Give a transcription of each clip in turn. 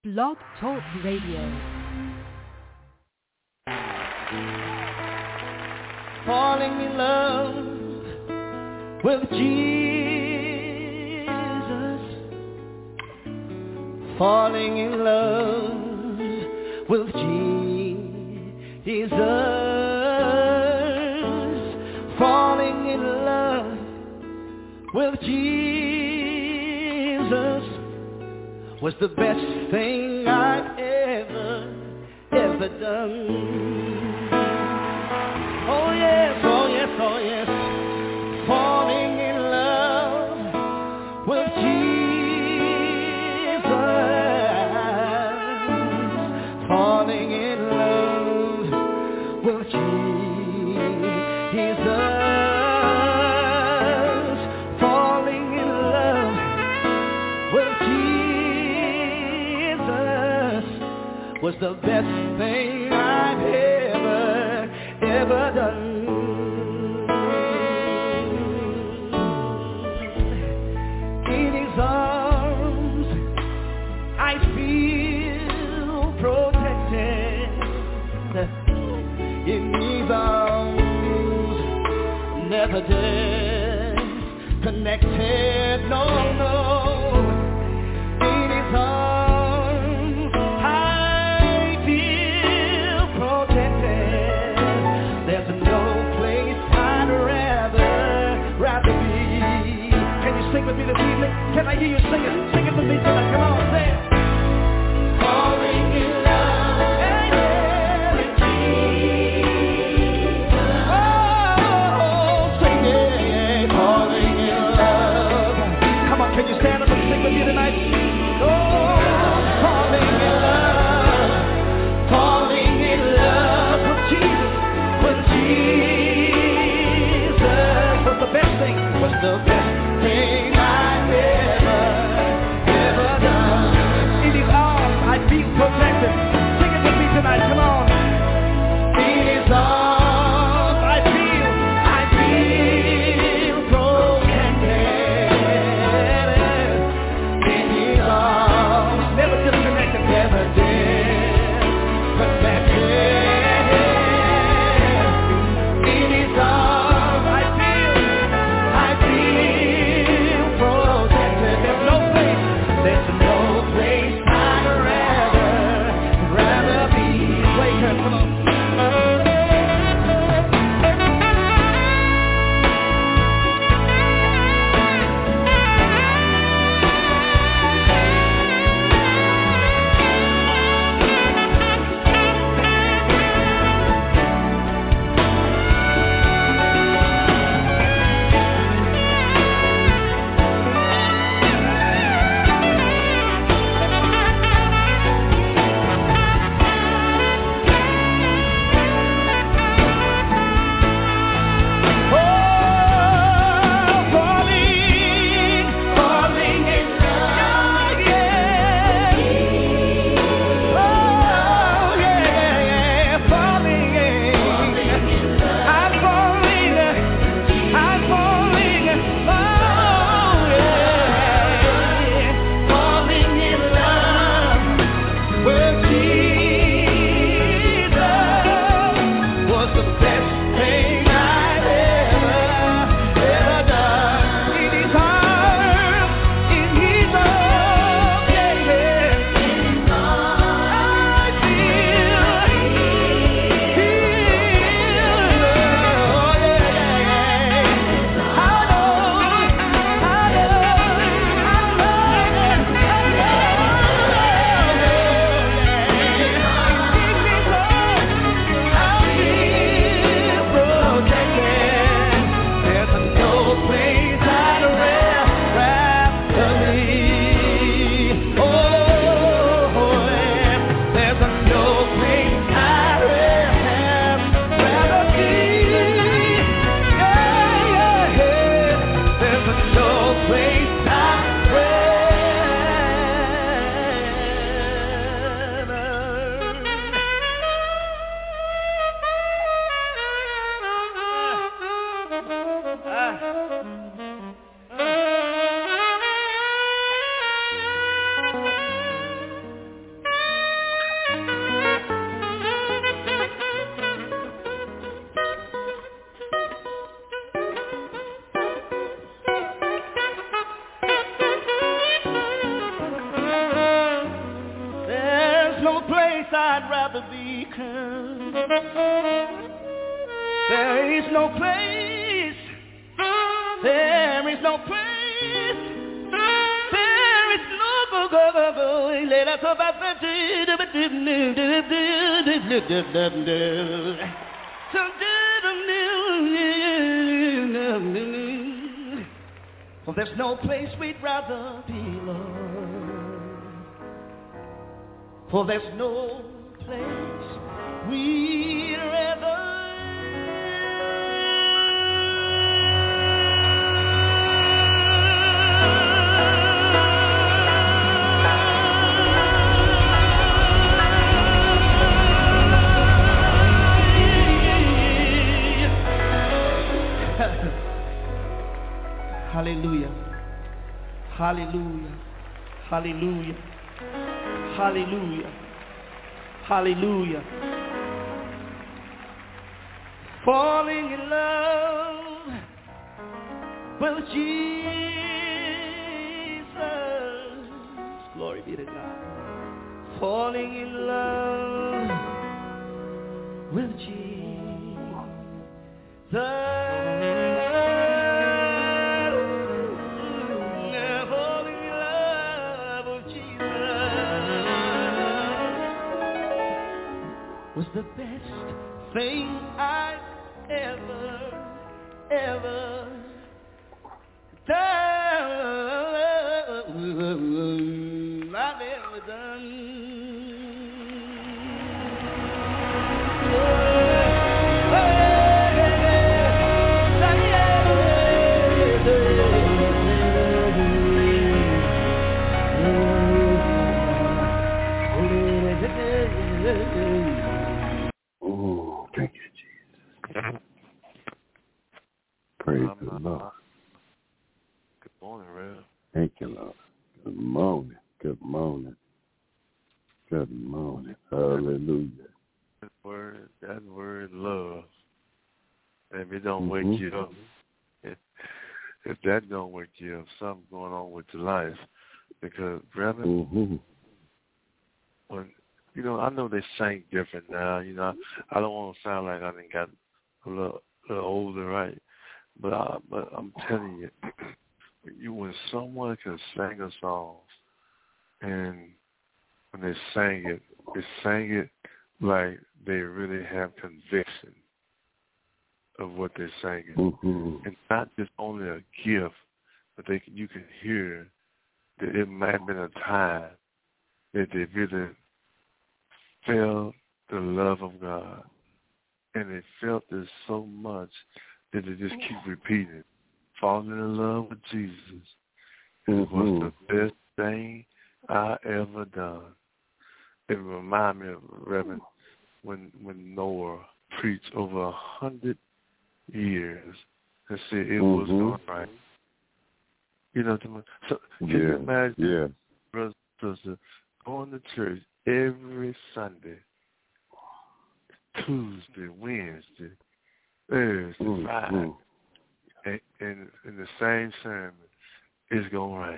Blog Talk Radio. Falling in love with Jesus. Falling in love with Jesus. Falling in love with Jesus was the best thing I've ever done. Oh yes, oh yes, oh yes. Falling in love with Jesus. Falling in love with Jesus. Falling in love with Jesus was the best thing I've ever done. In his arms I feel protected. In his arms never disconnected. No, no. In his arms I feel protected. There's no place I'd rather be. Can you sing with me this evening? Can I hear you sing it? Sing it with me tonight. Come on, say it. Falling in love with Jesus. Oh, sing it. Falling in love. Come on, can you stand? place I'd rather be, 'cause there is no place, there is no place, there is no go. Let us about well, there's no place we'd rather be, Lord. For there's no place we'd rather. Hallelujah. Hallelujah. Hallelujah. Hallelujah. Hallelujah. Falling in love with Jesus. Glory be to God. Falling in love with Jesus. Was the best thing I've ever done. I've ever done. Thank you, Jesus. Praise the Lord. Good morning, Rev. Thank you, Lord. Good morning. Good morning. Good morning. Hallelujah. That word love. If it don't wake you up, if that don't wake you up, something going on with your life. Because, Reverend, when I know they sing different now. I don't want to sound like I done got a little older, right? But I'm telling you, when someone can sing a song, and when they sang it like they really have conviction of what they're singing. And not just only a gift, but you can hear that it might have been a time that they really felt the love of God, and they felt this so much that they just keep repeating, falling in love with Jesus. It was the best thing I ever done. It reminded me of Reverend when Noah preached over 100 years and said it was all right. So can you imagine, brothers and sisters, going to church every Sunday, Tuesday, Wednesday, Thursday, Friday, and in the same sermon, it's going to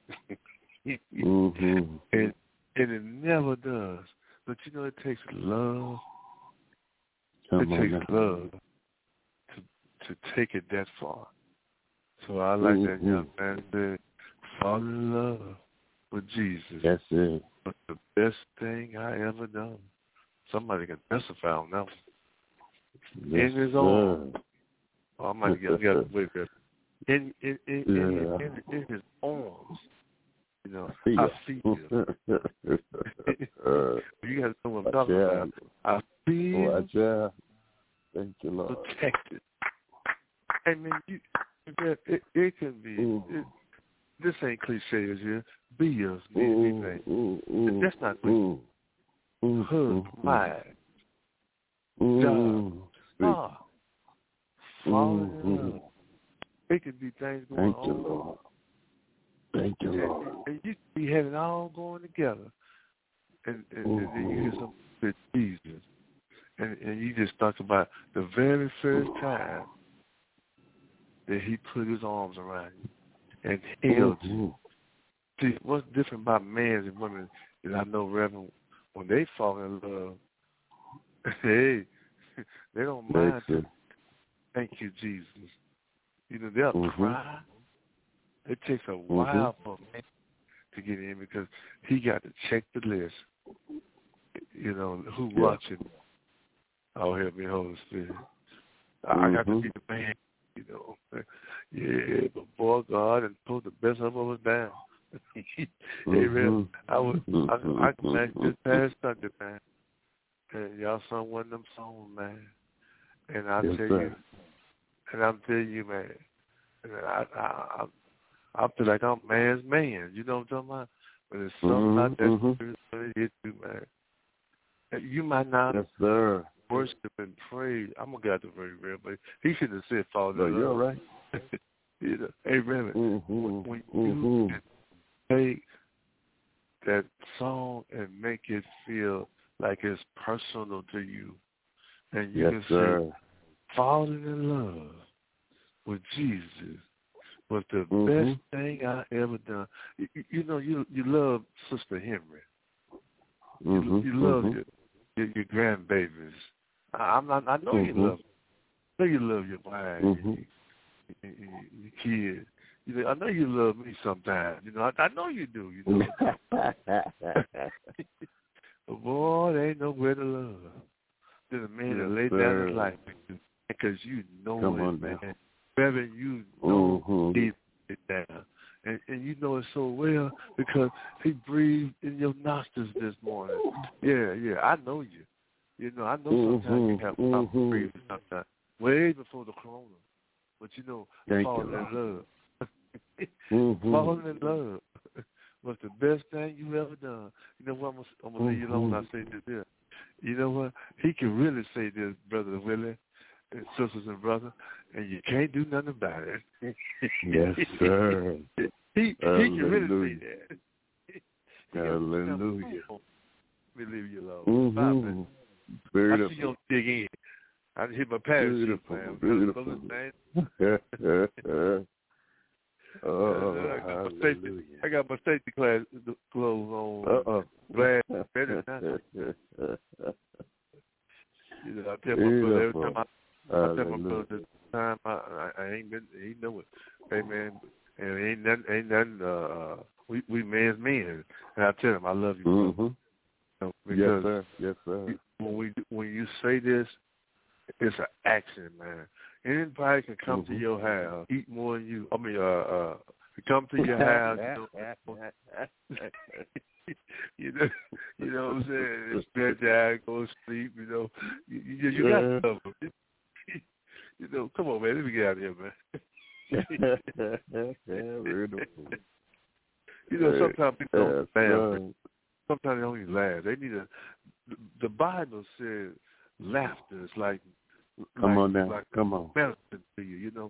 rain. And it never does. But it takes love. It takes love to take it that far. So I like that young man said, fall in love with Jesus. That's it. But the best thing I ever done. Somebody can testify on that one. Yes, in his arms. Oh, I might get away with it. In his arms. I see you. You got to know what I'm talking about. I feel Thank you, Lord. protected. I mean, it can be. This ain't cliche, is it? Be us, anything. That's not cliche. Hug, wife, job, star, falling in love. It could be things going on. Thank you, Lord. Thank you, Lord. And you be having it all going together. And then you hear something with Jesus. And you just talk about the very first time that he put his arms around you and held you. See, what's different about men and women is I know, Reverend, when they fall in love, they don't mind. Thank you, Jesus. You know, they'll cry. It takes a while for a man to get in because he got to check the list. You know, who watching? Oh, help me, Holy Spirit. I got to be the man, you know. Yeah, but boy, God, and pull the best of us down. Amen. I can ask this past Sunday, man. And y'all sung one of them songs, man. And I tell you, and I'm telling you, man, I feel like I'm man's man. You know what I'm talking about? But there's something about that that hit you, man. You might not worship and praise. I'm gonna get out the very real, but he should have said fall in love. You're all right. You know, amen. When you can take that song and make it feel like it's personal to you, and you can say, falling in love with Jesus was the best thing I ever done. You know, you love Sister Henry. You love your grandbabies. I know you love them. I know you love your wife, your kids. You know, I know you love me sometimes. You know, I know you do. You know, but boy, there ain't nowhere to love than a man that lay down his life because you know it, man. Reverend, you know deep it down. And you know it so well because he breathed in your nostrils this morning. Yeah, I know you. You know, I know sometimes you have problem breathing sometimes. Way before the corona. But you know, falling in love. Falling in love was the best thing you ever done. You know what, I'm gonna leave you alone when I say this here. You know what? He can really say this, Brother Willie, and sisters and brothers, and you can't do nothing about it. Yes, sir. He can really say that. Hallelujah. Let me leave you alone. Beautiful. I see you don't dig in. I hit my parachute, man. Beautiful. I got my safety class clothes on. Glad. You know, I tell my brother every time I tell my brother this time I ain't been. He know it. Hey man, and ain't nothing. We man's men, and I tell him I love you. You know, because yes, sir. When you say this, it's an action, man. Anybody can come to your house, eat more than you. I mean, come to your house. You know what I'm saying? Spend time, go to sleep. You know, you got to love them. You know, come on, man. Let me get out of here, man. You know, sometimes people don't laugh. Sometimes they don't even laugh. They need the Bible says laughter is like medicine to you. You know,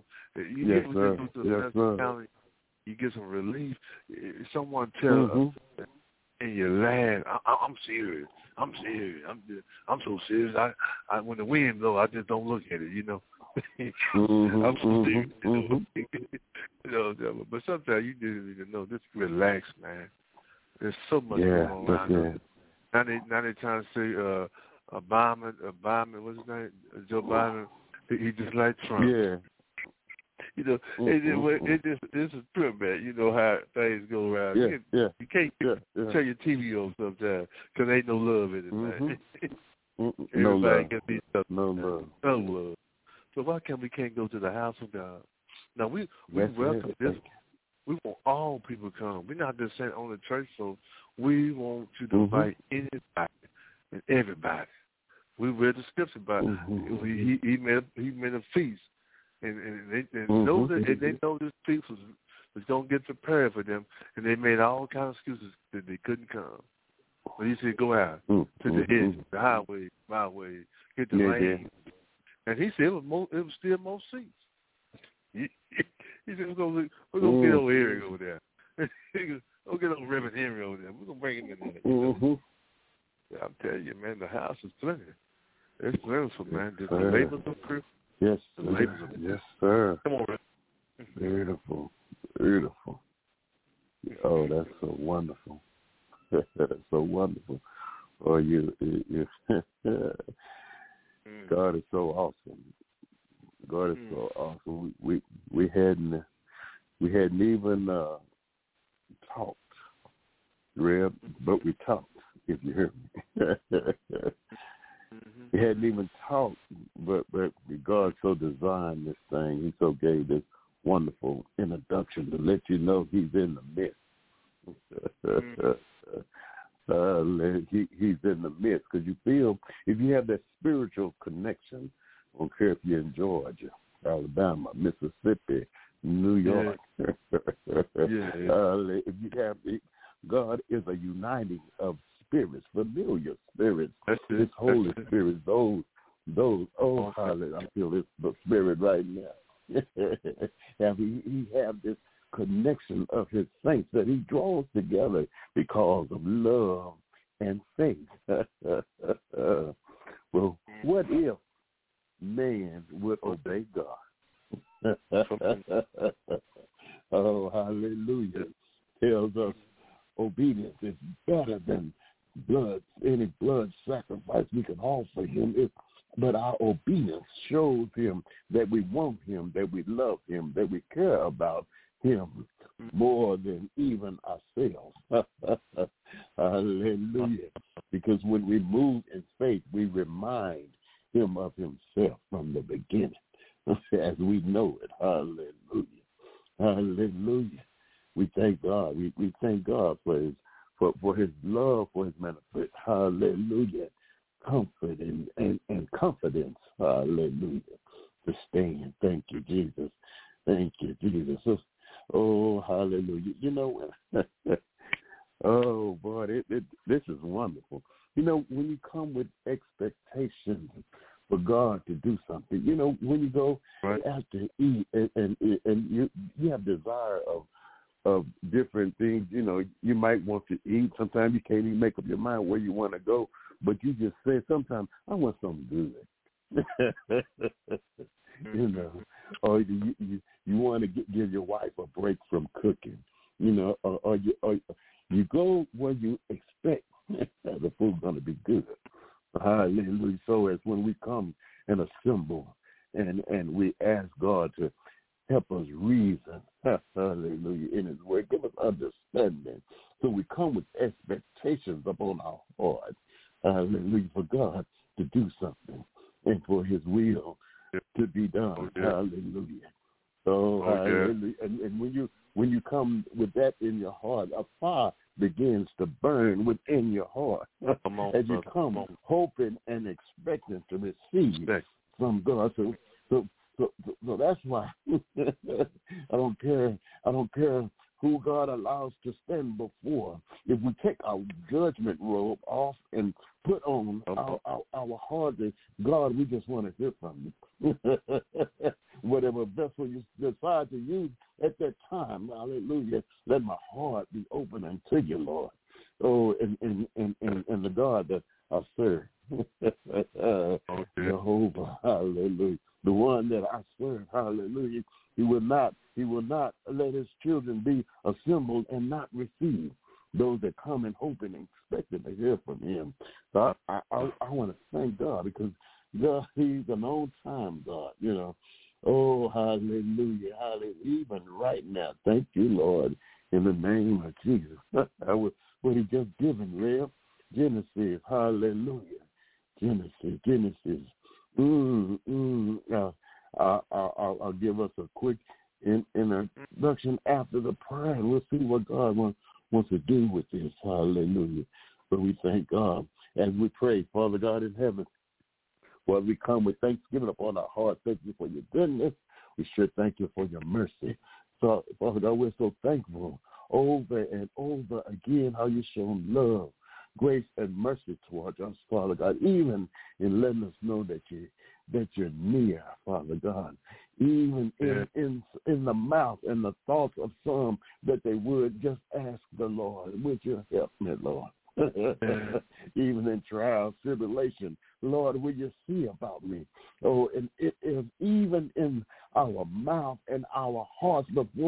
you get some relief. Someone tells us, and you laugh. I'm serious. I'm so serious. I when the wind blows, I just don't look at it. You know. I'm so serious. You know, but sometimes you just need to know. Just relax, man. There's so much going on. Now they trying to say Obama, what's his name? Joe Biden. He just like Trump. Yeah. You know, this is true, man. You know how things go around. You can't turn your TV on sometimes because ain't no love in it, man. Everybody can be no love. So why we can't go to the house of God? Now we welcome this. We want all people to come. We're not just saying on the church, so we want you to invite anybody and everybody. We read the scripture about it. He made a feast, and they know that they know this feast was going to get prepared for them, and they made all kinds of excuses that they couldn't come. But he said, go out to the edge, the highway, byway, get the rain. And he said it was still more seats. He said, we're gonna get over here over there. We'll get over Reverend Henry over there. We're gonna bring him in there. I'm telling you, man, the house is plenty. It's plentiful, man. The labels are proof. Yes, yes, sir. Come on, man. Beautiful. Oh, that's so wonderful. That's so wonderful. Or you God is so awesome. God is so awesome. We hadn't even talked, Reb, but we talked. If you hear me, we hadn't even talked, but God so designed this thing. He so gave this wonderful introduction to let you know He's in the midst. He's in the midst, because you feel, if you have that spiritual connection, I don't care if you're in Georgia, Alabama, Mississippi, New York. If you have, God is a uniting of spirits, familiar spirits, His Holy Spirit, those. Oh, hallelujah! I feel the Spirit right now. He have this connection of His saints that He draws together because of love and faith. Well, what if man would obey God? Oh, hallelujah. Tells us obedience is better than any blood sacrifice we can offer Him. But our obedience shows Him that we want Him, that we love Him, that we care about Him more than even ourselves. Hallelujah. Because when we move in faith, we remind Him of Himself from the beginning, as we know it. Hallelujah. Hallelujah. We thank God. We thank God for His love, for His manifest. Hallelujah. Comfort and confidence. Hallelujah. To stand. Thank you, Jesus. Thank you, Jesus. Oh, hallelujah. You know, oh, boy, this is wonderful. You know, when you come with expectations for God to do something, you know, when you go out to eat and you have desire of different things, you know, you might want to eat. Sometimes you can't even make up your mind where you want to go, but you just say sometimes, I want something good. You know, or you want to give your wife a break from cooking, you know, or you go where you expect the food's going to be good. Hallelujah. So as when we come and assemble and we ask God to help us reason, hallelujah, in His word, give us understanding. So we come with expectations upon our heart, hallelujah, for God to do something and for His will to be done. Hallelujah. So hallelujah. And when you come with that in your heart, a fire begins to burn within your heart as you come hoping and expecting to receive from God. So that's why I don't care who God allows to stand before. If we take our judgment robe off and put on our heart, God, we just want to hear from you. Whatever vessel you decide to use at that time, hallelujah, let my heart be open unto you, Lord. Oh, and the God that I serve. Jehovah, hallelujah. The one that I serve, hallelujah. He will not let His children be assembled and not receive those that come and hoping and expecting to hear from Him. So I want to thank God, because God, He's an on-time God, you know. Oh, hallelujah, hallelujah. Even right now, thank you, Lord, in the name of Jesus. What He just given, Rev. Genesis, hallelujah. Genesis. I'll give us a quick introduction after the prayer, and we'll see what God wants to do with this. Hallelujah. But we thank God as we pray. Father God in heaven, while we come with thanksgiving upon our heart, thank you for your goodness. We sure thank you for your mercy. So, Father God, we're so thankful over and over again how you've shown love, grace, and mercy towards us, Father God, even in letting us know that you're near, Father God, even in the mouth and the thoughts of some, that they would just ask the Lord, would you help me, Lord? Even in trials, tribulation, Lord, will you see about me? Oh, and it is even in our mouth and our hearts before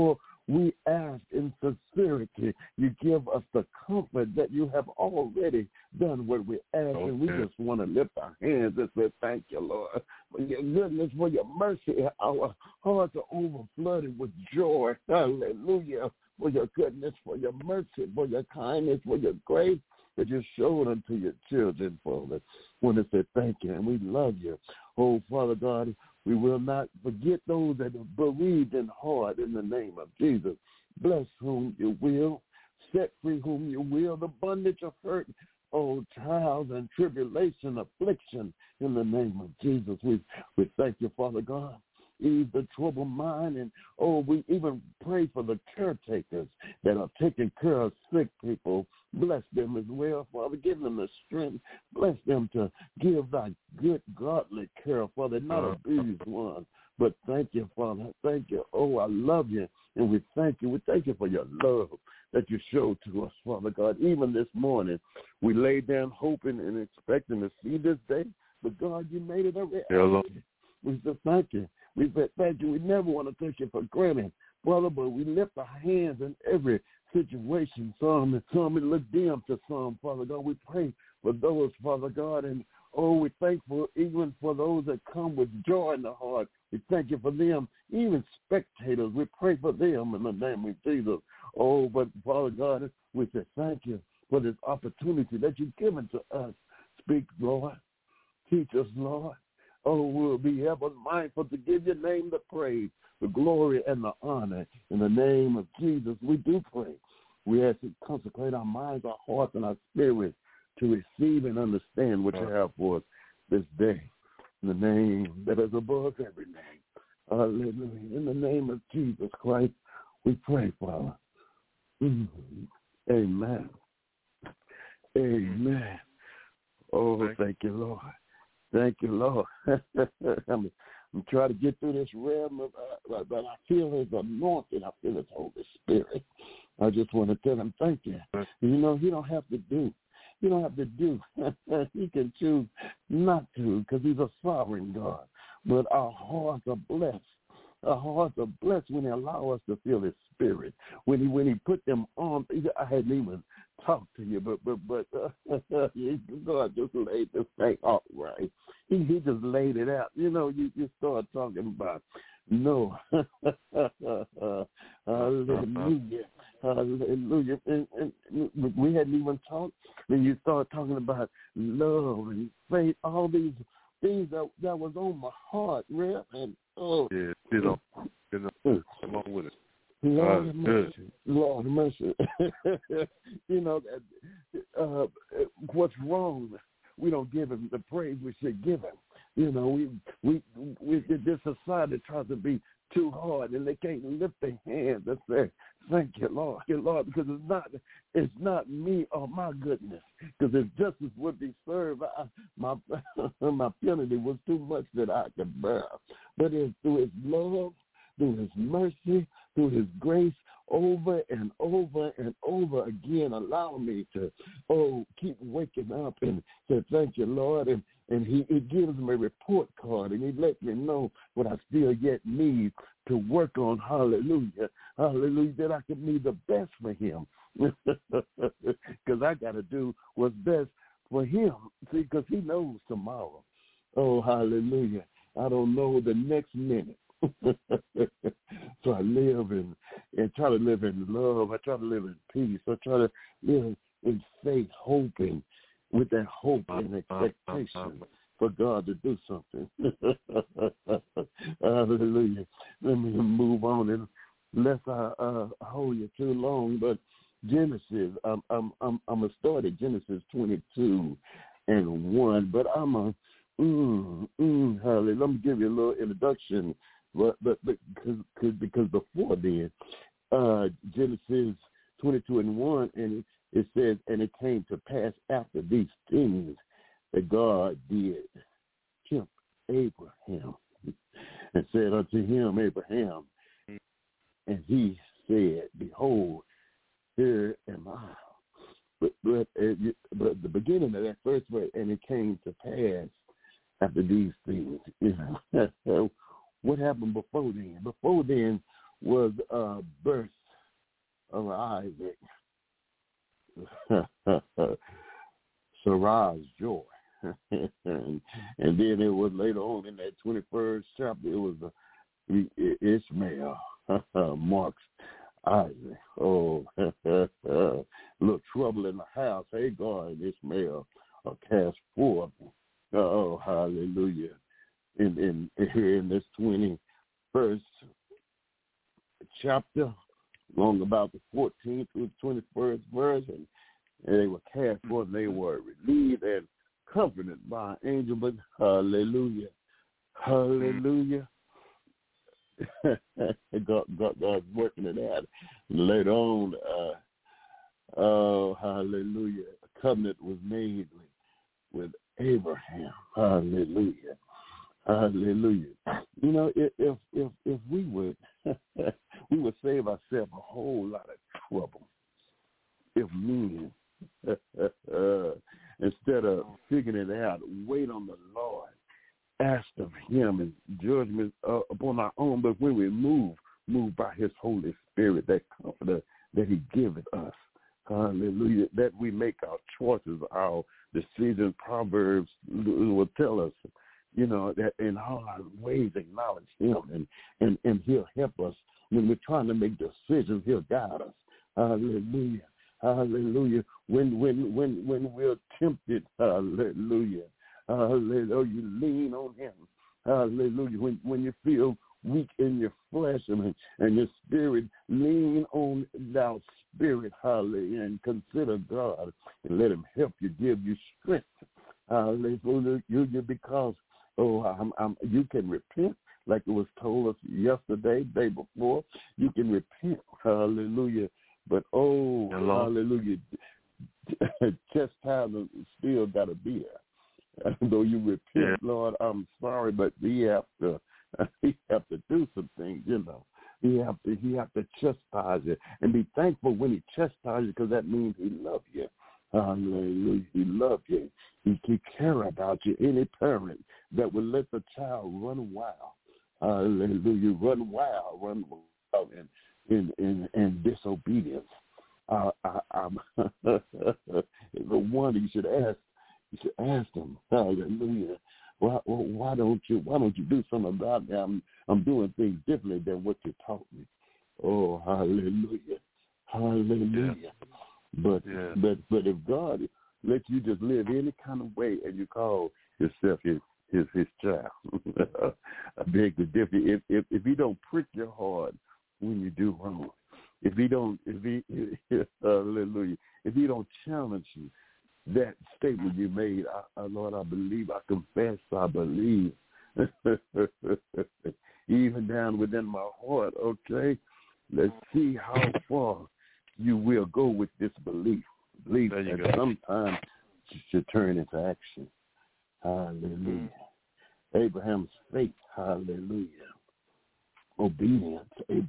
we ask in sincerity. You give us the comfort that you have already done what we ask, and we just want to lift our hands and say, thank you, Lord, for your goodness, for your mercy. Our hearts are overflooded with joy. Hallelujah. For your goodness, for your mercy, for your kindness, for your grace that you showed unto your children, Father. We want to say thank you, and we love you. Oh, Father God, we will not forget those that are bereaved in heart in the name of Jesus. Bless whom you will, set free whom you will, the bondage of hurt, oh, trials and tribulation, affliction in the name of Jesus. We thank you, Father God. Ease the troubled mind, and we even pray for the caretakers that are taking care of sick people. Bless them as well, Father. Give them the strength. Bless them to give thy good, godly care, Father, not abused one. But thank you, Father. Thank you. Oh, I love you, and we thank you. We thank you for your love that you showed to us, Father God. Even this morning, we laid down hoping and expecting to see this day, but God, you made it a reality. We said thank you. We said thank you. We never want to take you for granted, brother, but we lift our hands in every situation. Some it look dim to some, Father God. We pray for those, Father God, and we're thankful even for those that come with joy in the heart. We thank you for them, even spectators. We pray for them in the name of Jesus. Oh, but Father God, we say thank you for this opportunity that you've given to us. Speak, Lord. Teach us, Lord. Oh, we'll be ever mindful to give your name the praise, the glory, and the honor. In the name of Jesus, we do pray. We ask you to consecrate our minds, our hearts, and our spirits to receive and understand what you have for us this day. In the name that is above every name. Hallelujah. In the name of Jesus Christ, we pray, Father. Amen. Amen. Oh, thank you, Lord. Thank you, Lord. I'm trying to get through this realm, but I feel his anointing. I feel his Holy Spirit. I just want to tell him thank you. You know, he don't have to do. He don't have to do. He can choose not to because he's a sovereign God. But our hearts are blessed. Our hearts are blessed when he allow us to feel his spirit. When he put them on, I hadn't even talked to you, but God just laid this thing out right. He just laid it out. You know, you start talking about no. Hallelujah. Hallelujah. And we hadn't even talked. Then you start talking about love and faith, all these things that was on my heart, Rev. And yeah, come on with it. Lord mercy. Lord mercy. You know, what's wrong? We don't give him the praise we should give him. You know, we this society tries to be too hard, and they can't lift their hands and say, "Thank you, Lord, because it's not me or my goodness. Because if justice would be served, my penalty was too much that I could bear. But it's through His love, through His mercy, through His grace, over and over and over again, allow me to keep waking up and say, "Thank you, Lord." And he gives me a report card, and he lets me know what I still yet need to work on. Hallelujah. Hallelujah, that I can be the best for him. Because I got to do what's best for him. See, because he knows tomorrow. Oh, hallelujah. I don't know the next minute. So I live and try to live in love. I try to live in peace. I try to live in faith, hoping, with that hope and expectation for God to do something. Hallelujah. Let me move on, and unless I hold you too long, but Genesis, I'm gonna start at Genesis 22:1, but hallelujah. Let me give you a little introduction, but because before then, Genesis 22:1, and it says, "And it came to pass after these things that God did tempt Abraham and said unto him, Abraham, and he said, Behold, here am I." But the beginning of that first word, "and it came to pass after these things," what happened before then? Before then, was birth of Isaac, Sarah's joy. and then it was later on in that 21st chapter, it was Ishmael, Mark's Isaac. Oh, little trouble in the house. Hagar and Ishmael are cast forth. Oh, hallelujah. In here in this 21st chapter, along about the 14th through the 21st verse, and they were cast forth, and they were relieved and comforted by an angel. But hallelujah, hallelujah. God's working it out. Later on, oh, hallelujah, a covenant was made with Abraham. Hallelujah. Hallelujah. You know, if we would we would save ourselves a whole lot of trouble if men instead of figuring it out, wait on the Lord, ask of him and judgment upon our own. But when we move by his Holy Spirit, that comforter that he giveth us, hallelujah, that we make our choices, our decisions. Proverbs will tell us, you know, that in all our ways acknowledge him, and he'll help us when we're trying to make decisions. He'll guide us. Hallelujah, hallelujah. When we're tempted, hallelujah, hallelujah, you lean on him. Hallelujah. When you feel weak in your flesh and your spirit, lean on thou spirit, hallelujah, and consider God and let him help you, give you strength. Hallelujah, because you can repent, like it was told us yesterday, day before. You can repent, hallelujah. But hallelujah, chastisement still got to be there. Though you repent, Lord, I'm sorry, but he have to do some things, you know. He have to chastise you and be thankful when he chastises you, because that means he loves you. Hallelujah. He loves you. He cares about you. Any parent that will let the child run wild, hallelujah, run wild in disobedience. The one you should ask them, hallelujah, why don't you do something about it? I'm doing things differently than what you taught me. Oh, hallelujah, hallelujah. Yeah. But if God lets you just live any kind of way and you call yourself his child, I beg to differ. If he don't prick your heart when you do wrong, if he hallelujah, if he don't challenge you, that statement you made, Lord, I believe, I confess, I believe, even down within my heart. Okay, let's see how far you will go with this belief that sometimes should turn into action. Hallelujah. Abraham's faith, hallelujah. Obedience,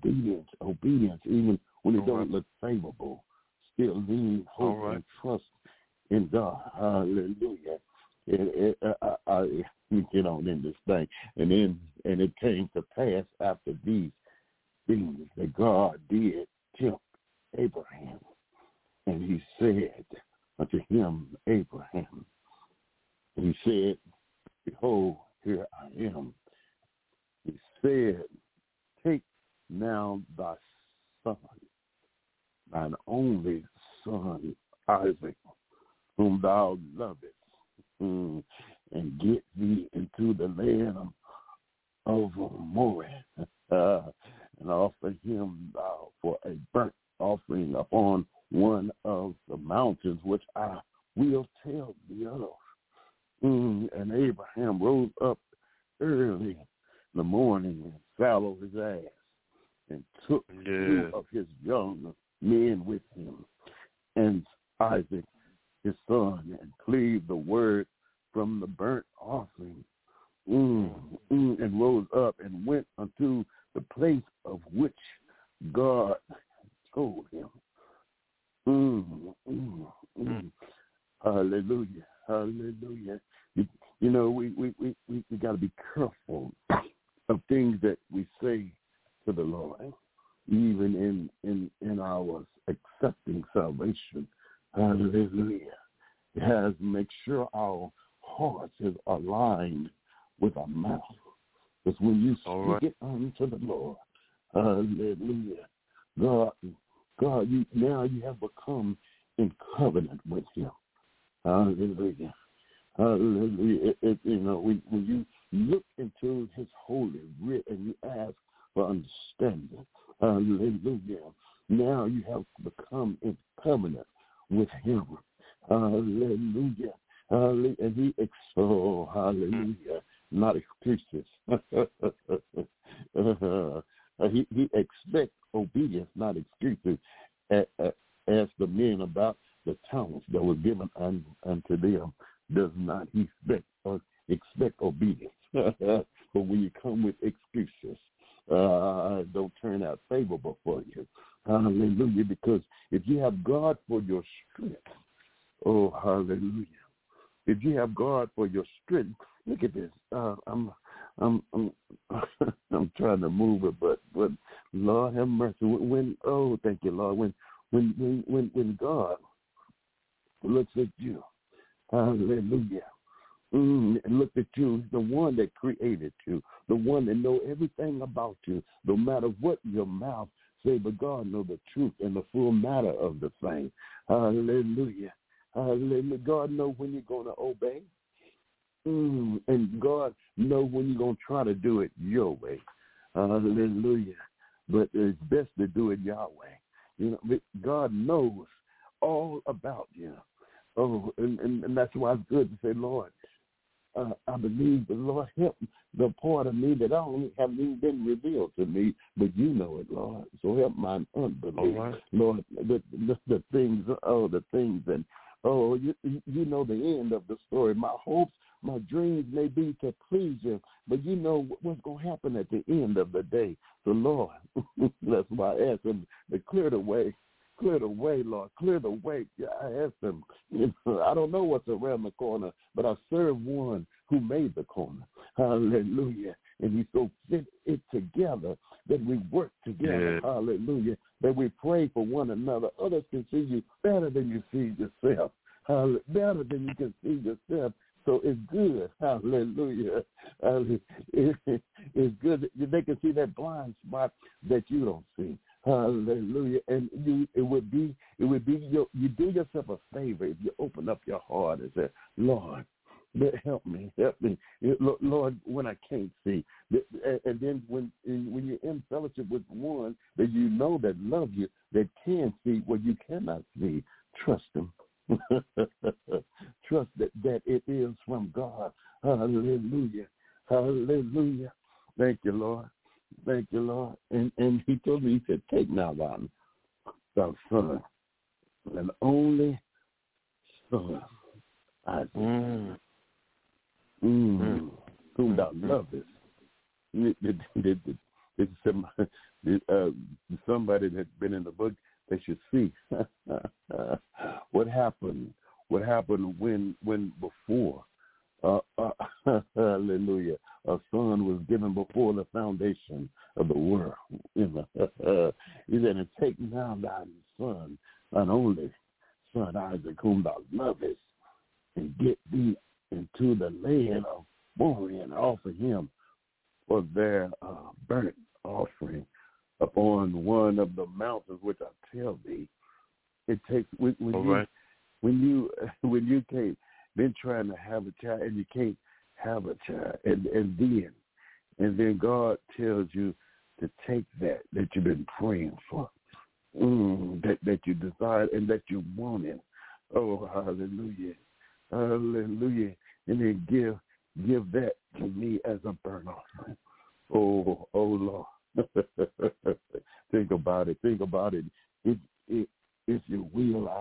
even when it don't look favorable, still lean, hope, and trust in God. Hallelujah. Let me get on in this thing. And it came to pass after these things that God did tempt Abraham. And he said unto him, Abraham, he said, behold, here I am. He said, take now thy son, thine only son, Isaac, whom thou lovest, and get thee into the land of Moriah, and offer him thou for a burnt offering upon one of the mountains which I will tell thee of. And Abraham rose up early in the morning and saddled his ass and took two of his young men with him and Isaac his son, and cleaved the word from the burnt offering, and rose up and went unto the place of which God told him. Hallelujah, hallelujah. You know, we got to be careful of things that we say to the Lord. even in our accepting salvation. Hallelujah. It has to make sure our hearts is aligned with our mouth. Because when you speak it unto the Lord, hallelujah, God, you have become in covenant with Him. Hallelujah. Hallelujah. When you look into His holy writ and you ask for understanding, hallelujah, now you have become in covenant with Him. Hallelujah. Hallelujah. And hallelujah, not excuses. He expects obedience, not excuses, as the men about the talents that were given unto them. Does not he expect obedience. But when you come with excuses, don't turn out favorable for you. Hallelujah. Because if you have God for your strength, oh, hallelujah. If you have God for your strength, look at this. I'm trying to move it, but Lord have mercy. Thank you, Lord. When God looks at you, hallelujah, and look at you, the one that created you, the one that know everything about you, no matter what your mouth say, but God know the truth and the full matter of the thing. Hallelujah. Hallelujah. God know when you're going to obey. And God know when you're going to try to do it your way. Hallelujah. But it's best to do it Yahweh. God knows all about you. Oh, and that's why it's good to say, Lord, I believe the Lord help the part of me that only haven't even been revealed to me, but you know it, Lord. So help my unbelief, Lord. The things, and you know the end of the story. My hopes, my dreams may be to please you, but you know what's going to happen at the end of the day. So, Lord, that's why I ask Him to clear the way. Clear the way, Lord. Clear the way. Yeah, I asked Him. I don't know what's around the corner, but I serve one who made the corner. Hallelujah. And He so fit it together that we work together. Yeah. Hallelujah. That we pray for one another. Others can see you better than you see yourself. Better than you can see yourself. So it's good. Hallelujah. It's good. They can see that blind spot that you don't see. Hallelujah. And you do yourself a favor if you open up your heart and say, Lord, help me. Lord, when I can't see. And then when you're in fellowship with one that you know that love you, that can see what you cannot see, trust Him. Trust that it is from God. Hallelujah. Hallelujah. Thank you, Lord. Thank you, Lord. And He told me, He said, take now thy son, an only son, Isaac, whom thou lovest. Somebody that's been in the book, they should see what happened when before hallelujah, a son was given before the foundation of the world. He said, take now thy son, thine only son Isaac, whom thou lovest, and get thee into the land of Moriah and offer him for their burnt offering upon one of the mountains which I tell thee. It takes when you can't been trying to have a child and you can't have a child, and then God tells you to take that you've been praying for, that you desire and that you wanted. Oh, hallelujah, hallelujah, and then give that to me as a burnt offering. Oh Lord. Think about it. If you will,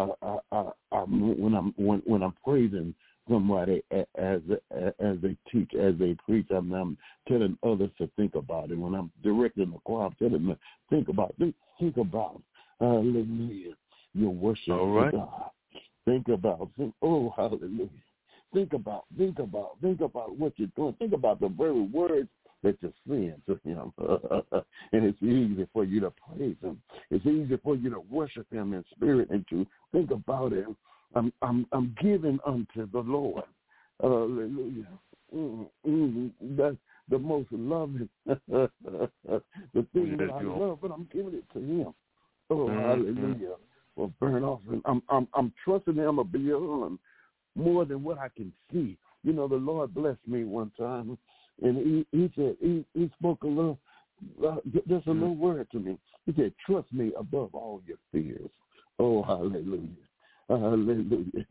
when I'm praising somebody as they teach, as they preach, I'm telling others to think about it. When I'm directing the choir, I'm telling them to think about hallelujah, your worship to God. Think about hallelujah. Think about what you're doing. Think about the very words that you sing to him. And it's easy for you to praise him. It's easy for you to worship him in spirit and to think about him. I'm giving unto the Lord. Hallelujah. That's the most loving, the thing that I love, but I'm giving it to him. Oh, hallelujah. For burnt offering. I'm trusting him beyond more than what I can see. You know, the Lord blessed me one time, and he said, he spoke a little, just a little word to me. He said, trust me above all your fears. Oh, hallelujah. Hallelujah.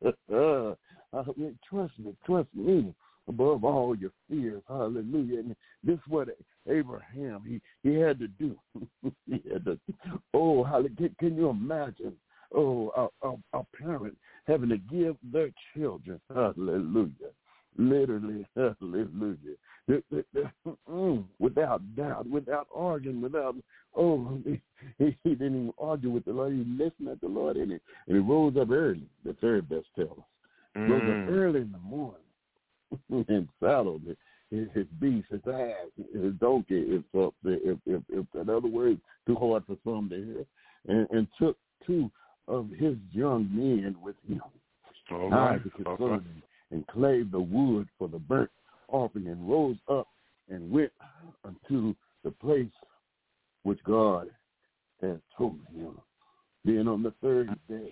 Trust me above all your fears. Hallelujah. And this is what Abraham, he had to do. He had to, oh, hallelujah. Can you imagine, a parent having to give their children, hallelujah, literally, hallelujah, without doubt, without arguing, he didn't even argue with the Lord. He listened at the Lord, and he rose up early, the third best tell us. Rose up early in the morning and saddled his beast, his ass, his donkey, if in other words, too hard for some to hear, and took two of his young men with him, Isaac his son, and clave the wood for the burnt offering, and rose up and went unto the place which God had told him. Then on the third day,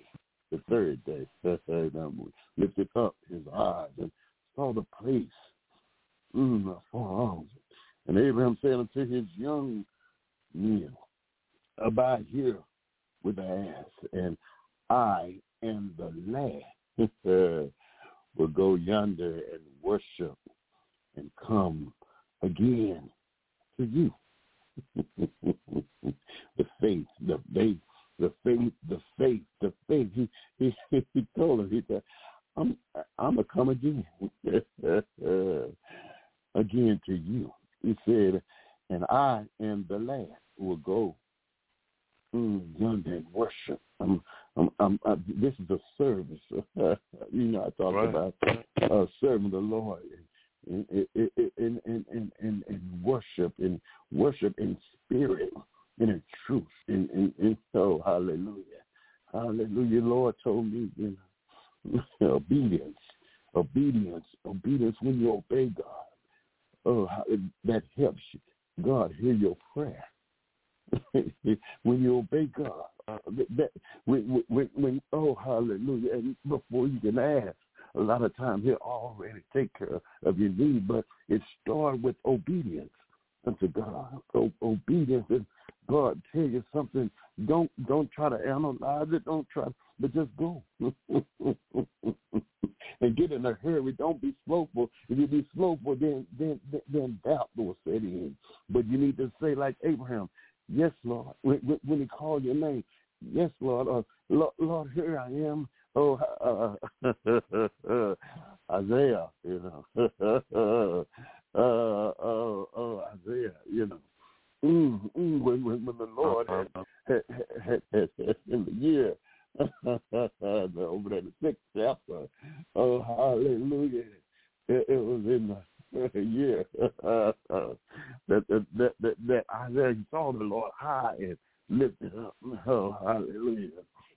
lifted up his eyes and saw the place afar off. And Abraham said unto his young men, abide here with the ass, and I and the lad will go yonder and worship and come again to you. The faith. He told him, he said, I'm gonna come again, again to you. He said, and I and the lad will go yonder and worship. This is a service. I talked about serving the Lord in worship in spirit and in truth. And so, hallelujah. Hallelujah. Lord told me, obedience when you obey God. Oh, that helps you. God hear your prayer. When you obey God, when hallelujah, and before you can ask, a lot of times He'll already take care of your need, but it starts with obedience unto God. So obedience, and God tell you something, don't try to analyze it, but just go. And get in a hurry. Don't be slowful. If you be slowful, then doubt will set in. But you need to say like Abraham, yes, Lord. When He called your name, yes, Lord. Lord, here I am. Isaiah, Isaiah, when the Lord had in the year over there, the 6th chapter, hallelujah, it was in the year that Isaiah saw the Lord high and lifted up. Oh, hallelujah.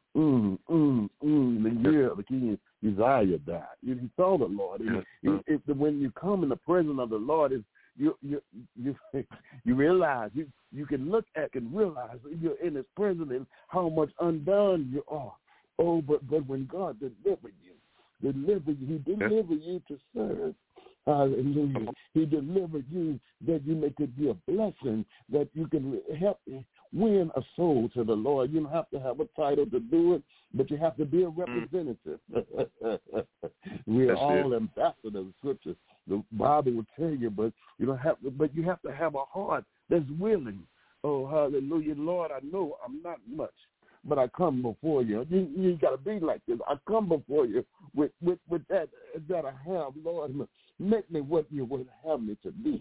The year the King Uzziah died. He saw the Lord. When you come in the presence of the Lord, you realize you can look at and realize you're in His presence and how much undone you are. Oh, but when God delivered you, He delivered you to serve. Hallelujah. He delivered you that you could be a blessing, that you can help win a soul to the Lord. You don't have to have a title to do it, but you have to be a representative. We are all ambassadors of Scripture. The Bible will tell you, but you don't have to. But you have to have a heart that's willing. Oh, hallelujah, Lord! I know I'm not much, but I come before you. You got to be like this. I come before you with that I have, Lord. Make me what you would have me to be.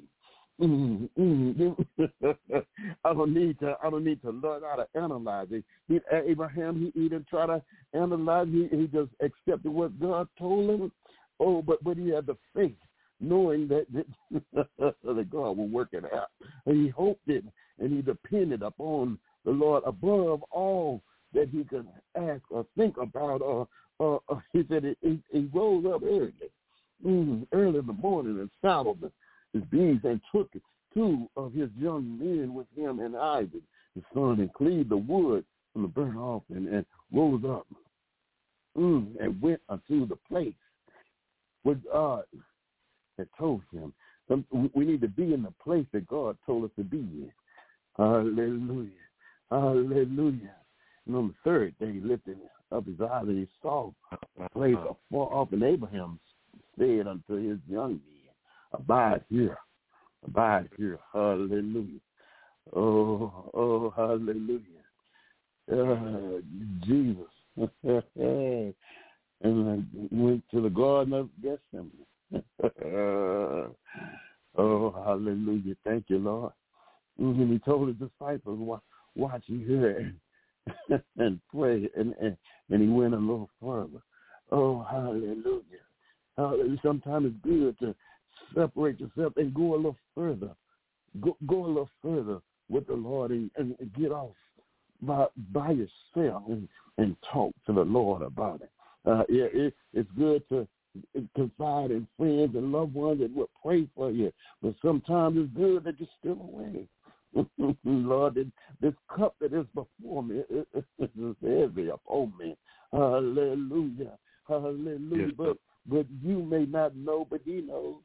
I don't need to learn how to analyze it. Abraham, he didn't try to analyze it. He just accepted what God told him. Oh, but he had the faith knowing that God will work it out. And he hoped it, and he depended upon the Lord above all that he could ask or think about. He said he rose up early in the morning and saddled his beasts and took 2 of his young men with him and Isaac, his son, and cleaved the wood from the burnt offering and rose up and went unto the place where God had told him. We need to be in the place that God told us to be in. Hallelujah. Hallelujah. And on the 3rd day, he lifted up his eyes and he saw a place afar off, and Abraham said unto his young men, Abide here. Abide here. Hallelujah. Oh, hallelujah. Jesus. And I went to the Garden of Gethsemane. Oh, hallelujah. Thank you, Lord. And he told his disciples, watch you here and pray. And he went a little further. Oh, hallelujah. Hallelujah. Sometimes it's good to separate yourself and go a little further. Go a little further with the Lord and get off by yourself and talk to the Lord about it. It's good to confide in friends and loved ones that will pray for you, but sometimes it's good that you're still away. Lord, this cup that is before me is heavy upon me. Hallelujah. Hallelujah. Yes. But you may not know, but he knows.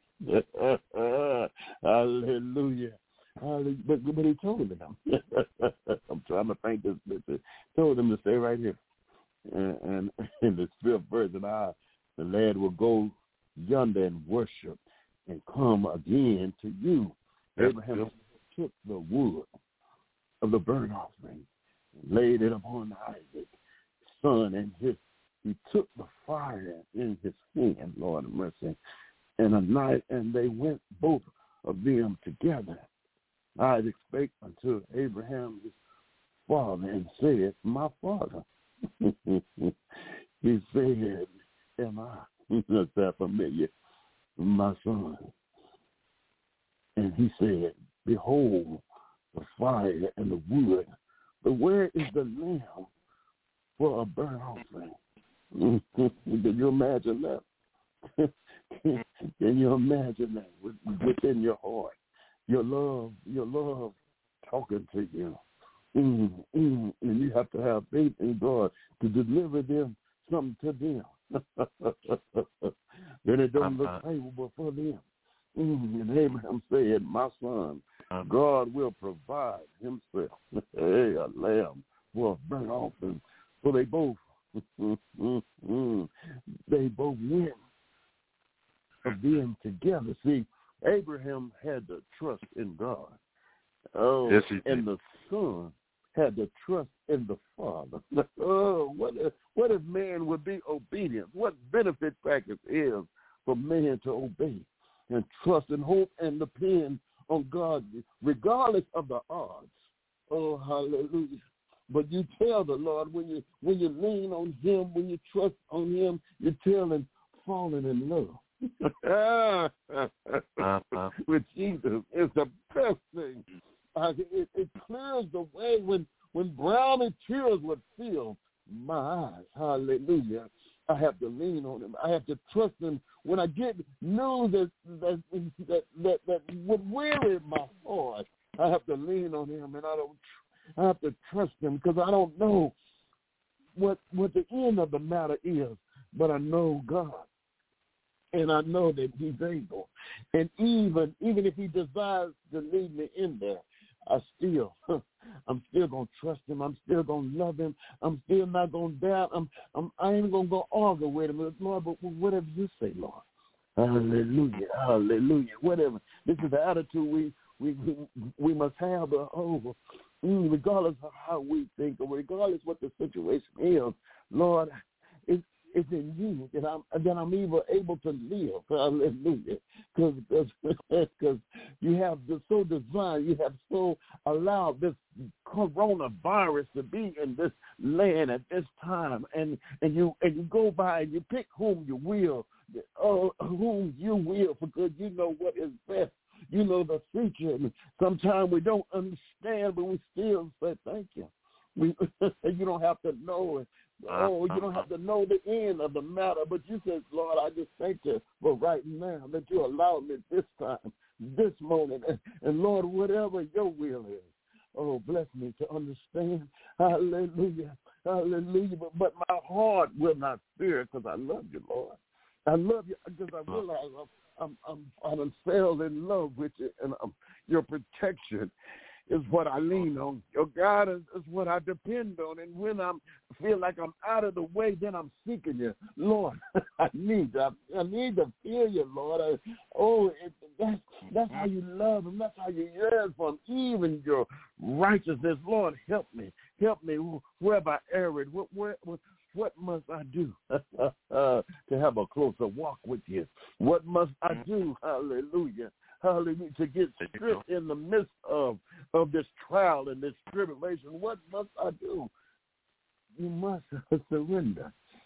Hallelujah. But he told them. I'm trying to think this. He told them to stay right here. And in the 5th verse, the lad will go yonder and worship and come again to you. Abraham took the wood of the burnt offering and laid it upon Isaac, son, and he took the fire in his hand, Lord of mercy, and a knife, and they went both of them together. Isaac spake unto Abraham his father and said, My father. He said, Am I? That's that familiar, my son. And he said, Behold the fire and the wood, but where is the lamb for a burnt offering? Can you imagine that? Can you imagine that within your heart? Your love talking to you. And you have to have faith in God to deliver them something to them. Then it don't look favorable for them. And Abraham said, My son, God will provide himself a lamb for a burnt offering. So they both went of being together. See, Abraham had to trust in God. Oh, yes, and the son had to trust in the Father. Oh, what if man would be obedient? What benefit package is for man to obey and trust and hope and depend on God, regardless of the odds. Oh, hallelujah. But you tell the Lord when you lean on him, when you trust on him, you tell him falling in love. With Jesus is the best thing. It clears the way when brownie tears would fill my eyes. Hallelujah. I have to lean on him. I have to trust him. When I get news that would weary my heart, I have to lean on him, and I have to trust him because I don't know what the end of the matter is, but I know God. And I know that he's able. And even if he desires to lead me in there, I'm still going to trust him. I'm still going to love him. I'm still not going to doubt. I ain't going to go argue with him. Lord, but whatever you say, Lord. Hallelujah. Hallelujah. Whatever. This is the attitude we must have. Regardless of how we think or regardless what the situation is, Lord, it's in you that I'm even able to live. Hallelujah. Because you have so designed, you have so allowed this coronavirus to be in this land at this time, and you go by and you pick whom you will. whom you will, because you know what is best. You know the future. And sometimes we don't understand, but we still say thank you. You don't have to know it. You don't have to know the end of the matter, but you said, Lord, I just thank you for right now that you allowed me this time, this moment, and Lord, whatever your will is, bless me to understand. Hallelujah, hallelujah. But my heart will not fear because I love you, Lord. I love you because I realize I'm fell in love with you, and your protection is what I lean on. Your guidance is what I depend on. And when I feel like I'm out of the way, then I'm seeking you. Lord, I need to feel you, Lord. That's how you love him. That's how you yearn for him. Even your righteousness, Lord, help me. Help me wherever I erred. What must I do to have a closer walk with you? What must I do, hallelujah, hallelujah, to get stripped in the midst of this trial and this tribulation? What must I do? You must surrender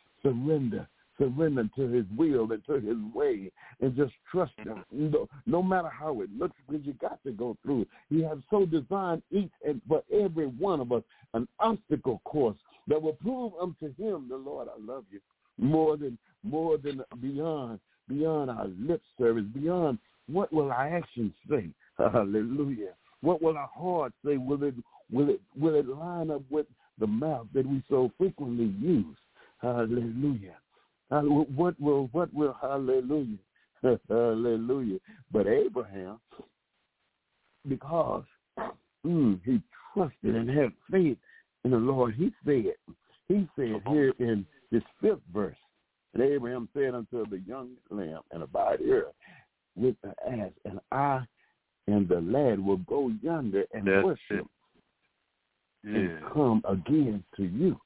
to his will and to his way, and just trust him. No matter how it looks, because you got to go through it. He has so designed each and for every one of us an obstacle course that will prove unto him, the Lord, I love you, more than beyond our lip service, beyond what will our actions say. Hallelujah. What will our heart say? Will it line up with the mouth that we so frequently use? Hallelujah. What will hallelujah, hallelujah. But Abraham, because he trusted and had faith in the Lord, he said here in this 5th verse, and Abraham said unto the young lamb, and abide here with the ass, and I and the lad will go yonder and worship and come again to you.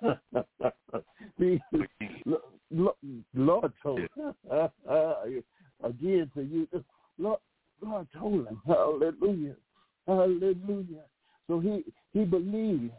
See, Lord told him, again to you. Lord told him, hallelujah, hallelujah. So he believed.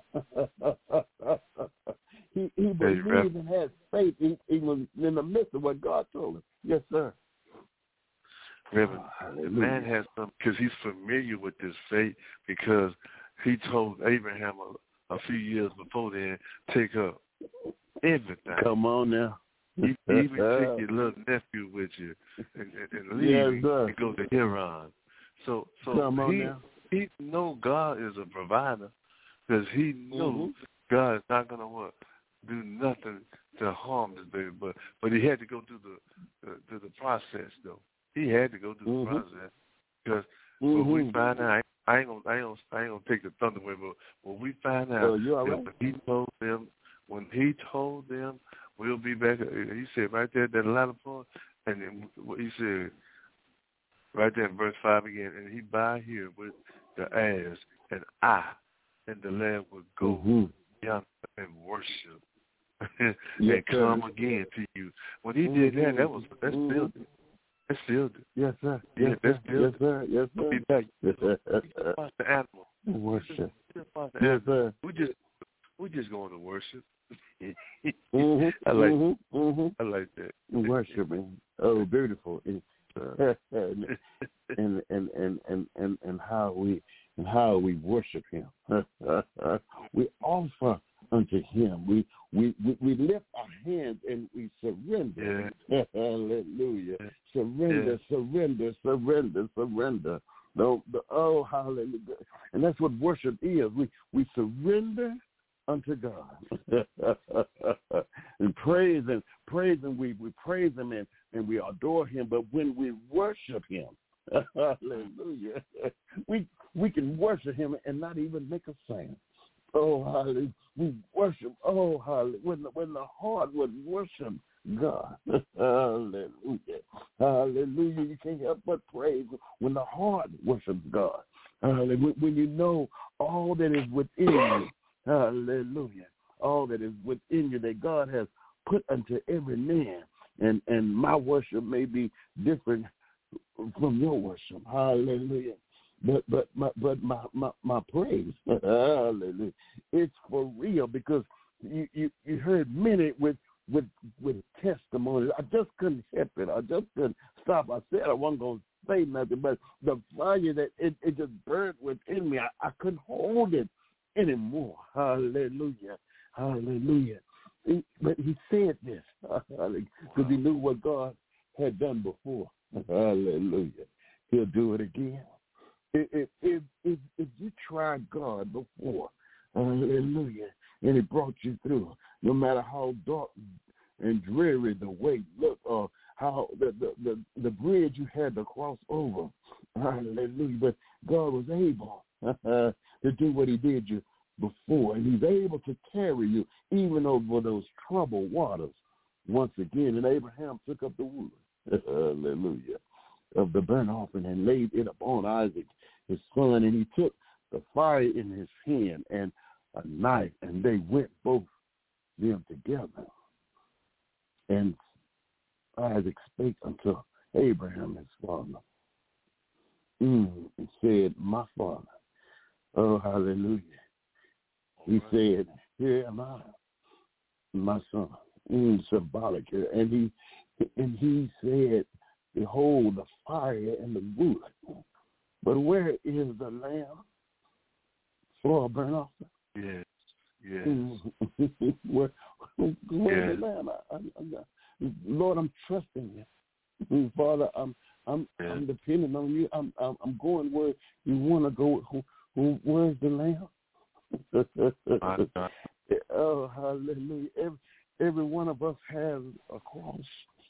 he believed and had faith even in the midst of what God told him. Yes, sir. Reverend, the man has some, because he's familiar with this faith, because he told Abraham a few years before then, take up everything. Come on now. Even take your little nephew with you and leave and go to Haran. So he know God is a provider, because he knows God is not going to do nothing to harm this baby. But he had to go through the process, though. He had to go through the process, because when we find out, I ain't gonna take the thunder away, but when we find out that when he told them we'll be back, he said right there at that latter point, and then he said right there in verse 5 again, and he by here with the ass, and I and the lad would go yonder and worship and come again to you. When he did that, that's built it. That's filled it. Yes, sir. Yes, sir. Yes, sir. Yes, sir. Be back. Watch the animal. Worship. Yes, sir. We just going to worship. I like that. Worshiping. Oh, beautiful. And how we worship him. We offer unto him. We lift our hands and we surrender. Yeah. Hallelujah. Surrender. Oh, hallelujah. And that's what worship is. We surrender unto God. And praise and we praise him and we adore him. But when we worship him, hallelujah, we can worship him and not even make a sound. Oh, hallelujah. We worship. Oh, hallelujah. When the heart would worship God. Hallelujah. Hallelujah. You can't help but praise when the heart worships God. Hallelujah. When you know all that is within you. Hallelujah. All that is within you that God has put unto every man. And my worship may be different from your worship. Hallelujah. But my praise, hallelujah, it's for real, because you heard many with with testimonies. I just couldn't help it. I just couldn't stop. I said I wasn't going to say nothing, but the fire that it just burned within me, I couldn't hold it anymore. Hallelujah. Hallelujah. But he said this because he knew what God had done before. Hallelujah. He'll do it again. If you tried God before, hallelujah, and he brought you through, no matter how dark and dreary the way looked, or how the bridge you had to cross over, hallelujah, but God was able to do what he did you before, and he's able to carry you even over those troubled waters once again. And Abraham took up the wood, hallelujah, of the burnt offering and laid it upon Isaac, his son, and he took the fire in his hand and a knife, and they went both them together. And Isaac spake unto Abraham his father, and said, my father. Oh, hallelujah. He said, here am I, my son. Symbolic here. And he said, behold, the fire and the wood. But where is the lamb for a burnt offering? Yes. Where's the lamb? Lord, I'm trusting you. Father, I'm depending on you. I'm going where you want to go. Where's the lamb? Oh, hallelujah. Every one of us has a cross.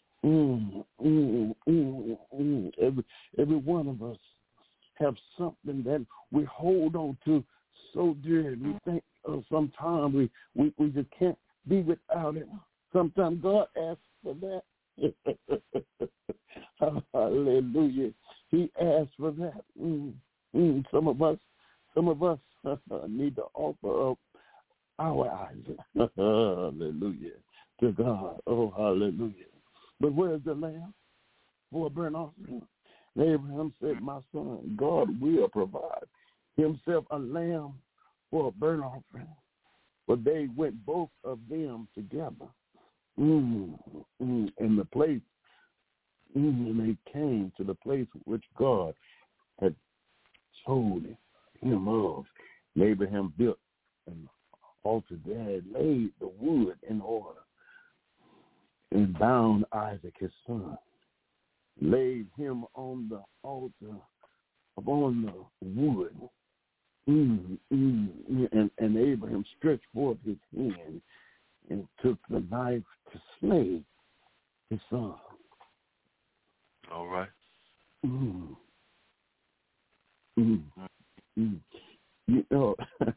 Every one of us have something that we hold on to so dear. We think sometimes we just can't be without it. Sometimes God asks for that. Hallelujah. He asks for that. Some of us need to offer up our eyes. Hallelujah. To God. Oh, hallelujah. But where's the lamb for a burnt offering? And Abraham said, my son, God will provide himself a lamb for a burnt offering. But they went both of them together. In the place, and they came to the place which God had told him of. And Abraham built an altar there, laid the wood in order, and bound Isaac his son, laid him on the altar upon the wood. And Abraham stretched forth his hand and took the knife to slay his son. All right. You know,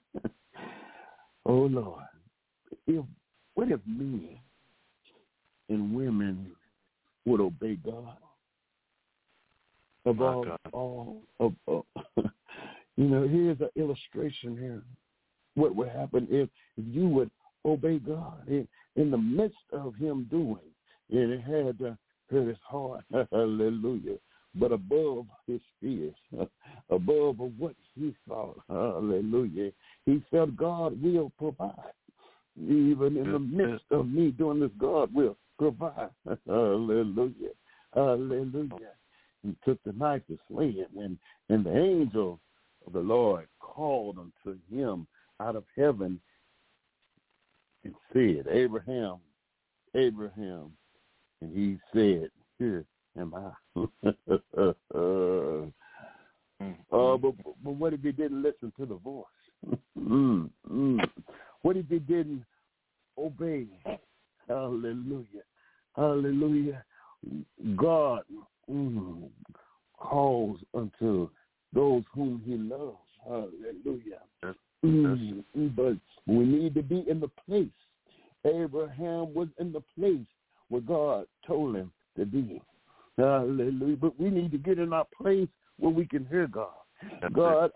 oh Lord, what if men and women would obey God above all? You know, here's an illustration here. What would happen if you would obey God in the midst of him doing, and it had to hurt his heart, hallelujah, but above his fears, above what he thought, hallelujah, he said God will provide. Even in the midst of me doing this, God will provide. Hallelujah. Hallelujah. He took the knife to slay him, and the angel of the Lord called unto him out of heaven and said, Abraham, Abraham. And he said, here am I. But what if he didn't listen to the voice? What if he didn't obey? Hallelujah. Hallelujah. God calls unto those whom he loves. Hallelujah. But we need to be in the place. Abraham was in the place where God told him to be. Hallelujah. But we need to get in our place where we can hear God. God,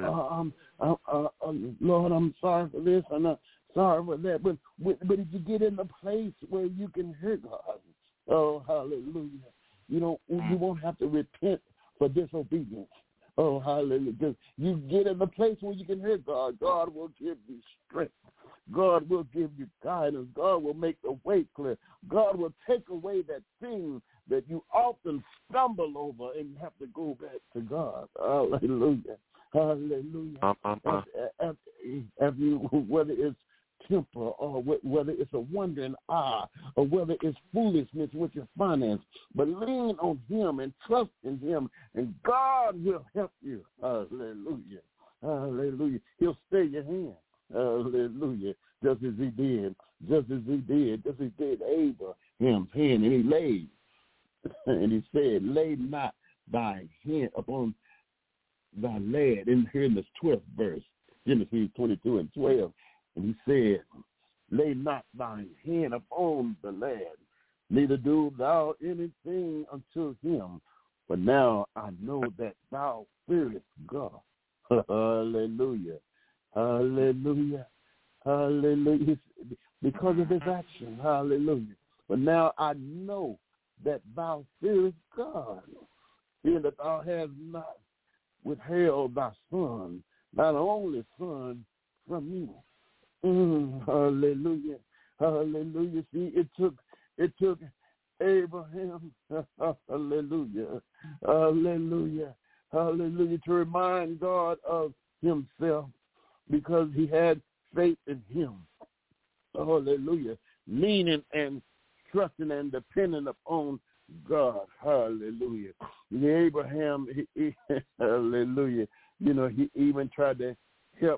Lord, I'm sorry for this, and I'm sorry for that. But if you get in the place where you can hear God, oh, hallelujah, you won't have to repent for disobedience. Oh, hallelujah. Because you get in the place where you can hear God, God will give you strength. God will give you guidance. God will make the way clear. God will take away that thing that you often stumble over and have to go back to God. Hallelujah. Hallelujah. Whether it's temper or whether it's a wandering eye or whether it's foolishness with your finance, but lean on him and trust in him, and God will help you. Hallelujah. Hallelujah. He'll stay your hand. Hallelujah. Just as he did Abraham's hand, and he laid, and he said, lay not thy hand upon thy lad. And here in this 12th verse, Genesis 22:12, and he said, lay not thine hand upon the lad, neither do thou anything unto him. But now I know that thou fearest God. Hallelujah. Hallelujah. Hallelujah. Because of his action. Hallelujah. But now I know that thou fearest God, seeing that thou hast not withheld thy son, thine only son, from me. Hallelujah. Hallelujah. See, it took Abraham, hallelujah, hallelujah, hallelujah, to remind God of himself, because he had faith in him. Hallelujah. Leaning and trusting and depending upon God. Hallelujah. Abraham, he hallelujah, he even tried to help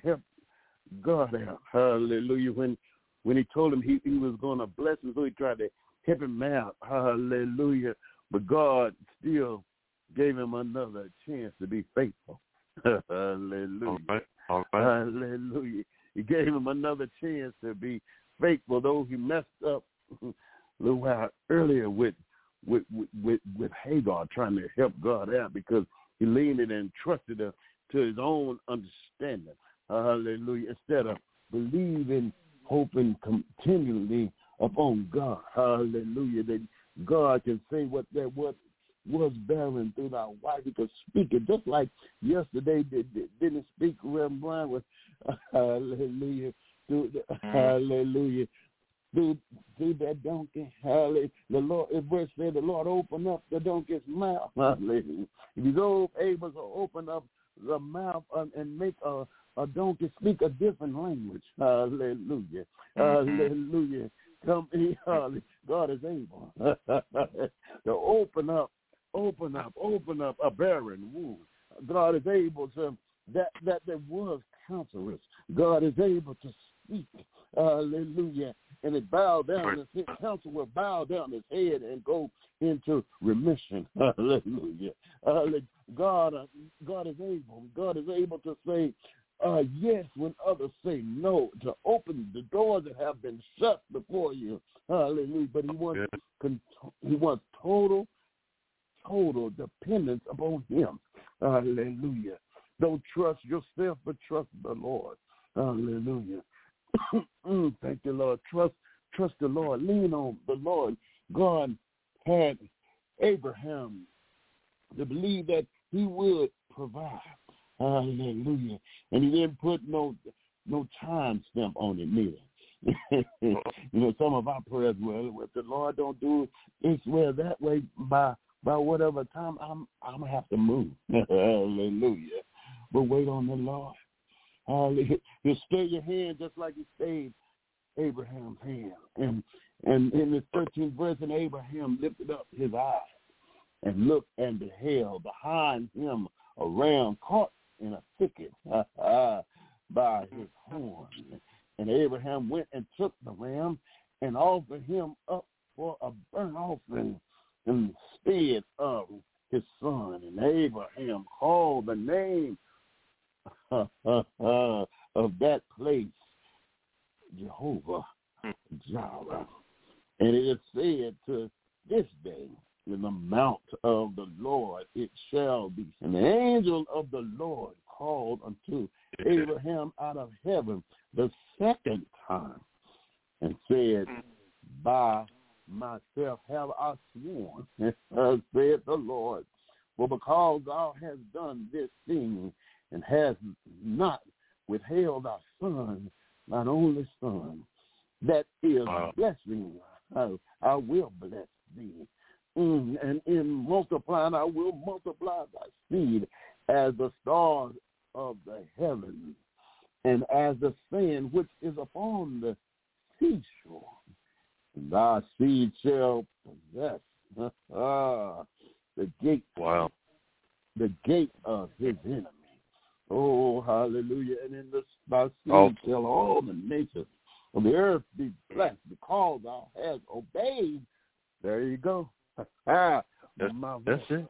God out. Hallelujah. When he told him he was going to bless him, so he tried to help him out. Hallelujah. But God still gave him another chance to be faithful. Hallelujah. All right. Hallelujah. He gave him another chance to be faithful, though he messed up a little while earlier with Hagar, trying to help God out, because he leaned and trusted her to his own understanding. Hallelujah. Instead of believing, hoping continually upon God. Hallelujah. That God can say what was barren through thy wife. He could speak it, just like yesterday didn't speak Reverend Brian with hallelujah. Hallelujah. Through that donkey. Hallelujah. The Lord, it verse said the Lord opened up the donkey's mouth. Hallelujah. If he's able to open up the mouth and make a donkey speak a different language. Hallelujah. Hallelujah. God is able to open up a barren womb. God is able to, that there was cancerous. God is able to speak. Hallelujah. And it bowed down, his counsel will bow down his head and go into remission. Hallelujah. God is able. God is able to say yes when others say no, to open the doors that have been shut before you. Hallelujah. But he wants total dependence upon him. Hallelujah. Don't trust yourself, but trust the Lord. Hallelujah. Thank you, Lord. Trust the Lord. Lean on the Lord. God had Abraham to believe that he would provide. Hallelujah. And he didn't put no time stamp on it neither. Some of our prayers, well, if the Lord don't do it this way or that way, by whatever time, I'm going to have to move. Hallelujah. But wait on the Lord. Hallelujah. He'll stay your hand just like he stayed Abraham's hand. And in the 13th verse, and Abraham lifted up his eyes and looked and beheld behind him a ram caught in a thicket by his horn. And Abraham went and took the ram and offered him up for a burnt offering instead of his son. And Abraham called the name of that place Jehovah Jireh. And it is said to this day, in the mount of the Lord it shall be. And the angel of the Lord called unto Abraham out of heaven the second time and said, by myself have I sworn, said the Lord, for because thou hast done this thing and hast not withheld thy son, mine only son, that is blessing. I will bless thee. And in multiplying, I will multiply thy seed as the stars of the heavens, and as the sand which is upon the seashore. Thy seed shall possess the gate. Wow. The gate of his enemy. Oh, hallelujah. And in thy seed shall all the nations of the earth be blessed, because thou hast obeyed. There you go. That's it.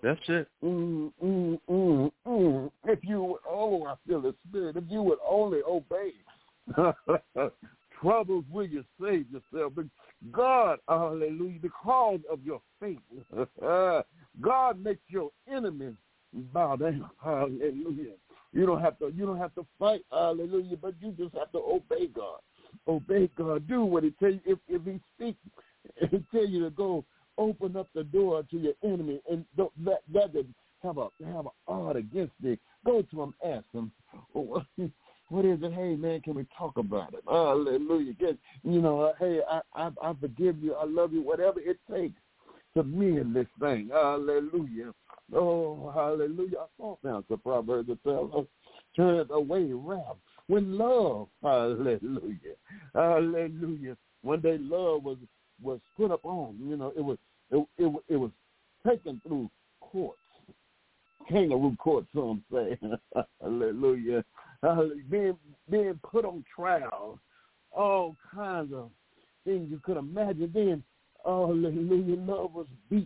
If you would, I feel the Spirit. If you would only obey, troubles will you save yourself. But God, hallelujah, because of your faith, God makes your enemies bow down. Hallelujah. You don't have to fight, hallelujah, but you just have to obey God. Obey God. Do what he tell you. If he speaks, he tell you to go open up the door to your enemy, and that doesn't have an odd against it. Go to him, ask him, what is it? Hey man, can we talk about it? Hallelujah. Hey, I forgive you. I love you. Whatever it takes to mend this thing. Hallelujah. Oh, hallelujah. I thought now the Proverbs that tell us, turn away wrath when love. Hallelujah. Hallelujah. One day love was put up on. It was taken through courts, kangaroo courts, some say. Hallelujah. Being put on trial, all kinds of things you could imagine. Then, hallelujah, love was beat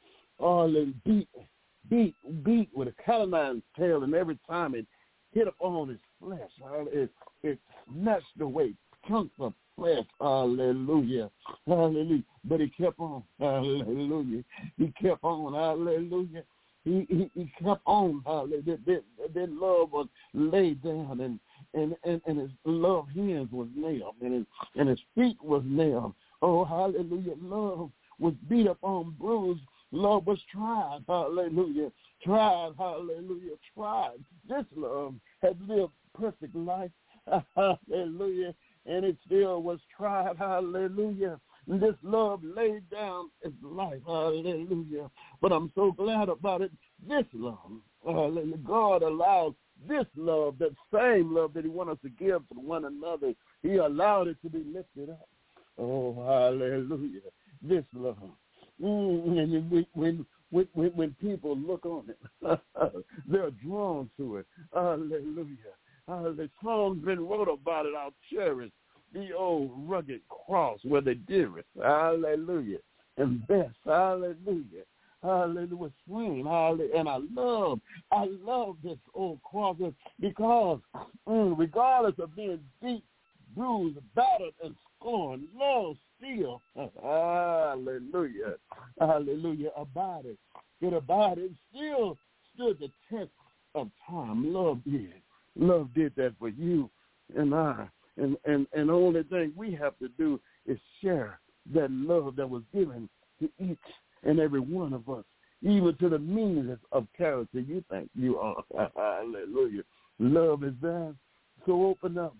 with a cat-o'-nine tail, and every time it hit upon his flesh, it snatched away chunks of flesh. Hallelujah. Hallelujah. But he kept on. Hallelujah. He kept on. Hallelujah. He kept on. Hallelujah. Then love was laid down, and his love hands was nailed, and his feet was nailed. Oh, hallelujah. Love was beat upon, bruised. Love was tried. Hallelujah. Tried. Hallelujah. Tried. This love had lived perfect life. Hallelujah. And it still was tried. Hallelujah. And this love laid down its life. Hallelujah. But I'm so glad about it. This love, hallelujah, God allows this love, that same love that he wants us to give to one another, he allowed it to be lifted up. Oh, hallelujah. This love. And when people look on it, they're drawn to it. Hallelujah. The song's been wrote about it. I'll cherish the old rugged cross where the dearest, hallelujah, and best, hallelujah, hallelujah, swing, hallelujah. And I love this old cross because regardless of being beat, bruised, battered, and scorned, love still, hallelujah, hallelujah, abided. It abided, still stood the test of time. Love did that for you and I. And the only thing we have to do is share that love that was given to each and every one of us, even to the meanest of character you think you are. Hallelujah. Love is there. So open up,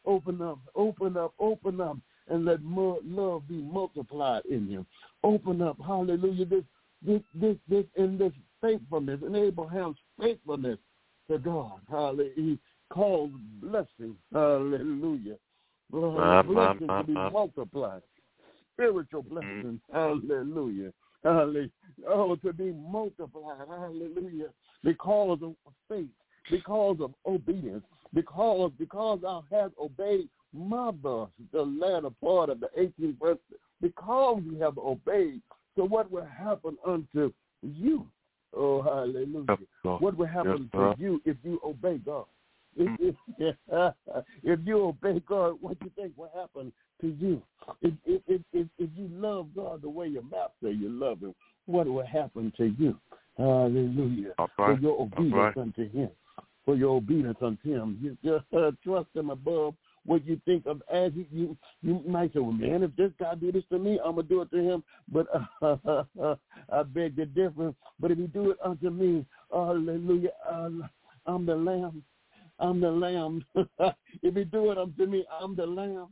and let love be multiplied in you. Open up, hallelujah, this in this faithfulness, in Abraham's faithfulness to God. Hallelujah. He calls blessing. Hallelujah. Blessings to be multiplied. Spiritual blessings. Hallelujah. Hallelujah. Oh, to be multiplied. Hallelujah. Because of faith, because of obedience, because thou hast obeyed my boss, the latter part of the 18th verse, because you have obeyed. So what will happen unto you? Oh, hallelujah. What will happen to you if you obey God? If you obey God, what do you think will happen to you? If you love God the way your mouth says you love him, what will happen to you? Hallelujah. For your obedience unto him. For your obedience unto him. You just trust him above what you think of. As you might say, well, man, if this guy do this to me, I'm going to do it to him. But I beg the difference. But if he do it unto me, hallelujah, I'm the lamb. I'm the lamb. If he do it unto me, I'm the lamb.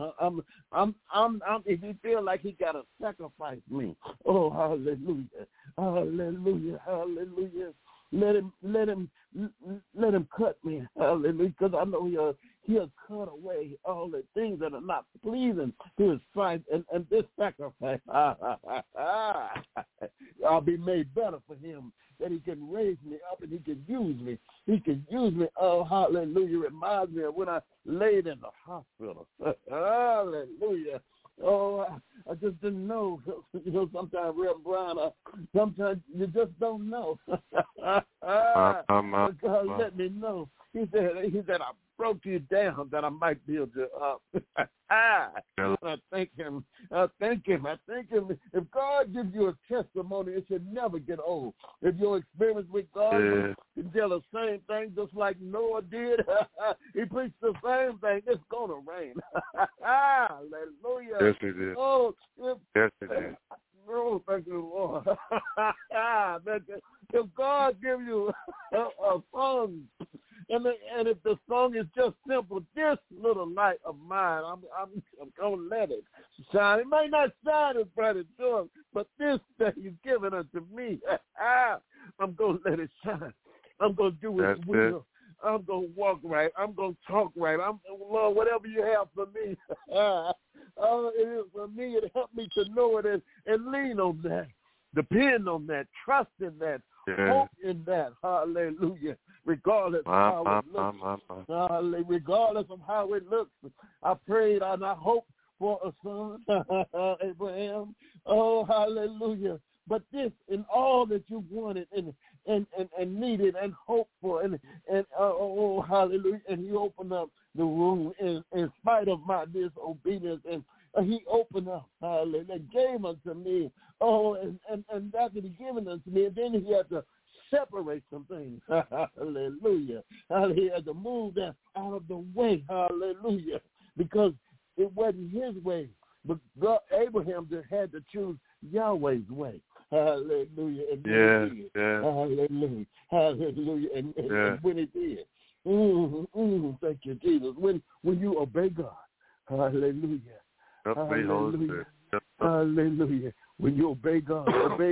If he feel like he got to sacrifice me, oh, hallelujah, hallelujah, hallelujah. Let him cut me, hallelujah, because I know he'll cut away all the things that are not pleasing to his sight, and this sacrifice, I'll be made better for him, that he can raise me up and he can use me. He can use me, oh, hallelujah. Reminds me of when I laid in the hospital. Hallelujah. Oh, I just didn't know. You know, sometimes, Reverend Brown, sometimes you just don't know. God let me know. He said, I broke you down that I might build you up. I thank him. If God gives you a testimony, it should never get old. If your experience with God can tell the same thing just like Noah did, he preached the same thing, it's going to rain. Hallelujah. Yes, he did. Oh, yes, he did. Oh, thank you, Lord. If God gives you a song, and if the song is just simple, this little light of mine, I'm going to let it shine. It may not shine as bright as yours, but this that he's given unto me, I'm going to let it shine. I'm going to do his will. I'm going to walk right. I'm going to talk right. Lord, whatever you have for me, it is for me. It helped me to know it and lean on that, depend on that, trust in that, hope in that. Hallelujah. Regardless of how it looks. Regardless of how it looks. I prayed and I hoped for a son, Abraham. Oh, hallelujah. But this and all that you wanted and needed and hoped for and oh, hallelujah. And he opened up the room in spite of my disobedience, and he opened up, hallelujah, gave unto me. Oh, and after he given unto me, and then he had to separate some things. Hallelujah. He had to move that out of the way. Hallelujah. Because it wasn't his way. But Abraham just had to choose Yahweh's way. Hallelujah. And hallelujah. Hallelujah. And when he did. Thank you, Jesus. When you obey God. Hallelujah. Hallelujah. Hallelujah. When you obey God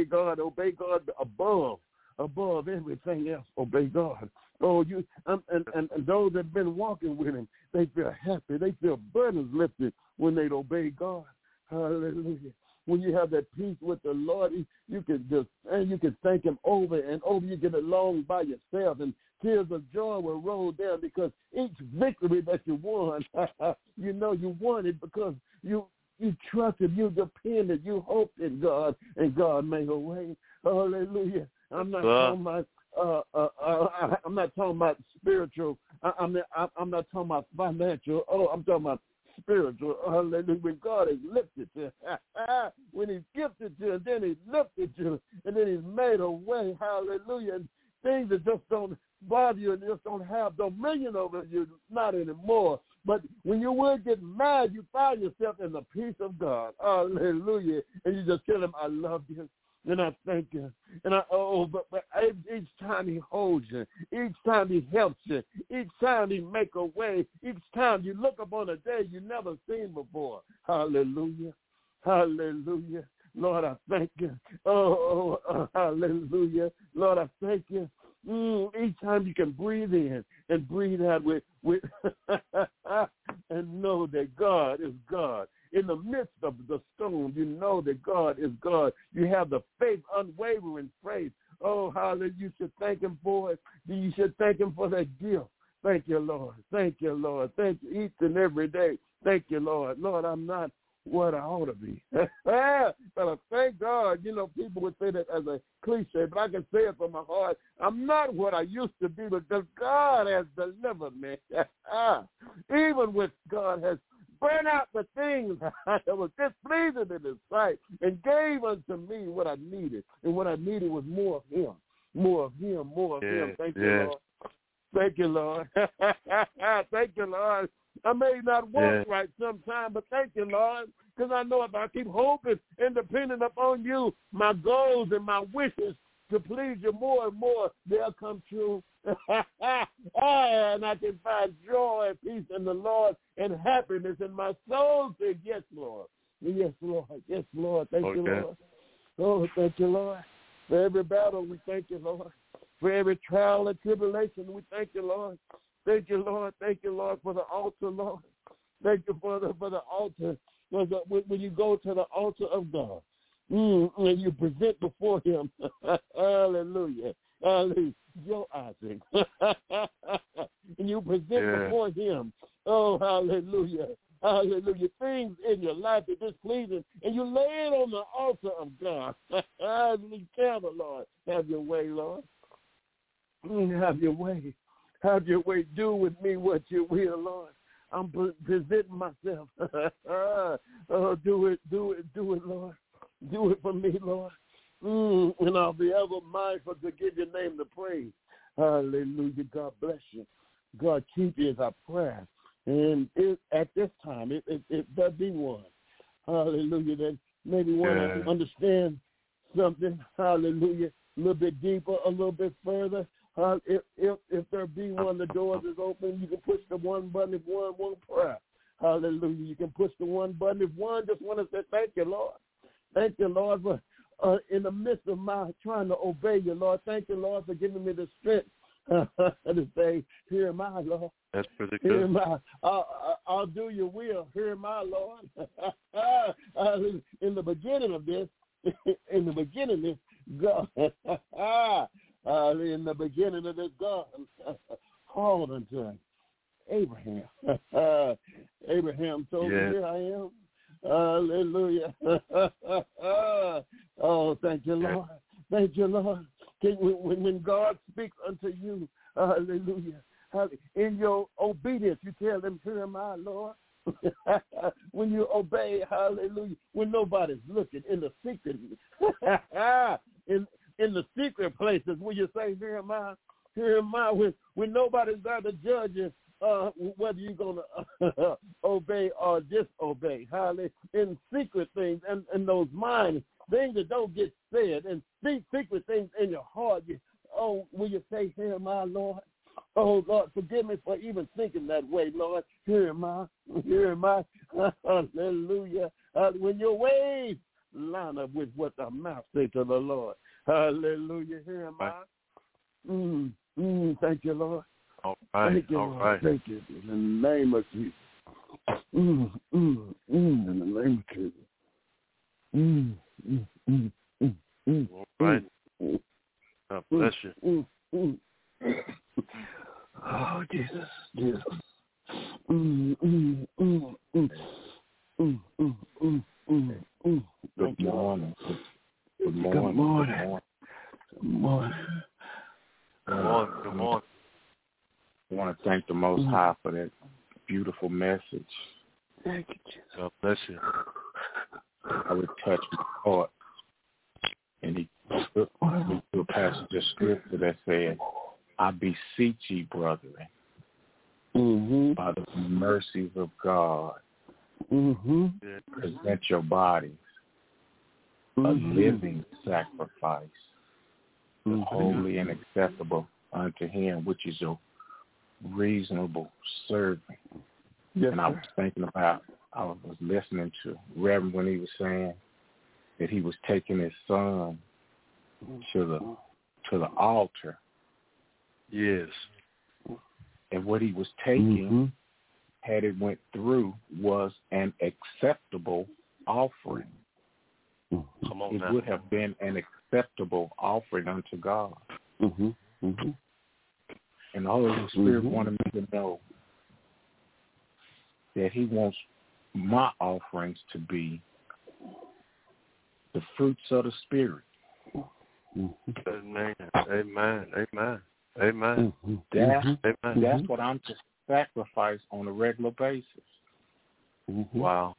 above everything else, obey God. Oh, and those that have been walking with him, they feel happy. They feel burdens lifted when they obey God. Hallelujah. When you have that peace with the Lord, you can thank him over and over. You get along by yourself, and tears of joy will roll down because each victory that you won, you know you won it because you trusted, you depended, you hoped in God, and God made a way. Hallelujah. I'm not talking about. I'm not talking about spiritual. I'm not talking about financial. Oh, I'm talking about spiritual. Hallelujah. When God has lifted you, when He's gifted you, and then He lifted you, and then He's made a way. Hallelujah. And things that just don't bother you and just don't have dominion over you, not anymore. But when you would get mad, you find yourself in the peace of God. Hallelujah. And you just tell Him, I love you. And I thank you. And but each time He holds you, each time He helps you, each time He make a way, each time you look upon a day you never seen before. Hallelujah. Hallelujah. Lord, I thank you. Hallelujah. Lord, I thank you. Each time you can breathe in and breathe out with and know that God is God. In the midst of the storm, you know that God is God. You have the faith, unwavering faith. Oh, hallelujah. You should thank Him for it. You should thank Him for that gift. Thank you, Lord. Thank you, Lord. Thank you each and every day. Thank you, Lord. Lord, I'm not what I ought to be. But I thank God. You know, people would say that as a cliche, but I can say it from my heart. I'm not what I used to be because God has delivered me. Even with God has burn out the things that was displeasing in His sight and gave unto me what I needed. And what I needed was more of Him, more of Him, more of Him. Thank you, Lord. Thank you, Lord. Thank you, Lord. I may not walk right sometime, but thank you, Lord, because I know if I keep hoping and depending upon you, my goals and my wishes to please you more and more, they'll come true. And I can find joy and peace in the Lord and happiness in my soul. Say, yes, Lord. Yes, Lord. Yes, Lord. Thank you, Lord. Oh, thank you, Lord. For every battle, we thank you, Lord. For every trial and tribulation, we thank you, Lord. Thank you, Lord. Thank you, Lord, for the altar, Lord. Thank you for the altar. When you go to the altar of God, and you present before him, hallelujah, hallelujah, your Isaac. And you present before him, oh, hallelujah, hallelujah, things in your life that are displeasing, and you lay it on the altar of God. You tell the Lord, have your way, Lord. Have your way. Have your way. Do with me what you will, Lord. I'm presenting myself. Oh, do it, Lord. Do it for me, Lord. And I'll be ever mindful to give your name the praise. Hallelujah. God bless you. God keep you is our prayer. And at this time, if there be one, hallelujah, that maybe want to understand something, hallelujah, a little bit deeper, a little bit further. If there be one, the doors is open. You can push the one button if one prayer. Hallelujah. You can push the one button if one just want to say, thank you, Lord. Thank you, Lord, for in the midst of my trying to obey you, Lord. Thank you, Lord, for giving me the strength to say, here am I, Lord. That's pretty good. Here am I. I'll do your will. Here am I, Lord. In the beginning of this, God. In the beginning of this, God called unto him. Abraham. Abraham told me, here I am. Hallelujah. Oh, thank you, Lord. Thank you, Lord. When God speaks unto you, hallelujah, in your obedience, you tell them, here am I, Lord. When you obey, hallelujah, when nobody's looking, in the secret, in the secret places, when you say, here am I, when nobody's got to judge you, whether you're going to obey or disobey. Hallelujah. In secret things and those minds, things that don't get said, and secret things in your heart. Will you say, here am I, Lord? Oh, Lord, forgive me for even thinking that way, Lord. Here am I. Here am I. Hallelujah. When your ways line up with what the mouth says to the Lord. Hallelujah. Here am I. Thank you, Lord. All right. Thank you, all Lord. right. Thank you. In the name of Jesus. In the name of Jesus. All right. God bless you. Oh, Jesus. Jesus. Good morning. Good morning. I want to thank the Most High for that beautiful message. Thank you, Jesus. God bless you. I would touch my heart. And he took me to a passage of scripture that said, I beseech ye, brethren, by the mercies of God, present your bodies a living sacrifice, holy and acceptable unto him, which is your reasonable servant. Yes, and I was thinking about, I was listening to Reverend when he was saying that he was taking his son to the altar. Yes. And what he was taking, had it went through, was an acceptable offering. Come on it now. would have been an acceptable offering unto God. And the Holy Spirit wanted me to know that he wants my offerings to be the fruits of the Spirit. Amen. Amen. Amen. Amen. That's what I'm to sacrifice on a regular basis. Wow.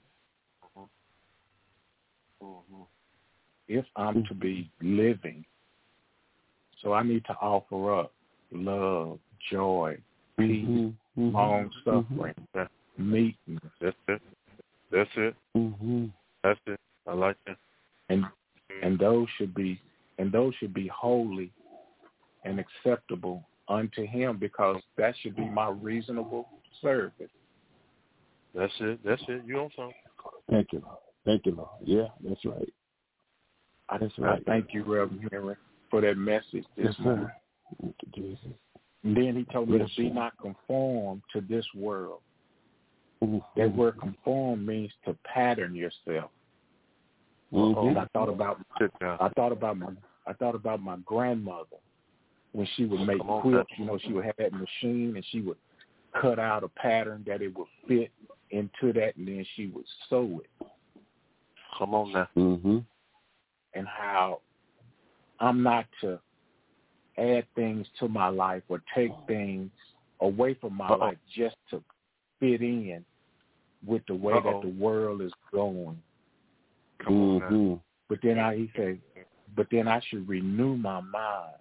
If I'm to be living. So I need to offer up love, joy, peace, long-suffering, meekness. That's it. That's it. That's it. I like that. And those should be and those should be holy and acceptable unto him, because that should be my reasonable service. That's it. You on something. Thank you, Lord. Yeah, that's right. That's right. I thank you, Reverend Henry, for that message this morning. Thank you, Jesus. And then he told me to be not conformed to this world. That word conform means to pattern yourself. And I thought about my grandmother when she would make quilts. You know, she would have that machine and she would cut out a pattern that it would fit into that, and then she would sew it. Come on now. And how I'm not to add things to my life or take things away from my life just to fit in with the way that the world is going. Come on now. But then I should renew my mind.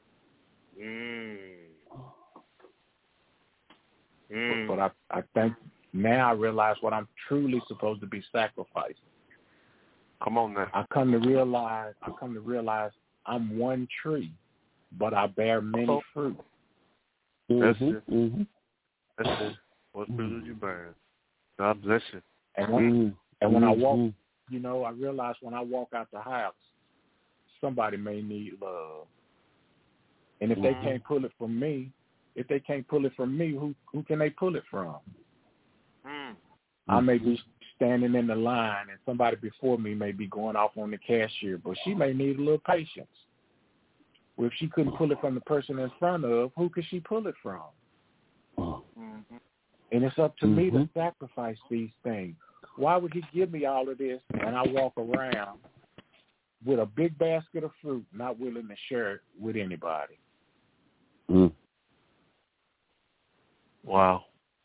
But I think now I realize what I'm truly supposed to be sacrificing. Come on now. I come to realize I'm one tree, but I bear many fruit. That's it. That's it. What fruit you bear? God bless you. And when I walk, you know, I realize when I walk out the house, somebody may need love. And if they can't pull it from me, who can they pull it from? I may be standing in the line and somebody before me may be going off on the cashier, but she may need a little patience. Well, if she couldn't pull it from the person in front of, who could she pull it from? And it's up to me to sacrifice these things. Why would he give me all of this and I walk around with a big basket of fruit, not willing to share it with anybody? Wow.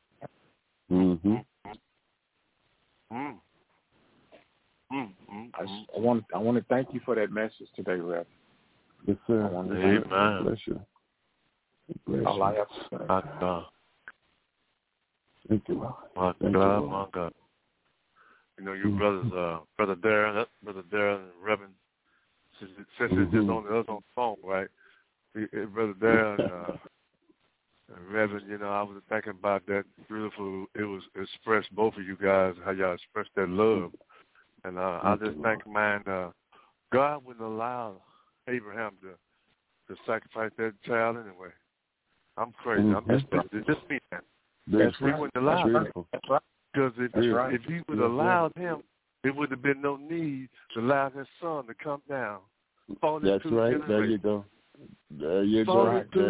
I want to thank you for that message today, Reverend. Yes, sir. Amen. Bless you. All I have to say. My God. Thank you, Lord. My God. You know, you brothers, Brother Darren, and Reverend, since it's just on the other phone, right? Brother Darren and Reverend, you know, I was thinking about that beautiful, it was expressed, both of you guys, how y'all expressed that love. And I just think, man, God wouldn't allow Abraham to sacrifice that child anyway. I'm crazy. I'm just me, man. That's he wouldn't allow it. That's right. Because if he would have allowed him, there would have been no need to allow his son to come down. That's right. There you go. There you go.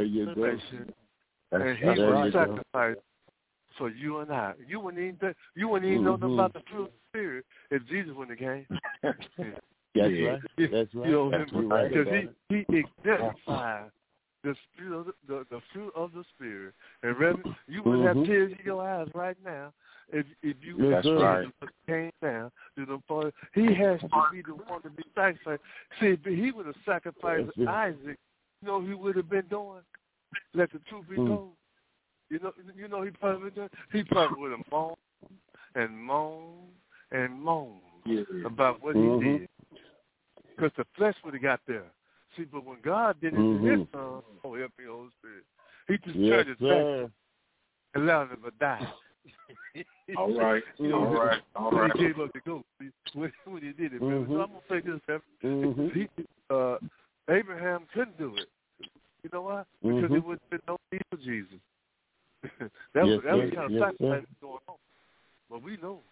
And he would sacrifice for you and I. You wouldn't even know nothing about the fruit of the Spirit if Jesus wouldn't have came. That's right. That's right. You know, because he exemplified the fruit of the Spirit. And Reverend, you would have tears in your eyes right now if you came down to the point. He has to be the one to be sacrificed. See, if he would have sacrificed Isaac, you know he would have been doing? Let the truth be told. You know he probably would have moaned and moaned and moaned about what he did. Because the flesh would have got there. See, but when God did it to his son, help me, Holy Spirit, he just turned his back and allowed him to die. All right. He gave up the ghost when he did it. So I'm going to say this, Abraham couldn't do it. You know why? Because there would have been no need for Jesus. that was kind of sacrifice going on. But we know.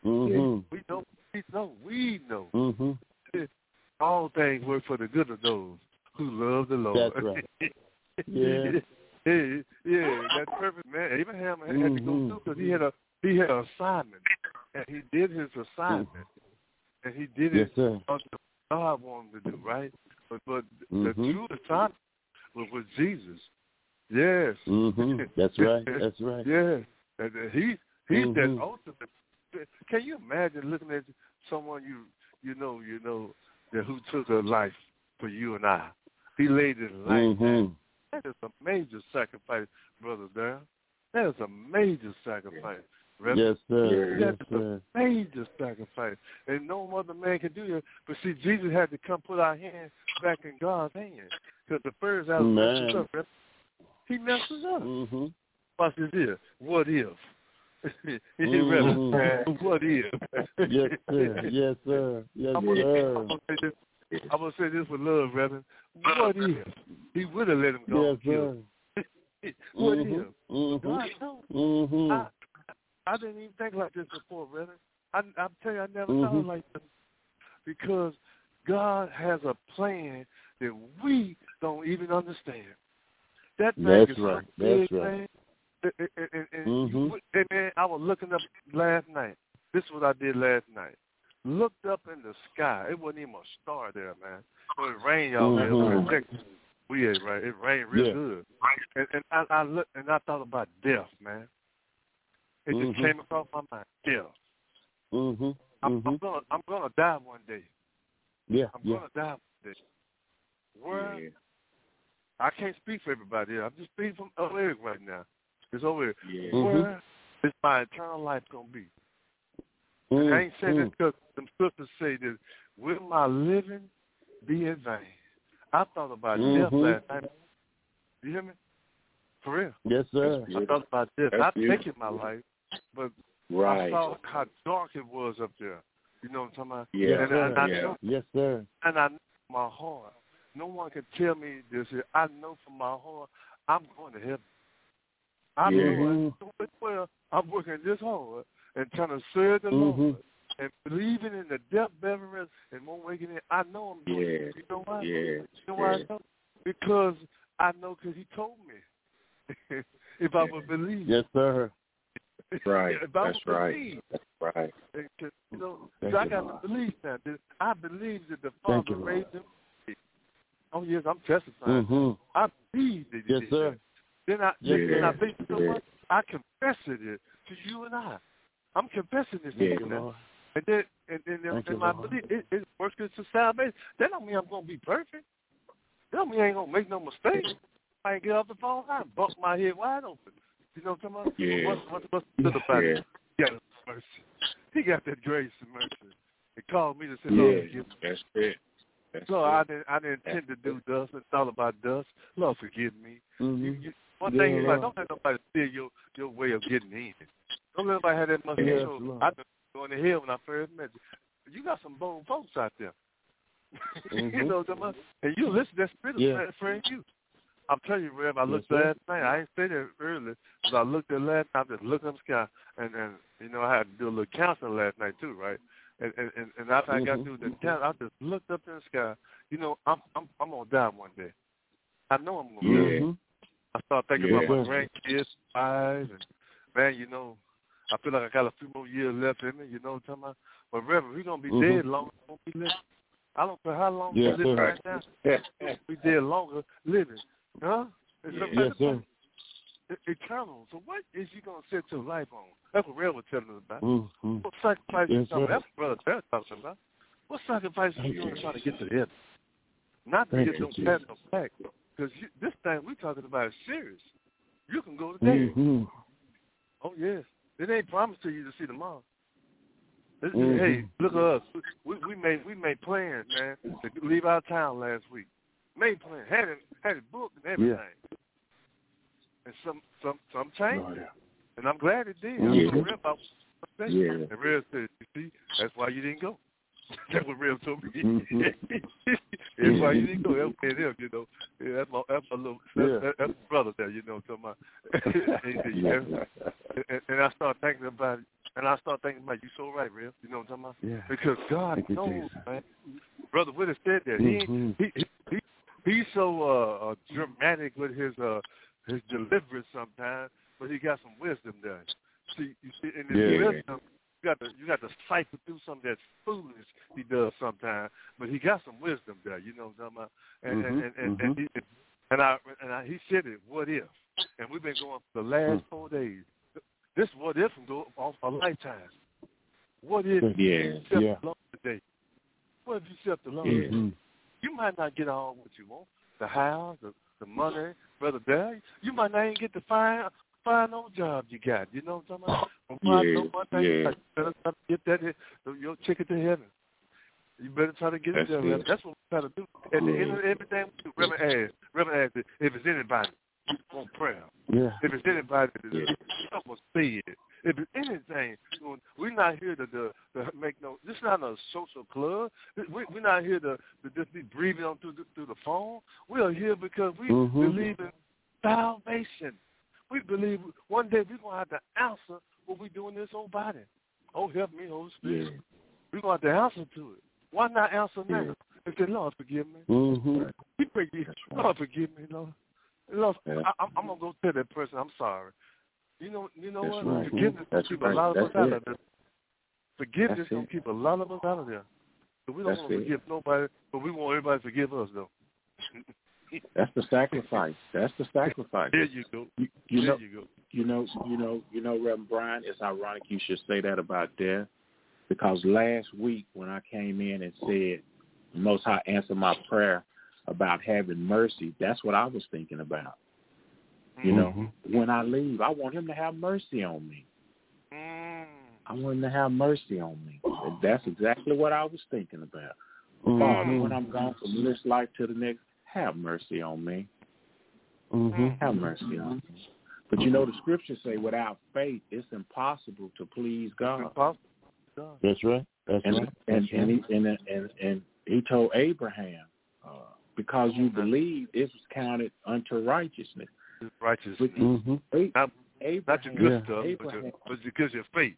We know. All things work for the good of those who love the Lord. That's right. That's perfect, man. Abraham had to go through because he had an assignment, and he did his assignment, and he did it what God wanted him to do, right? But the true assignment was with Jesus. Yes. That's right. That's right. Yes. And he's that ultimate. Can you imagine looking at someone you know that who took a life for you and I? He laid his life down. That is a major sacrifice, Brother Darrell. That is a major sacrifice. Yes, sir. That is a major sacrifice, and no other man can do that. But see, Jesus had to come put our hand back in God's hand, because the first hour messed us up. Right? He messed us up. Mm-hmm. Watch this here. What if? What if? Yes, sir. Yes, sir. Yes, sir. I'm going to say this with love, Reverend. What if he would have let him go? Yes, sir. What if? Mm-hmm. God knows. Mm-hmm. I didn't even think like this before, Reverend. I'm telling you, I never thought like this. Because God has a plan that we don't even understand. That thing That's is right. so big, That's right. man. And man, I was looking up last night. This is what I did last night. Looked up in the sky. It wasn't even a star there, man. So it rained y'all there. Weird, right? It rained real good. And I looked and I thought about death, man. It just came across my mind. Death. I'm gonna die one day. Yeah. I'm gonna die one day. Where? Yeah. I can't speak for everybody. I'm just speaking from over here right now. It's over here. Yeah. Where is my eternal life gonna be? And I ain't saying this because some sisters say that will my living be in vain? I thought about death last night. You hear me? For real. Yes, sir. I thought about death. Not taking my life, but I saw how dark it was up there. You know what I'm talking about? Yeah. And I know, yes, sir. And I know from my heart. No one can tell me this. I know from my heart I'm going to heaven. I know well I'm working this hard and trying to serve the Lord and believing in the death, burial, and more waking in. I know I'm doing it. You know why? You know why I know? Because I know because he told me. If I would believe. Yes, sir. Right. That's right. That's right. You know, so I got to believe that. I believe that the Father raised him. Oh, yes, I'm testifying. I believe that he did that. Then I think, you know what? I confess it to you and I. I'm confessing this to you now. And then my belief, it works to salvation. That don't mean I'm going to be perfect. That don't mean I ain't going to make no mistakes. I ain't get off the phone. I bump my head wide open. You know what I'm talking about? Yeah. What's good about it? He got mercy. He got that grace and mercy. He called me to say, Lord, forgive me. That's it. I didn't intend to do dust and thought about dust. Lord, forgive me. One thing is like, don't let nobody steal your way of getting in. Don't let nobody have that much control. I was going to hell when I first met you. You got some bold folks out there. You know what I'm talking about? And you listen to that spirit of friend you. I'm telling you, Rev, I looked last night. I didn't say that earlier, but I looked at last night. I just looked up the sky, and you know, I had to do a little counseling last night too, right? And after I got through the counseling, I just looked up in the sky. You know, I'm gonna die one day. I know I'm gonna die. I started thinking about my grandkids, 5, and man, you know, I feel like I got a few more years left in me. You know what I'm talking about? But Reverend, we're gonna be dead longer than we live. I don't care how long we live right now. We dead longer living. Huh? Yes, sir. Eternal. So what is you going to set your life on? That's what Red was telling us about. What sacrifice you talking about? That's what Brother Bear talking about. What sacrifice are you doing to try to get to the heaven? Not to get them platinum back. Because this thing we're talking about is serious. You can go today. Oh, yes. It ain't promised to you to see tomorrow. Hey, look at us. We made plans, man, to leave our town last week. Made plans, had it booked and everything. And some changed, and I'm glad it did. I'm real about that. And Real said, you see, that's why you didn't go. That's what Real told me. That's why you didn't go. That's him, you know. Yeah, that's my little, that's my brother there, you know. And I started thinking about it. And I started thinking about, you so right, Real. You know what I'm talking about? Because God knows, man. Brother Witter said that. He's so dramatic with his deliverance sometimes, but he got some wisdom there. See, you see, in his wisdom, you got to cipher through some of that foolishness he does sometimes, but he got some wisdom there. You know what I'm talking about? And he said it. What if? And we've been going for the last 4 days. This what if can go off a lifetime. What if you accept the Lord today? What if you accept the Lord today? You might not get all what you want, the house, the money, Brother Barry. You might not even get the fine old job you got. You know what I'm talking about? You better try to get that your ticket to heaven. You better try to get it there, Reverend. That's what we try to do. At the end of everything we do, Reverend asked if it's anybody want prayer. Yeah. If it's anybody that someone say it. If it's anything, we're not here to make no. This is not a social club. We're not here to just be breathing on through the phone. We are here because we believe in salvation. We believe one day we're gonna have to answer what we do in this old body. Oh, help me, Holy Spirit. Yeah. We're gonna have to answer to it. Why not answer now? And say, Lord, forgive me. We pray, Lord, forgive me, Lord. Lord, I'm gonna go tell that person I'm sorry. You know what? Right. Forgiveness gonna keep a lot of us out of there. Forgiveness gonna keep a lot of us out of there. So we don't want to forgive nobody, but we want everybody to forgive us, though. That's the sacrifice. That's the sacrifice. There you go. You know, Reverend Brian, it's ironic you should say that about death, because last week when I came in and said, the Most High answered my prayer about having mercy, that's what I was thinking about. You know, when I leave, I want him to have mercy on me. I want him to have mercy on me. And that's exactly what I was thinking about. Father, when I'm gone from this life to the next, have mercy on me. Have mercy on me. But you know, the scriptures say without faith, it's impossible to please God. That's right. And he told Abraham, because you believe, it was counted unto righteousness. Righteousness. Not your good stuff, but because your faith.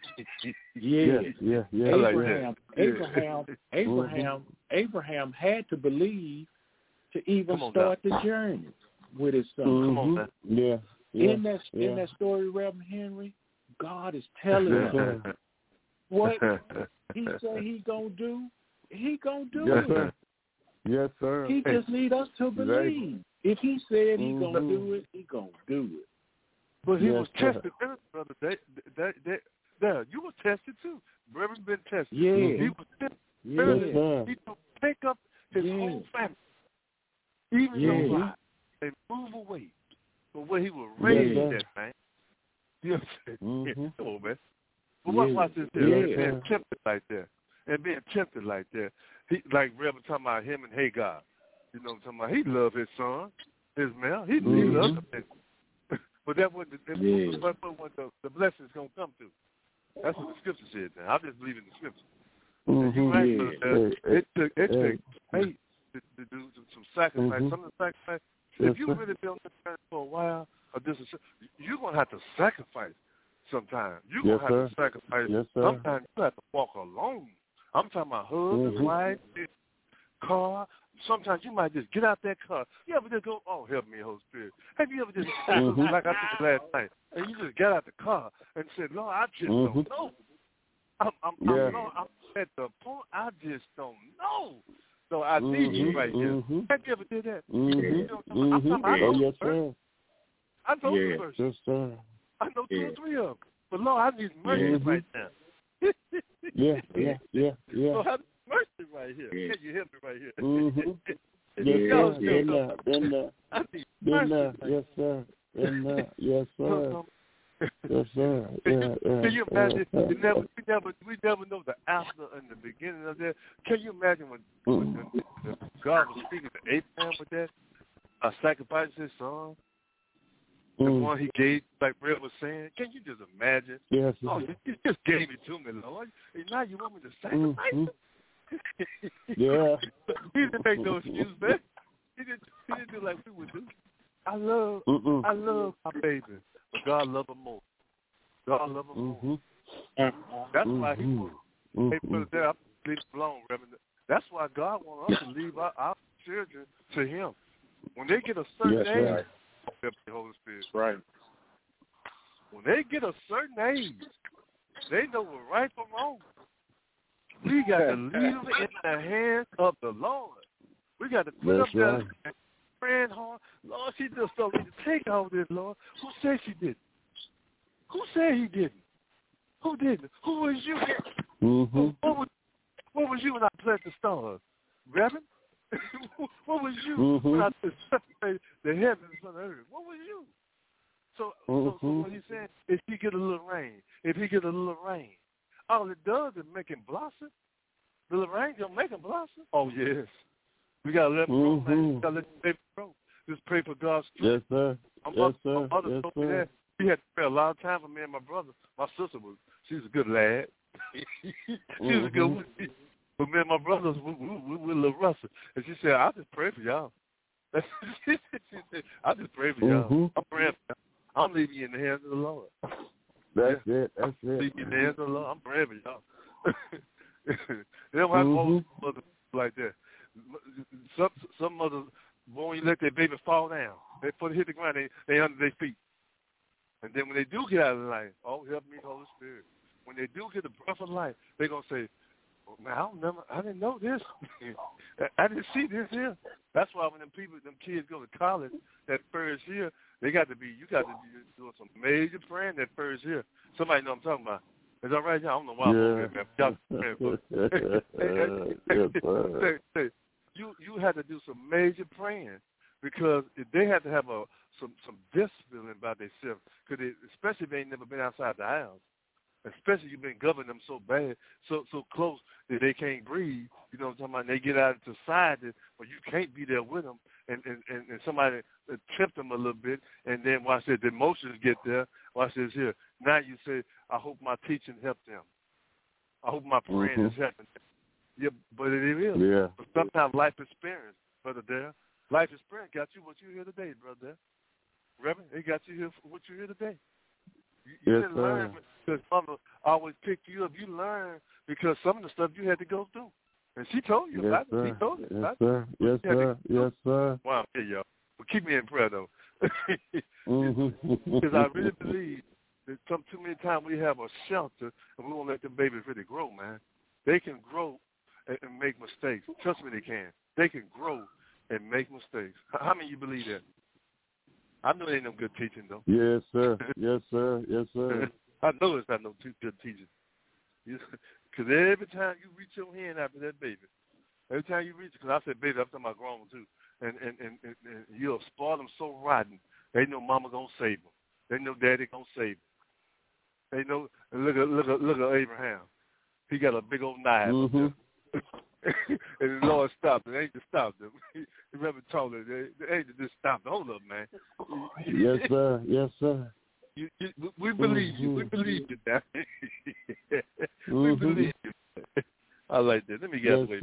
Abraham had to believe to even start the journey with his son. Come on, man. In that story, Reverend Henry, God is telling us what he said he gonna do. He gonna do it. Yes, sir. He just need us to believe. If he said he gonna do it, he gonna do it. But he was tested, brother. There, you were tested too. Reverend been tested. Yeah. He was tested. He took pick up his whole family, even though they move away from where he was raised at, man. You know what I'm saying? Come on, man. But watch this here. Being tempted like that. And being tempted like that. He, like Reverend talking about him and Hagar. You know what I'm talking about? He loved his son, his male. He loved him. But that wasn't the blessings going to come to. That's what the scripture said. Now. I'm just believing the scripture. It took faith to do some sacrifice. Some of the sacrifice. If you really been on this earth for a while, you're going to have to sacrifice sometimes. You're going to have to sacrifice. Sometimes you have to walk alone. I'm talking about husband, wife, car. Sometimes you might just get out that car. You ever just go, oh, help me, Holy Spirit. Have you ever just, like I did last night, and you just got out the car and said, Lord, I just don't know. I'm at the point, I just don't know. So I need you right here. Have you ever did that? You know, I'm talking about I know the verse. Yes, sir. I know 2 or 3 of them. But Lord, I need mercy right now. So I need mercy right here. Can you help me right here? Yes, sir. Yes, sir. Yes, sir. Can you imagine? We never know the after and the beginning of that. Can you imagine when God was speaking to Abraham with that? Sacrificing his son, the one he gave, like Brett was saying. Can you just imagine? Yes. Oh, you just gave it to me, Lord. And now you want me to sacrifice it? He didn't make no excuse, man. He didn't do like we would do. I love my baby, but God love him more. God love him more. That's why he wants. Hey, brother, there, I'm leave it alone, Reverend. That's why God wants us to leave our children to Him. When they get a certain age, the Holy Spirit. Right. When they get a certain age, they know what's right from wrong. We got to leave them in the hands of the Lord. We got to put up there praying hard. Lord, she just told me to take all this, Lord. Who said she didn't? Who said he didn't? Who didn't? Who was you? What was you when I pledged the stars? Reverend? What was you when I separated the heavens from the earth? What was you? So what he's saying is she get a little rain. if he get a little rain? All it does is make him blossom. The little rain don't make him blossom. Oh, yes. We got to let him grow, man. We got to let the baby grow. Just pray for God's strength. Yes, sir. My mother told me that. She had to pray a lot of time for me and my brother. My sister she was a good lad. She was a good one. But me and my brothers, we were a little rusty. And she said, I just pray for y'all. She said, I just pray for y'all. I'm praying for y'all. I'm leaving you in the hands of the Lord. That's it. That's it. Leave you in the hands of the Lord. I'm praying for y'all. They don't have most mothers like that. Some mothers won't let their baby fall down. They put it hit the ground. They under their feet. And then when they do get out of life, oh, help me, Holy Spirit. When they do get the breath of life, they're going to say, oh, man, I didn't know this. I didn't see this here. That's why when them kids go to college that first year, you got to be doing some major praying that first year. Somebody know what I'm talking about. Is that right? I don't know why I'm over here, man. You had to do some major praying because they had to have some discipline about themselves. Especially if they ain't never been outside the house. Especially you've been governing them so bad, so close that they can't breathe. You know what I'm talking about? And they get out into society, but you can't be there with them, and somebody tempt them a little bit, and then watch this, the emotions get there. Watch this here. Now you say, I hope my teaching helped them. I hope my praying is helping them. Yeah, but it is. Yeah. But sometimes life experience, Brother Dare, life experience got you what you hear today, Brother. Reverend, it got you here for what you hear today. You didn't learn because Mama always picked you up. You learned because some of the stuff you had to go through. And she told you about it. She told you about it. Yes, sir. Yes, sir. Wow, here, y'all. Well, keep me in prayer, though. Because I really believe that too many times we have a shelter and we won't let them babies really grow, man. They can grow and make mistakes. Trust me, they can. They can grow and make mistakes. How many of you believe that? I know it ain't no good teaching, though. Yes, sir. Yes, sir. Yes, sir. I know it's not no good teaching. Because every time you reach your hand after that baby, every time you reach it, because I said baby, I'm talking about grown too, and you'll spoil them so rotten, they know mama going to save them. They know daddy going to save them. They know, look at Abraham. He got a big old knife. And the Lord stopped it. The angel stopped him. He never told her. The angel just stopped it. Hold up, man. Yes, sir. Yes, sir. We believe you. We believe you now. We believe you. I like that. Let me get away.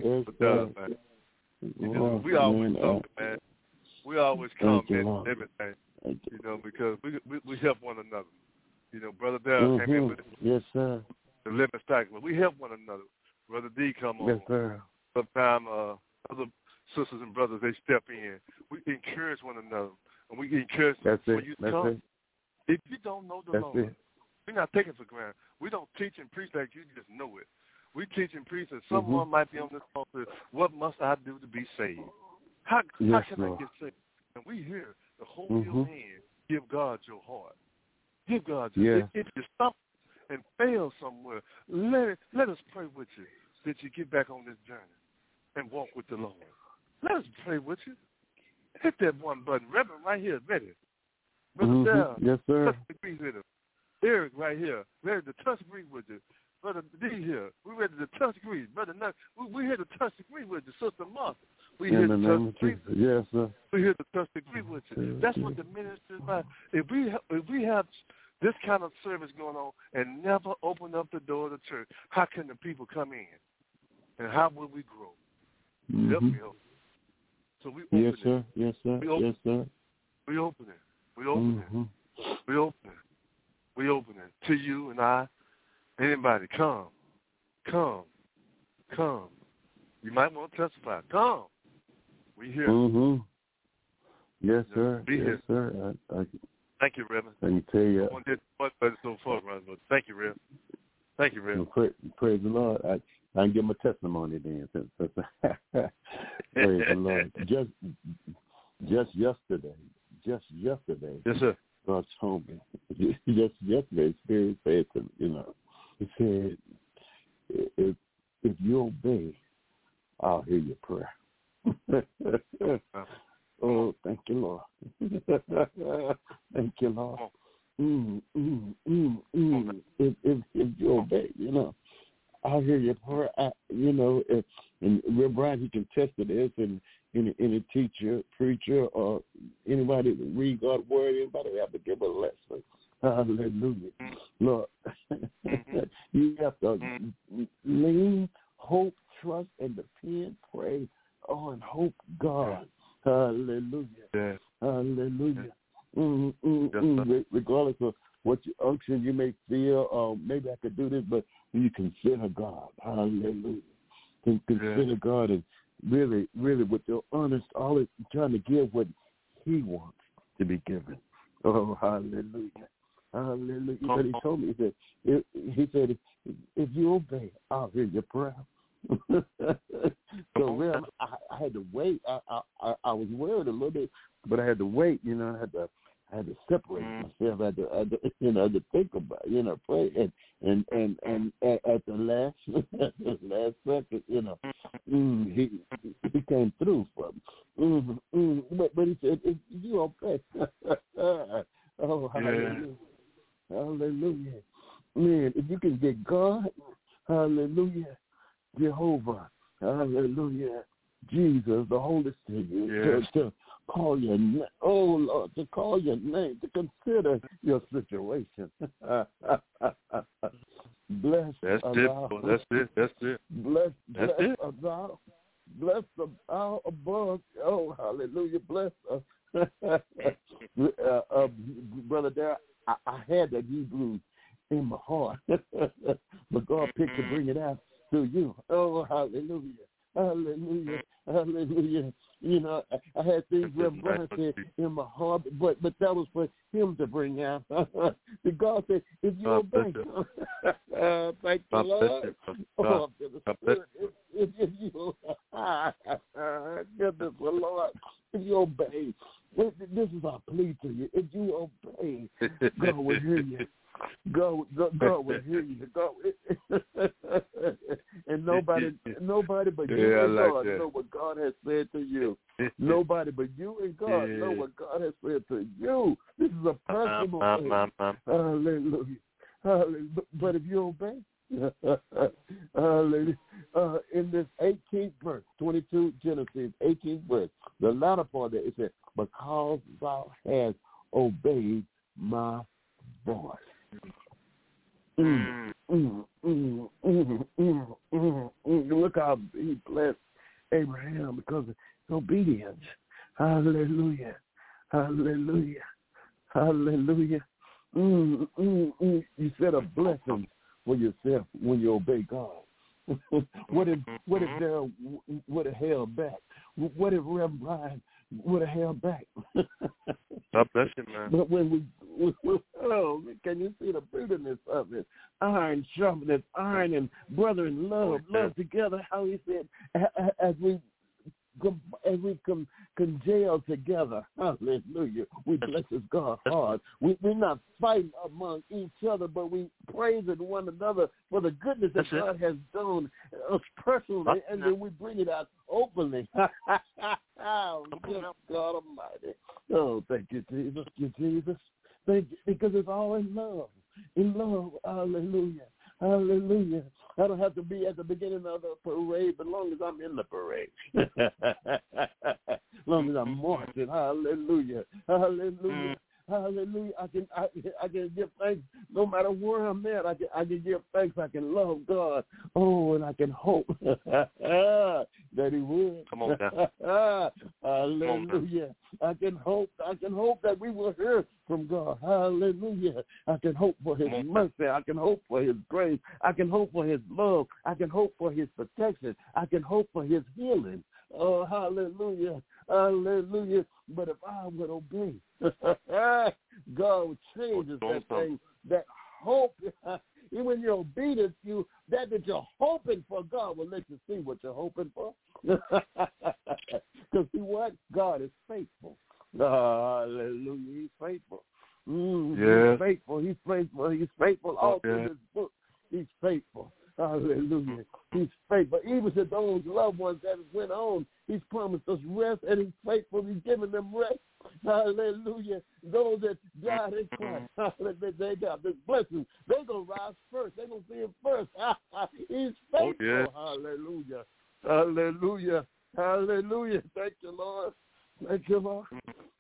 We always talk, man. We always comment everything. You know, because we help one another. You know, Brother Dale came in with yes, sir. The living statement. We help one another. Brother D come on. Yes, sir. Sometimes other sisters and brothers, they step in. We encourage one another. And we encourage them. When you come, if you don't know the Lord, we're not taking for granted. We don't teach and preach like you just know it. We teach and preach that someone might be on this altar. What must I do to be saved? How can I get saved? And we here to hold your hand, give God your heart. Give God your heart. If you stop and fail somewhere, let us pray with you that you get back on this journey and walk with the Lord. Let us pray with you. Hit that one button. Reverend right here, ready. Brother Dale, yes, sir. Touch agree with him. Eric right here, ready to touch agree with you. Brother D here, we're ready to touch agree. Brother Nutt, we're here to touch agree with you. Sister Martha, we're here to touch agree with you. Yes, sir. We're here to touch agree with you. That's what the ministry is about. If we have this kind of service going on and never open up the door of the church, how can the people come in? And how will we grow? Help me help. So we open yes, sir. Yes, sir. Yes, sir. We open it. We open it. We open it. We open it. To you and I, anybody, come. Come. Come. You might want to testify. Come. We here. Yes, sir. Be here. Sir. Thank you, Reverend. Let me tell you. I won't get much better so far, brother, but thank you, Reverend. Thank you, Reverend. Praise the Lord. I can give my testimony then. Praise the Lord. Just yesterday. Yes, sir. God told me. Just yesterday, Spirit said to me, you know, He said, if you obey, I'll hear your prayer. Oh, thank you, Lord. Thank you, Lord. And Reverend Brian, he can test to this, and any teacher, preacher, or anybody that read God's word, anybody have to give a lesson. Hallelujah. Lord, you have to lean, hope, trust, and depend, pray, and hope God. Hallelujah. Yes. Hallelujah. Regardless of what unction you may feel, maybe I could do this, but you consider God. Hallelujah. Consider God, and really, really with your honest, always trying to give what he wants to be given. Oh, hallelujah. Hallelujah. But he told me, he said, if you obey, I'll hear your prayer. So really, I had to wait. I was worried a little bit, but I had to wait. I had to separate myself. I had to think about it, pray, and at the last second, he came through for me. But he said, if you obey, oh, hallelujah. Hallelujah. Man, if you can get God, hallelujah, Jehovah, hallelujah, Jesus, the Holy Spirit, to call your name, oh Lord, to call your name, to consider your situation. Bless. That's it. Bless about above. Oh, hallelujah. Bless us. Brother Darrell, I had that Hebrew in my heart, but God picked to bring it out to you. Oh, hallelujah. Hallelujah. Hallelujah. I had things where Brian said in my heart, but that was for him to bring out. The God said, if you obey, thank the Lord. Oh, if you, goodness, the Lord, if you obey, this is our plea to you. If you obey, God will hear you. God will hear you. And nobody but you and God know what God has said to you. Nobody but you and God know what God has said to you. This is a personal thing. Hallelujah. Hallelujah. But if you obey, hallelujah. In this 18th verse, 22 Genesis, 18th verse, the latter part of it said, because thou hast obeyed my voice. Look how he blessed Abraham because of his obedience. Hallelujah. Hallelujah. Hallelujah. You said a blessing for yourself when you obey God. What if Darrell would have held back? What if Reverend Brian would have held back? God bless you, man. But when we can you see the bitterness of it? Iron sharpness, iron and brother in love together. How he said, as we congeal together, hallelujah, we bless God hard. We're not fighting among each other, but we praising one another for the goodness that God has done us personally, and then we bring it out openly. Oh, God Almighty. Oh, thank you, Jesus. Thank you, because it's all in love. In love, hallelujah. Hallelujah. I don't have to be at the beginning of the parade, but as long as I'm in the parade. As long as I'm marching. Hallelujah. Hallelujah. Hallelujah. I can give thanks no matter where I'm at. I can give thanks. I can love God. Oh, and I can hope that he would. Come on now. Hallelujah. I can hope that we will hear from God. Hallelujah. I can hope for his mercy. I can hope for his grace. I can hope for his love. I can hope for his protection. I can hope for his healing. Oh, hallelujah. Hallelujah. But if I would obey, God would change that thing, that hope. Even when you're obedient, that you're hoping for, God will let you see what you're hoping for. Because see what? God is faithful. Hallelujah. He's faithful. He's faithful. He's faithful. He's faithful. All through this book, he's faithful. Hallelujah. He's faithful. Even to those loved ones that went on, he's promised us rest, and he's faithful. He's giving them rest. Hallelujah. Those that died in Christ, they got this blessing. They're going to rise first. They're going to see him first. He's faithful. Hallelujah. Hallelujah. Hallelujah. Thank you, Lord. Thank you, Lord.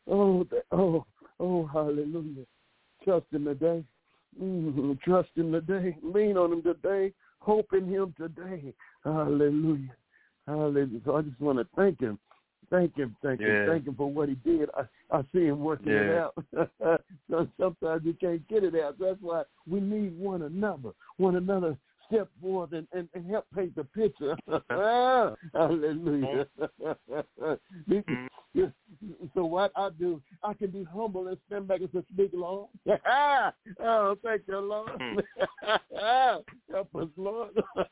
Oh, hallelujah. Trust him today. Trust him today. Lean on him today. Hope in him today. Hallelujah. Hallelujah. So I just want to thank him. Thank him for what he did. I see him working it out. So sometimes you can't get it out. That's why we need one another step forward and help paint the picture. Hallelujah. So what I do, I can be humble and stand back and say, speak, Lord. Oh, thank you, Lord. Help us, Lord.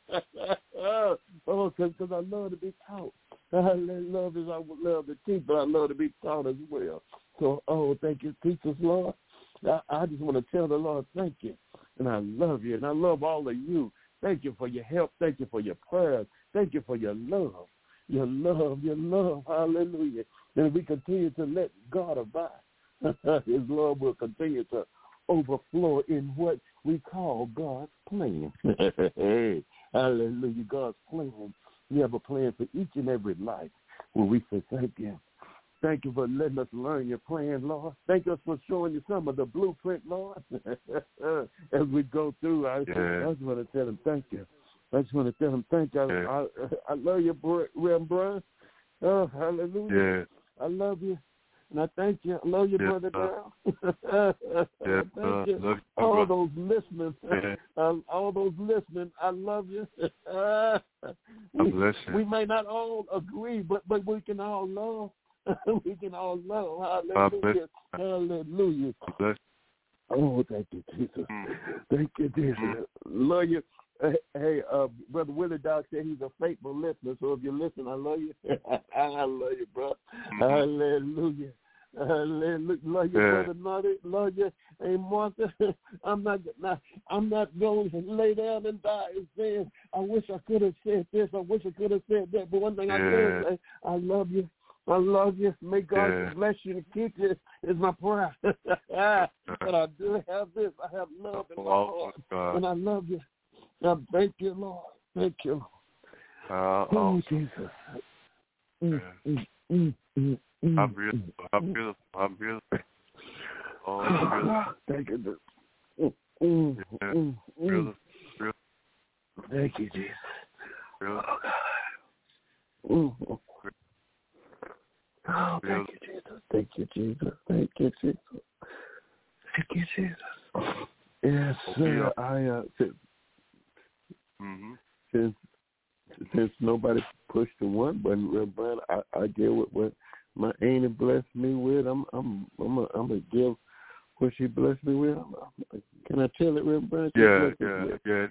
Because I love to be taught. I love to teach, but I love to be taught as well. So, thank you, teach us, Lord. I just want to tell the Lord, thank you. And I love you, and I love all of you. Thank you for your help. Thank you for your prayers. Thank you for your love. Your love. Hallelujah. And we continue to let God abide, his love will continue to overflow in what we call God's plan. Hallelujah. God's plan. We have a plan for each and every life where we say thank you. Thank you for letting us learn your plan, Lord. Thank us for showing you some of the blueprint, Lord. As we go through, I just want to tell him thank you. I just want to tell him thank you. I love you, Reverend Brian. Oh, hallelujah. I love you. And I thank you. I love you, Brother Brown. Thank you. All those listening. I love you. We may not all agree, but we can all love. We can all love. Hallelujah. Hallelujah. Oh, thank you, Jesus. Thank you, Jesus. Love you. Hey, Brother Willie Doc said he's a faithful listener, so if you listen, I love you. I love you, bro. Hallelujah. Hallelujah. Love you, Brother Nutty. Love you. Hey, Martha, I'm not going to lay down and die and saying, I wish I could have said this, I wish I could have said that, but one thing I can say, I love you. I love you. May God bless you and keep you is my prayer. But I do have this. I have love in my heart. And I love you. I thank you, Lord. Thank you. Oh, Jesus. How beautiful. Oh, beautiful. Thank you. Beautiful. Thank you, Jesus. Beautiful. Oh, thank you, Jesus. Thank you, Jesus. Thank you, Jesus. Thank you, Jesus. Yes, sir. Since nobody pushed the one button, Brian, I give what my Annie blessed me with. I'm gonna give what she blessed me with. Can I tell it, Reverend Brian? Yeah.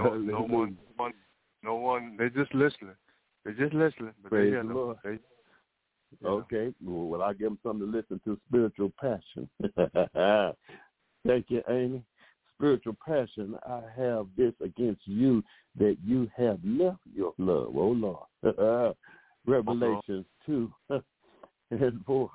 No one. They're just listening. But praise the Lord. Okay. Well, I give them something to listen to. Spiritual passion. Thank you, Amy. Spiritual passion. I have this against you, that you have left your love. Oh, Lord. Revelations 2 and 4.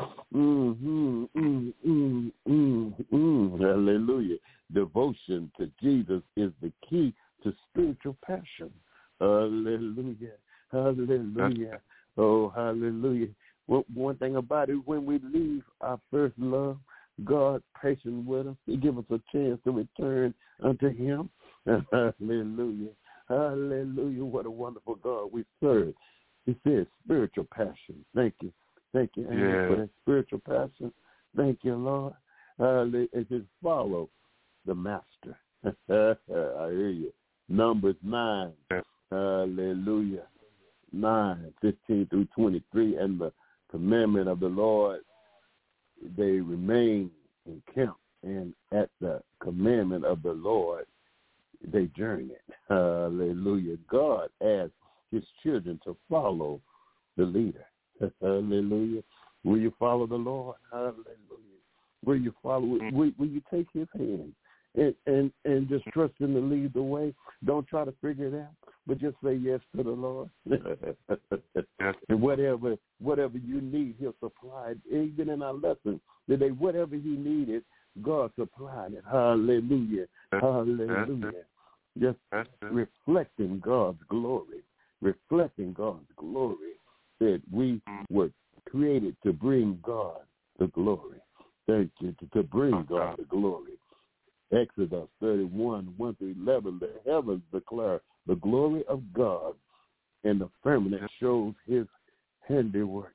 Hallelujah. Devotion to Jesus is the key to spiritual passion. Hallelujah. Hallelujah. Oh, hallelujah. One thing about it, when we leave our first love, God patient with us. He gives us a chance to return unto him. Hallelujah. Hallelujah. What a wonderful God we serve. He says spiritual passion. Thank you. Thank you, Amy, for that spiritual passion. Thank you, Lord. It just follow the master. I hear you. Numbers 9. Hallelujah. 9:15 through 23, and the commandment of the Lord, they remain in camp, and at the commandment of the Lord, they journey. Hallelujah. God asks his children to follow the leader. Hallelujah. Will you follow the Lord? Hallelujah. Will you follow? Will you take his hand and just trust him to lead the way? Don't try to figure it out, but just say yes to the Lord. And whatever you need, he'll supply it. Even in our lesson today, whatever he needed, God supplied it. Hallelujah. Hallelujah. Just reflecting God's glory reflecting God's glory. That we were created to bring God the glory. Thank you, to bring God the glory. Exodus 31, 1-11, the heavens declare the glory of God, and the firmament shows his handiwork.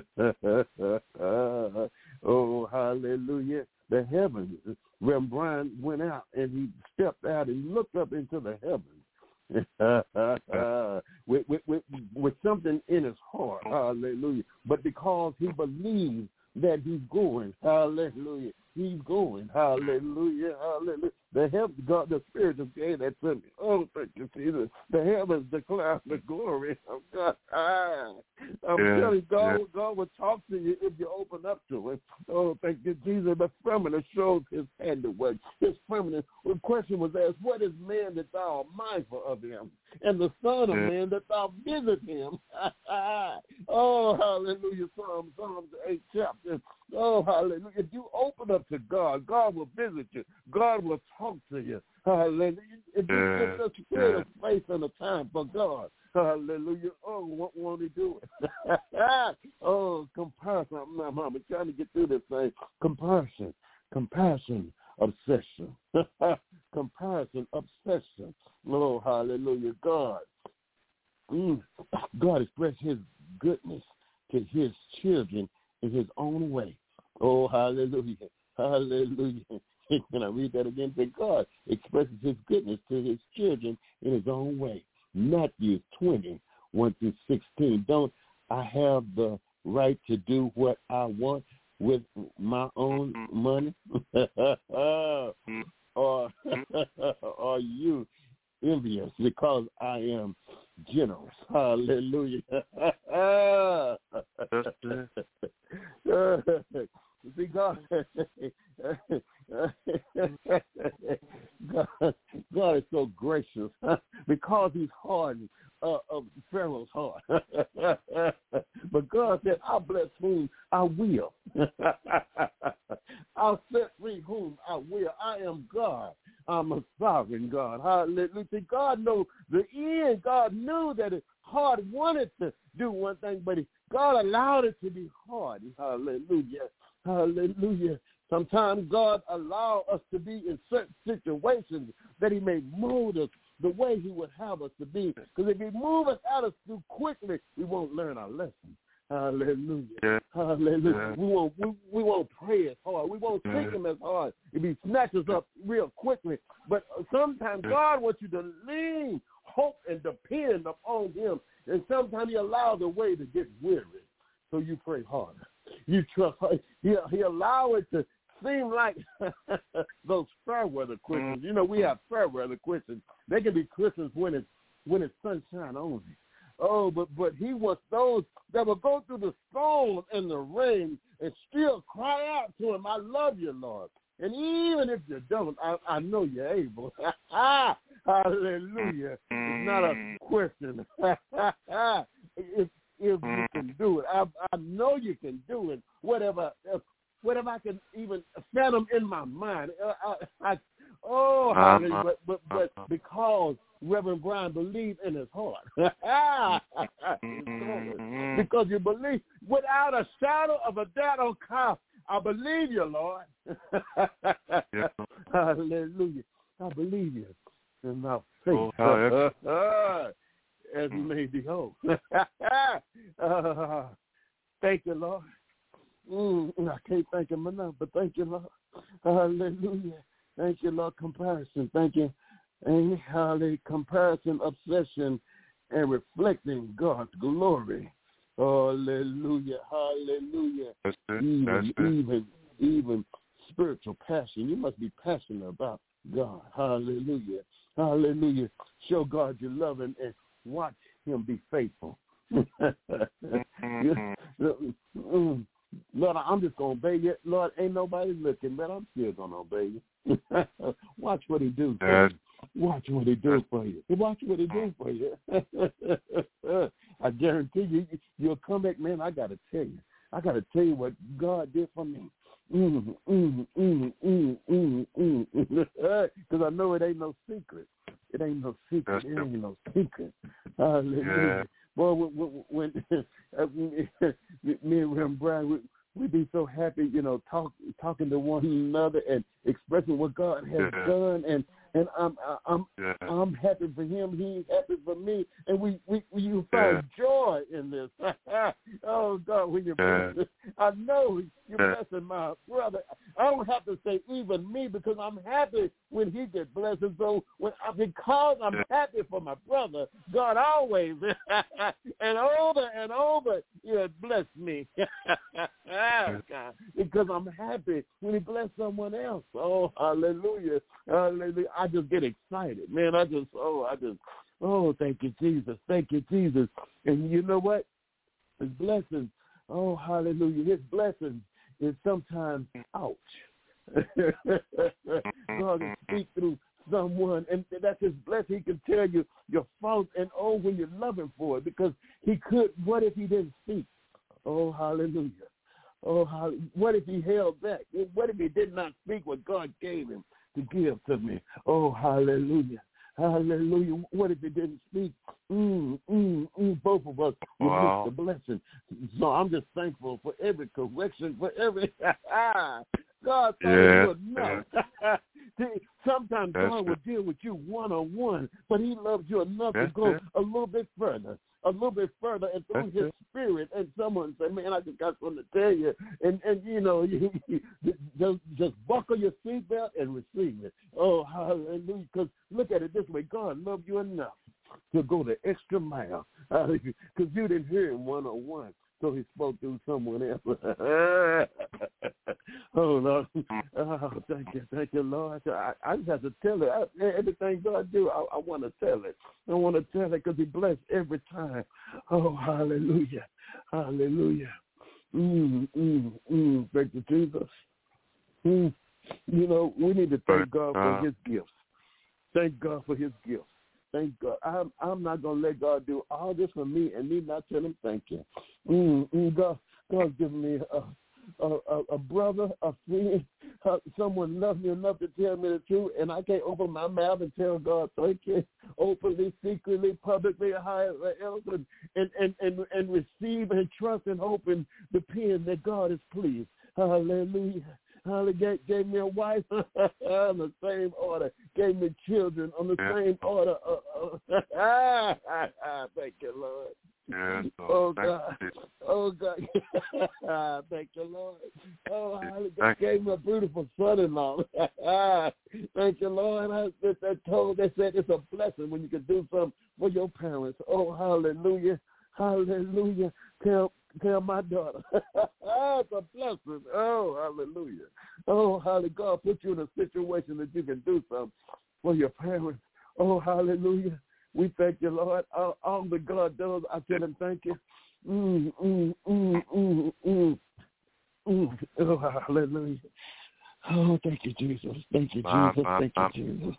Oh, hallelujah. The heavens, when Brian went out and he stepped out and looked up into the heavens, with something in his heart, hallelujah. But because he believes that he's going, hallelujah, he's going, hallelujah, hallelujah. The heavens, God, the Spirit just gave that to me. Oh, thank you, Jesus. The heavens declare the glory of God. I'm telling you, God will talk to you if you open up to it. Oh, thank you, Jesus. The firmament shows his handiwork. His firmament. The question was asked, what is man that thou art mindful of him? And the Son of Man that thou visit him. Oh, hallelujah. Psalms 8 chapter. Oh, hallelujah. If you open up to God, God will visit you. God will talk to you. Hallelujah. If you just create a space and a time for God. Hallelujah. Oh, what won't he do it? Oh, comparison. I'm trying to get through this thing. Compassion, obsession. Comparison, obsession. Oh, hallelujah. God expressed his goodness to his children in his own way. Oh, hallelujah. Hallelujah. Can I read that again? That God expresses his goodness to his children in his own way. Matthew 20, 1-16. Don't I have the right to do what I want with my own money? Or are you envious because I am generous? Hallelujah. See, God is so gracious because he's hardened of Pharaoh's heart. But God said, I'll bless whom I will. I'll set free whom I will. I am God. I'm a sovereign God. Hallelujah. See, God knows the end. God knew that his heart wanted to do one thing, but God allowed it to be hard. Hallelujah. Hallelujah. Sometimes God allows us to be in certain situations that he may mold us the way he would have us to be. Because if he moves us out of too quickly, we won't learn our lesson. Hallelujah. Yeah. Hallelujah. Yeah. We won't pray as hard. We won't seek him as hard if he snatches up real quickly. But sometimes God wants you to lean, hope, and depend upon him. And sometimes he allows the way to get weary. So you pray harder. You trust her. He allow it to seem like those fair weather Christians. You know, we have fair weather Christians. They can be Christians when it's sunshine only. Oh, but he wants those that will go through the storm and the rain and still cry out to him, I love you, Lord. And even if you don't, I know you're able. Hallelujah. It's not a question. If you can do it. I know you can do it. Whatever I can even fathom in my mind. Hallelujah. But because Reverend Brian believed in his heart. Because you believe without a shadow of a doubt on God, I believe you, Lord. Yeah. Hallelujah. I believe you in my faith. As he may be whole. Thank you, Lord. I can't thank him enough, but thank you, Lord. Hallelujah. Thank you, Lord. Comparison. Thank you. And hallelujah. Comparison, obsession, and reflecting God's glory. Hallelujah. Hallelujah. Even spiritual passion. You must be passionate about God. Hallelujah. Hallelujah. Show God your love and watch him be faithful. Lord, I'm just going to obey you. Lord, ain't nobody looking, but I'm still going to obey you. Watch what he do for you. Watch what he do for you. Watch what he do for you. I guarantee you, you'll come back, man, I got to tell you. I got to tell you what God did for me. Because I know it ain't no secret. It ain't no secret. It ain't no secret. Hallelujah. Yeah. Boy, when me and Reverend Brian, we be so happy, talking to one another and expressing what God has done, and I'm happy for him. He's happy for me, and you find joy in this. Oh God, when you're blessing, I know you're blessing my brother. I don't have to say even me, because I'm happy when he gets blessed. And so because I'm happy for my brother, God always and over bless me. God, because I'm happy when he bless someone else. Oh, hallelujah. Hallelujah. I just get excited, man. Thank you, Jesus. Thank you, Jesus. And you know what? His blessings, oh, hallelujah. His blessings is sometimes ouch. God can speak through someone, and that's his blessing. He can tell you your faults, and when you love him for it, because he could. What if he didn't speak? Oh, hallelujah. Oh, what if he held back? What if he did not speak what God gave him to give to me? Oh, hallelujah. Hallelujah. What if he didn't speak? Both of us would miss the blessing. So I'm just thankful for every correction, for every God thought it was enough. Sometimes God will deal with you one-on-one, but he loves you enough to go a little bit further, and through his spirit. And someone said, man, I just got something to tell you. And just buckle your seatbelt and receive it. Oh, hallelujah. Because look at it this way. God loved you enough to go the extra mile, because you didn't hear him one-on-one. So he spoke through someone else. Oh, Lord. Oh, thank you, Lord. I just have to tell it. Everything God do, I want to tell it. I want to tell it because he blessed every time. Oh, hallelujah. Hallelujah. Thank you, Jesus. We need to thank God for his gifts. Thank God for his gifts. Thank God. I'm not going to let God do all this for me and me not tell him thank you. God's given me a brother, a friend, someone loves me enough to tell me the truth, and I can't open my mouth and tell God thank you openly, secretly, publicly, however else, and receive and trust and hope in the pen that God is pleased. Hallelujah. Hallelujah. Gave me a wife on the same order. Gave me children on the same order. Thank you, Lord. Yes, oh, God. Oh, God. Thank you, Lord. Oh, hallelujah. Gave me a beautiful son-in-law. Thank you, Lord. They said it's a blessing when you can do something for your parents. Oh, hallelujah. Hallelujah. Tell my daughter. It's a blessing. Oh, hallelujah. Oh, hallelujah. God put you in a situation that you can do something for your parents. Oh, hallelujah. We thank you, Lord. All that God does, I tell him thank you. Oh, hallelujah. Oh, thank you, Jesus. Thank you, Jesus. Thank you, Jesus.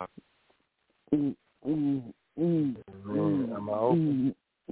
Am I open?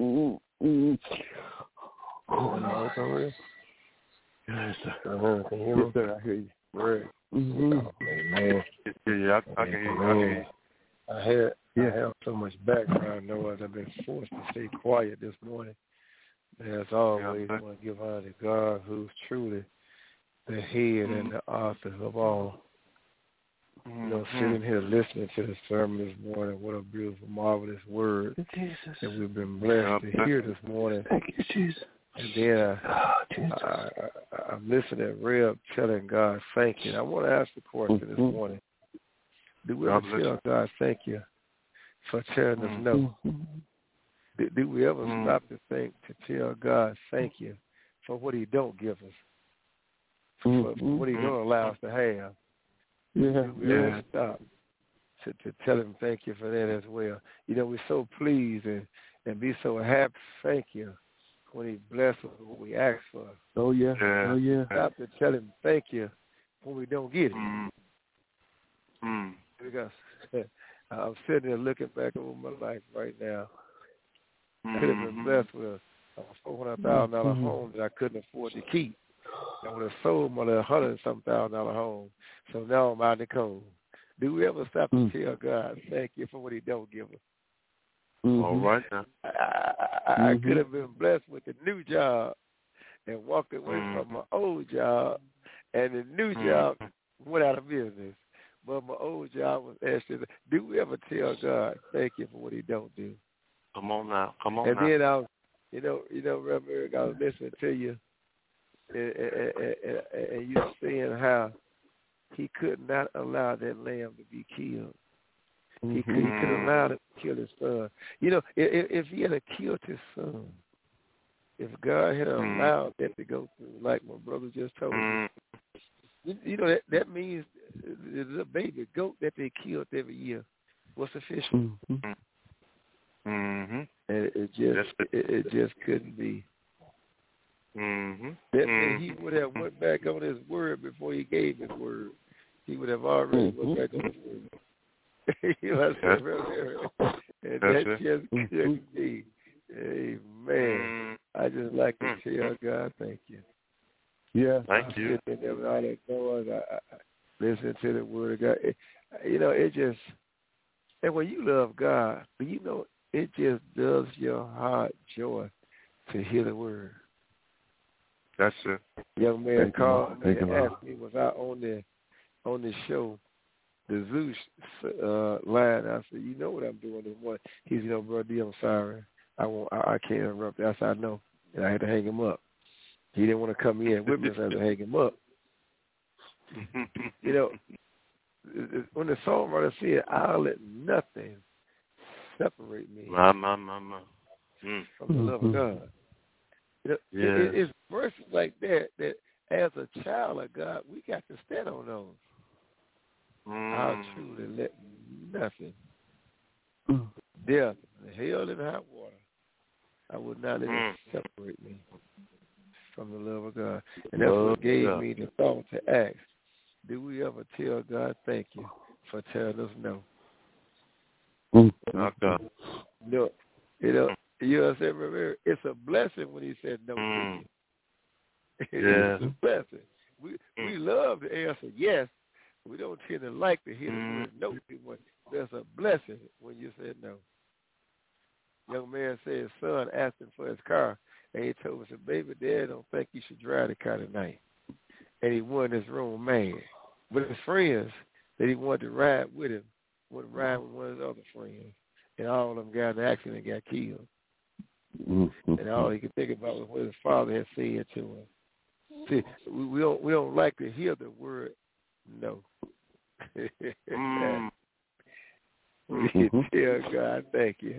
Yes, sir. Can you hear me? Yes, sir. I hear you. Right. Amen. Yeah, I can hear you. I have so much background noise. I've been forced to stay quiet this morning. As always, I want to give honor to God, who's truly the head and the author of all. Sitting here listening to the sermon this morning, what a beautiful, marvelous word that we've been blessed to hear this morning. Thank you, Jesus. And then I'm listening to Reb telling God thank you. And I want to ask the question this morning. Do we ever tell God thank you for telling us no? Do we ever stop to think to tell God thank you for what he don't give us, for what he don't allow us to have? Do we ever stop to tell him thank you for that as well? We're so pleased and be so happy, thank you, when he blesses us with what we ask for. Oh, yeah. Stop to tell him thank you when we don't get it. Because I'm sitting there looking back over my life right now. I could have been blessed with a $400,000 home that I couldn't afford to keep. I would have sold my $100,000 home. So now I'm out in the cold. Do we ever stop to tell God thank you for what he don't give us? All right now. I could have been blessed with a new job and walked away from my old job, and the new job went out of business. But my old job was actually. Do we ever tell God thank you for what He don't do? Come on now. And then I was, Reverend Eric, I was listening to you, and you saying how He could not allow that lamb to be killed. He could allow him to kill his son. If he had killed his son, if God had allowed that to go through, like my brother just told me, that means the baby goat that they killed every year was sufficient. And it just couldn't be. That means he would have went back on his word before he gave his word. He would have already went back on his word. And that just couldn't be. Amen. I just like to tell God thank you. Yeah. Thank you. I listen to the word of God. It just, and when you love God, it just does your heart joy to hear the word. That's it. Young man called me and asked me, was I on the show, the Zeus line? I said, you know what I'm doing in one. He said, Brother D, I'm sorry. I can't interrupt that. I said, I know. And I had to hang him up. He didn't want to come in with me, so I had to hang him up. When the songwriter said, I'll let nothing separate me from the love of God. It's verses like that as a child of God, we got to stand on those. I'll truly let nothing, death, hell, and hot water, I would not let it separate me from the love of God. And that's what gave me the thought to ask, do we ever tell God thank you for telling us no? Okay. No. You know what I'm saying? It's a blessing when He said no to you. It's a blessing. We love to answer yes. We don't tend to like to hear the word no too much. There's a blessing when you said no. Young man said his son asked him for his car, and he told him, baby, Dad don't think you should drive the car tonight. And he went in his room mad. But his friends that he wanted to ride with him would ride with one of his other friends. And all of them got in an accident and got killed. And all he could think about was what his father had said to him. See, we don't like to hear the word no. We can tell God thank you.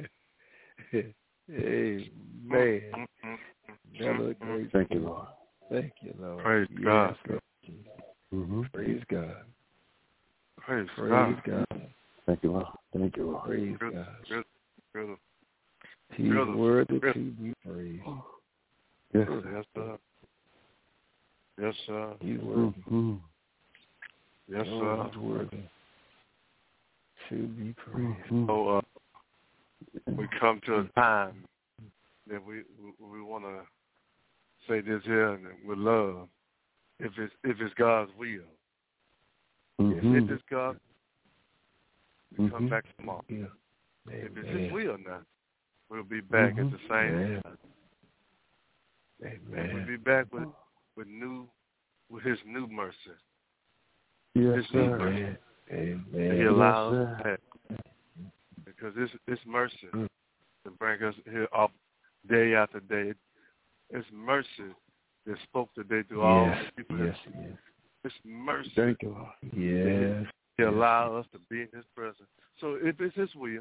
Amen. Another great thank you, Lord. Thank you, Lord. Praise God. Praise God. Praise God. Thank you, Lord. Thank you, Lord. Praise God. Good. He's worthy to be praised. Yes, sir. Yes, sir. He's worthy. Yes, sir. He's worthy to be praised. So we come to a time that we want to say this here and with love. If it's God's will, if it's God, we come back tomorrow. If it's His will now, we'll be back at the same time. Amen. We'll be back with His new mercy. Yes, His sir. new mercy. Amen. He allows us that because it's mercy to bring us here up day after day. It's mercy that spoke today to all the people. Yes. It's mercy. Thank you, Lord. Yes. He allowed us to be in His presence. So if it's His will,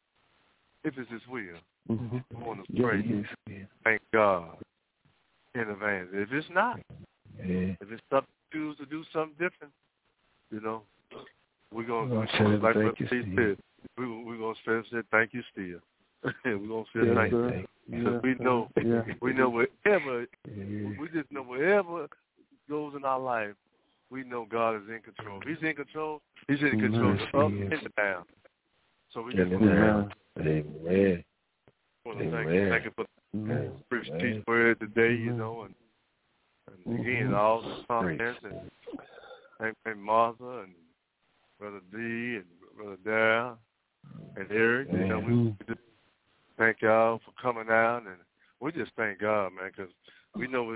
we want to pray. Thank God in advance. If it's not, if it's something choose to do something different, we're gonna like what he said. We're gonna say thank you still. We're gonna say thank you because we know wherever we just know wherever goes in our life, we know God is in control. He's in control. He's in control of the up and down. So we just Amen. want to thank you for the preach teach word today, and again all the comments and Martha and Brother D and Brother Darrell and Eric. thank y'all for coming out, and we just thank God, man, because we know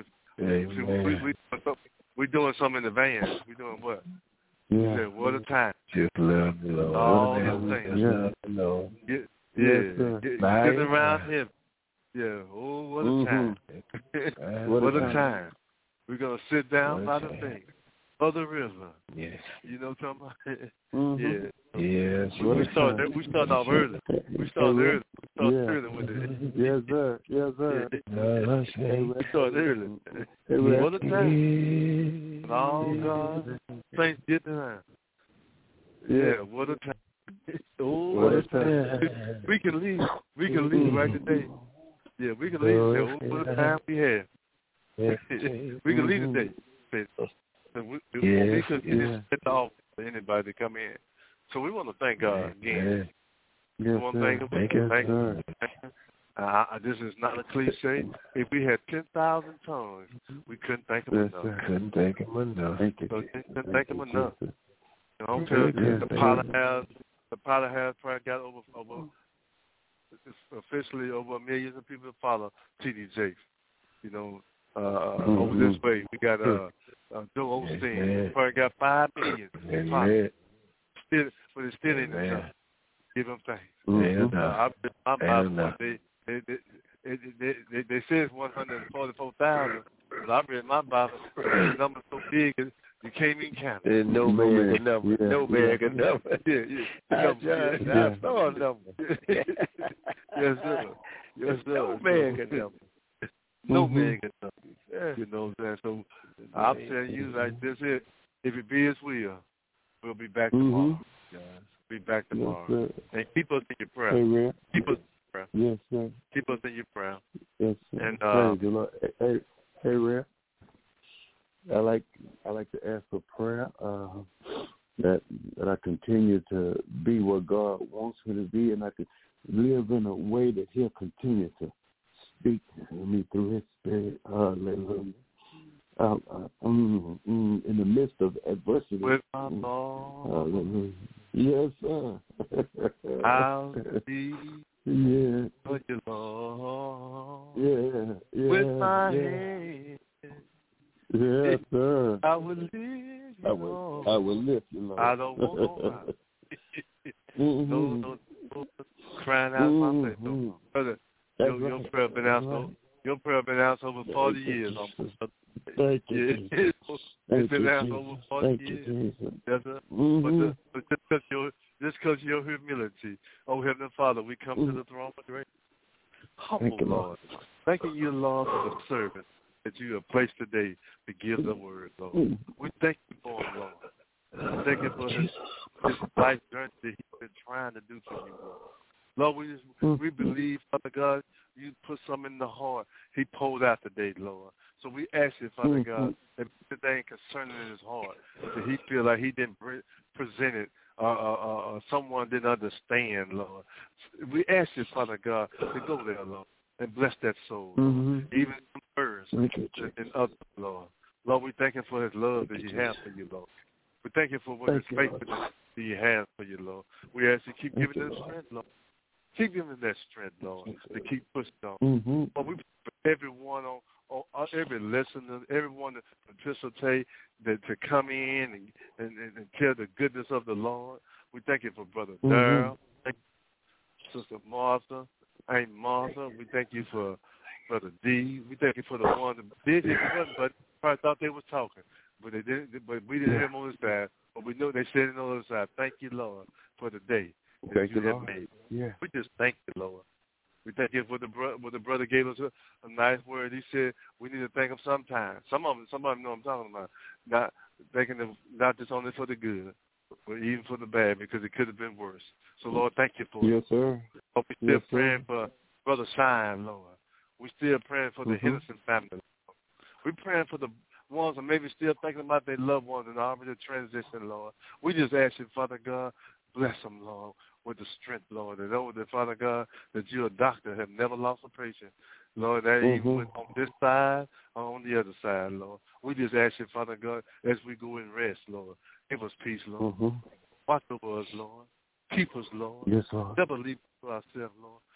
we're doing something in advance. We're doing what? Yeah. Said, what a time. Just love the Lord. All the things. Getting around him. Yeah. Oh, what a time. What a time. We're going to sit down by the bank of the river. Yes. You know what I'm talking about? Yeah. Yes. We start off early. We start early. Early with it. Yes, sir. Yes, sir. We start early. What a time. And all God saints get around. Yeah, what a time. Oh, what a time. We can leave. We can leave right today. Yeah, we can leave and say, what a time we have. We can leave today. We could just set the offer for anybody to come in. So we want to thank God again. We want to thank Him. Thank you. This is not a cliche. If we had 10,000 tongues, we couldn't thank Him enough. Couldn't thank Him enough. Couldn't thank Him enough. The pilot has probably got over officially over millions of people that follow T.D. Jakes. You know, over this way we got Joe Osteen. Probably got 5 million. But it's still in the top. Give him thanks. They say it's 144,000, but I read my Bible. The number's so big you can't even count it. There's no man can number. No man can number. I saw a number. Yes, sir. Yes, sir. No man can number. No man can number. You know what I'm saying? So I'm telling you like this here. If it be His will, we'll be back tomorrow. Be back tomorrow. Yes, and keep us in your prayer. Hey, keep us in your prayer. Yes, sir. Keep us in your prayer. Yes, sir. And praise the Lord. Hey, Ray. I like to ask for prayer that I continue to be what God wants me to be, and I can live in a way that He'll continue to speak to me through His Spirit. Hallelujah. In the midst of adversity. With my Lord. Yes, sir. I'll be with you, Lord. Yeah. With my hand. Yes, sir. I will lift you, Lord. I will lift you, Lord. I don't want no crying out my face. Brother, your prayer been out your prayer been out over 40 years. Thank you. It's been out over 40 years. Yes, sir. But just because your humility, oh Heavenly Father, we come to the throne of grace. Humble, Lord. Thanking you, Lord, for the servant that you have placed today to give the word, Lord. We thank you for him, Lord. We thank you for his life journey that he's been trying to do for you, Lord. Lord, we believe, Father God, you put something in the heart he pulled out today, Lord. So we ask you, Father God, that anything concerning his heart, that he feel like he didn't present it, someone didn't understand, Lord. We ask you, Father God, to go there, Lord, and bless that soul, Lord. Even some birds and others, Lord. Lord, we thank you for his love that he has for you, Lord. We thank you for what his faithfulness that he has for you, Lord. We ask you to keep giving him strength, Lord. Keep giving that strength, Lord, to keep pushing on. But we for everyone on every listener, everyone to participate, to come in and tell the goodness of the Lord. We thank you for Brother Darrell, Sister Martha, Aunt Martha. We thank you for Brother D. We thank you for the ones that did it, but probably thought they were talking, but they didn't. But we didn't hear them on this side. But we know they said it on the other side. Thank you, Lord, for the day that you have made. Yeah. We just thank you, Lord. We thank you for the brother gave us a nice word. He said we need to thank him sometime. Some of them know what I'm talking about. Not thanking them, not just only for the good, but even for the bad, because it could have been worse. So, Lord, thank you for it. Yes, sir. Lord, we still praying for Brother Shine, Lord. We still praying for the Henderson family, Lord. We're praying for the ones that maybe still thinking about their loved ones and already transitioned, Lord. We just ask you, Father God, bless them, Lord, with the strength, Lord. And know that, Father God, that you're a doctor, have never lost a patient. Lord, that even on this side or on the other side, Lord. We just ask you, Father God, as we go and rest, Lord, give us peace, Lord. Watch over us, Lord. Keep us, Lord. Yes, Lord. Never leave us to ourselves, Lord.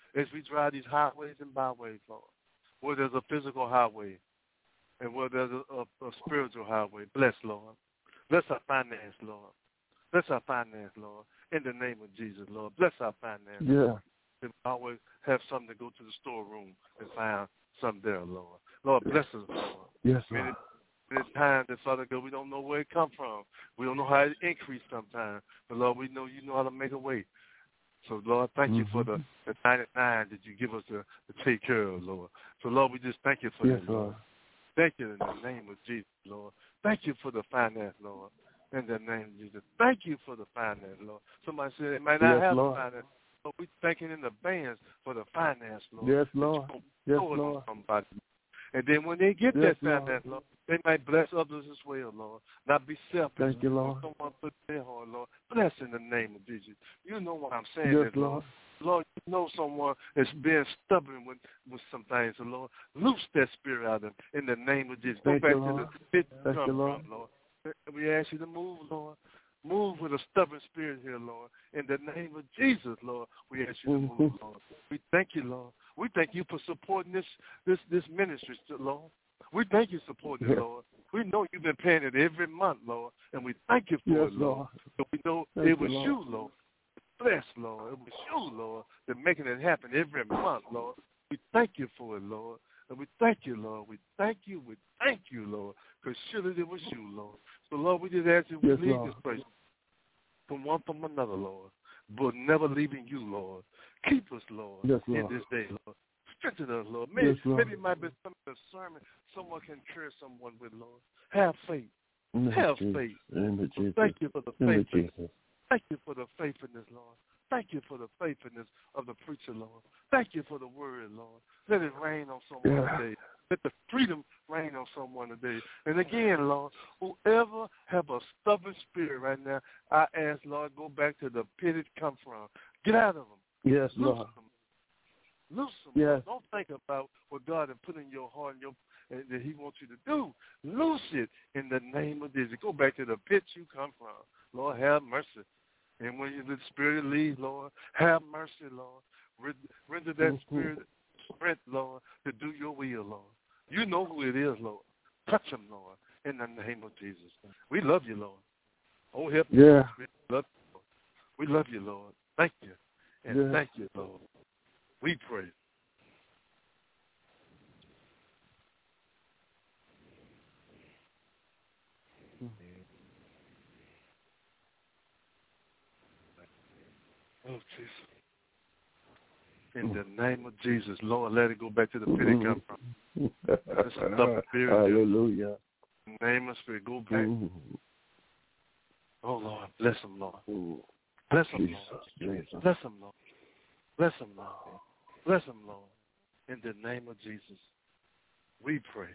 as we drive these highways and byways, Lord, where there's a physical highway and where there's a spiritual highway. Bless, Lord. Bless our finance, Lord. Bless our finance, Lord. In the name of Jesus, Lord. Bless our finance. Yeah. We always have something to go to the storeroom and find something there, Lord. Lord, bless us, Lord. Yes, Lord. Many times that, Father God, we don't know where it come from. We don't know how it increased sometimes. But, Lord, we know you know how to make a way. So, Lord, thank you for the 99 that you give us to take care of, Lord. So, Lord, we just thank you for yes, that, Lord. Thank you in the name of Jesus, Lord. Thank you for the finance, Lord. In the name of Jesus. Thank you for the finance, Lord. Somebody said they might not have the finance. But we thanking in advance for the finance, Lord. Yes, Lord. Yes, Lord. Somebody. And then when they get that finance, Lord, they might bless others as well, Lord. Not be selfish. Thank you, Lord. Someone put their heart, Lord. Bless in the name of Jesus. You know what I'm saying, yes, that, Lord. Lord, you know someone is being stubborn with some things, so Lord, loose that spirit out of them in the name of Jesus. Thank Go back you, to Lord. the pit Thank you, from, Lord. Lord. We ask you to move, Lord. Move with a stubborn spirit here, Lord. In the name of Jesus, Lord, we ask you to move, Lord. We thank you, Lord. We thank you for supporting this ministry, Lord. We thank you for supporting it, Lord. We know you've been paying it every month, Lord, and we thank you for it, Lord. So we know it was you, Lord. Bless, Lord. It was you, Lord, that making it happen every month, Lord. We thank you for it, Lord. And we thank you, Lord. We thank you. We thank you, Lord, because surely it was you, Lord. So, Lord, we just ask you to leave this place from one from another, Lord, but never leaving you, Lord. Keep us, Lord, in this day, Lord. Strengthen us, Lord. Maybe it might be some of the sermon someone can encourage someone with, Lord. Have faith. Have faith. So thank you for the faithfulness. Thank you for the faithfulness, Lord. Thank you for the faithfulness of the preacher, Lord. Thank you for the word, Lord. Let it rain on someone today. Let the freedom rain on someone today. And again, Lord, whoever have a stubborn spirit right now, I ask, Lord, go back to the pit it come from. Get out of them. Yes, Lord. Loose them. Yes. Don't think about what God has put in your heart and that he wants you to do. Loose it in the name of Jesus. Go back to the pit you come from. Lord, have mercy. And when the spirit leaves, Lord, have mercy, Lord. Render that spirit strength, Lord, to do your will, Lord. You know who it is, Lord. Touch them, Lord, in the name of Jesus. We love you, Lord. Oh, help me. Yeah. We love you, Lord. Thank you. And thank you, Lord. We pray. Oh, Jesus. In the name of Jesus, Lord, let it go back to the pit it come from. Hallelujah. In the name of Spirit, go back. Oh, Lord, bless them, Lord. Bless them, Lord. Bless them, Lord. Bless them, Lord. Bless them, Lord. In the name of Jesus, we pray.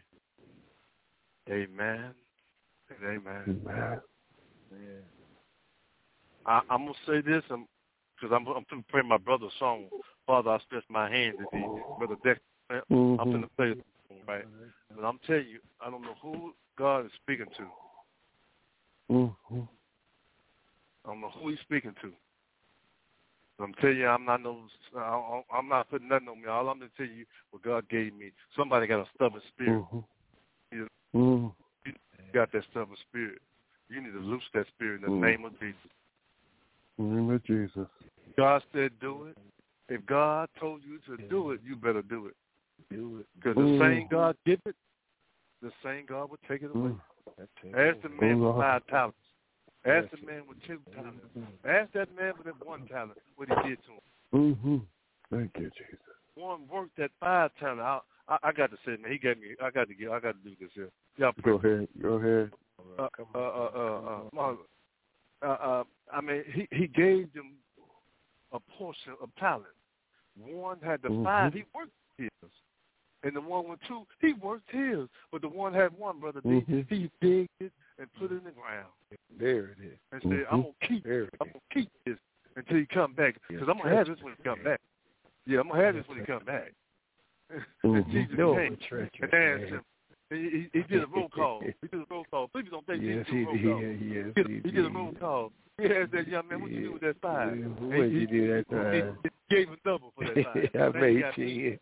Amen and amen. Amen. I'm going to say this because I'm going to play my brother's song, Father, I Stretch My Hand to Thee. Brother Dex, I'm going to play it, right? But I'm telling you, I don't know who God is speaking to. I don't know who he's speaking to. But I'm telling you, I'm not putting nothing on me. All I'm going to tell you what God gave me. Somebody got a stubborn spirit. You got that stubborn spirit. You need to loose that spirit in the name of Jesus. In the name of Jesus. God said do it. If God told you to do it, you better do it. Do it. Because the same God give it, the same God will take it away. Ask the man with 5 talents. Ask the man with 2 talents. Ask that man with that 1 talent what he did to him. Thank you, Jesus. One worked that 5 talent. I got to say, man, he gave me. I got to do this here. Y'all go ahead. I mean, he gave them a portion of talent. One had the 5. He worked his. And the one with 2, he worked his. But the one had 1, Brother D, he digged it and put it in the ground. There it is. And said, I'm going to keep this until he come back. Because I'm going to have this when he come back. Yeah, I'm going to have this when he come back. And Jesus came and asked him. He did a roll call. He did a roll call. Please don't think he did a roll call. He did a roll call. He asked that young man, what you do with that $5? What did you do that time? He gave him double for that $5. I made 10.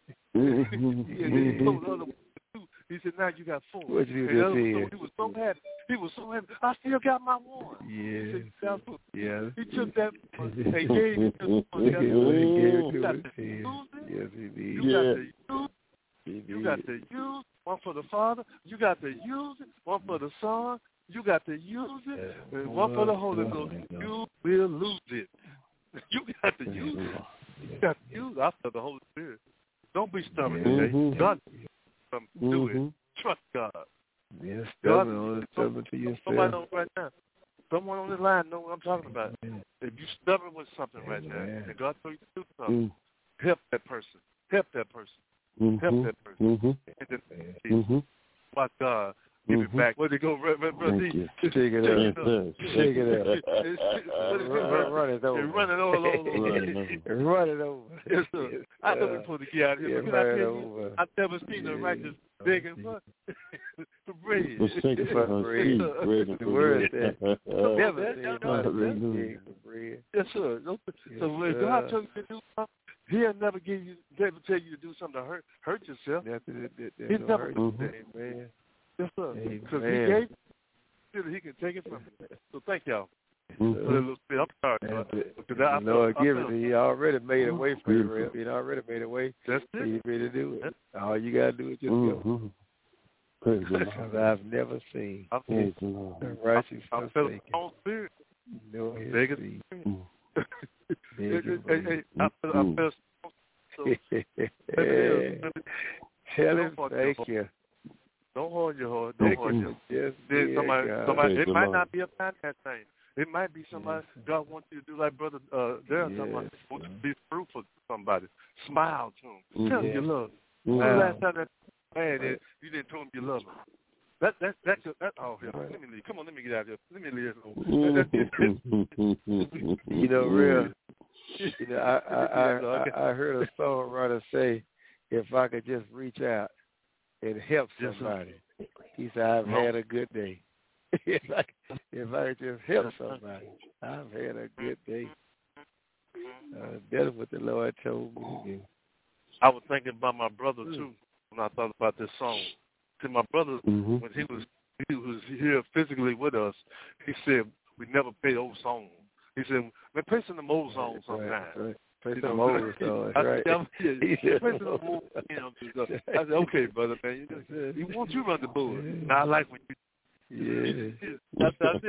He said, now you got 4. What you do He was so happy. He was so happy. I still got my 1. Yeah. He took that and gave it to him. Yes, he did. You got to use one for the Father. You got to use it. One for the Son. You got to use it. And one for the Holy Ghost. You will lose it. You got to use it. You got to use it. I feel the Holy Spirit. Don't be stubborn today. God, do it. Trust God. Yes, stubborn to yourself. Somebody knows right now. Someone on the line knows what I'm talking about. If you're stubborn with something right now, and God told you to do something, help that person. Help that person. Help that person. Watch God. Give it back. Where they go, Brother D? Shake it up. Shake it up. Run it over. Run it all over. Run it over. Yes, sir. I never put the key out here. Can I tell you, I've never seen a righteous begging for bread. For bread. The word said, never seen a begging for bread. Yes, sir. So when God told you to do something, He'll never tell you to do something to hurt yourself. He's never man. Yes, sir. Because He gave it, He can take it from you. So thank y'all. I'm sorry. Lord, give it. He already made a way for you, Rev. He already made a way. That's it. He's ready to do it. All you got to do is just go. Because I've never seen the righteous forsaken. No, Tell him thank you. Don't hold your heart. Don't hold your heart. Somebody. It might not be a finance thing. It might be somebody God wants you to do like Brother Darren. Somebody wants you to be fruitful to somebody. Smile to him. Tell him you love him. The last time that man you didn't tell him you love him. That's oh yeah. Let me leave. Come on, let me get out of here. Let me leave. You know, real. You know, I heard a songwriter say, if I could just reach out and help somebody, he said, I've had a good day. if I could just help somebody, I've had a good day. That's what the Lord told me to do. I was thinking about my brother too when I thought about this song. To my brother, when he was here physically with us, he said we never played old songs. He said, man, play some of them old songs sometimes. Right. Play some old songs, right? He said, play some of them old songs. I said, okay, brother, man. He wants you to run the board. Now I like when you. I said,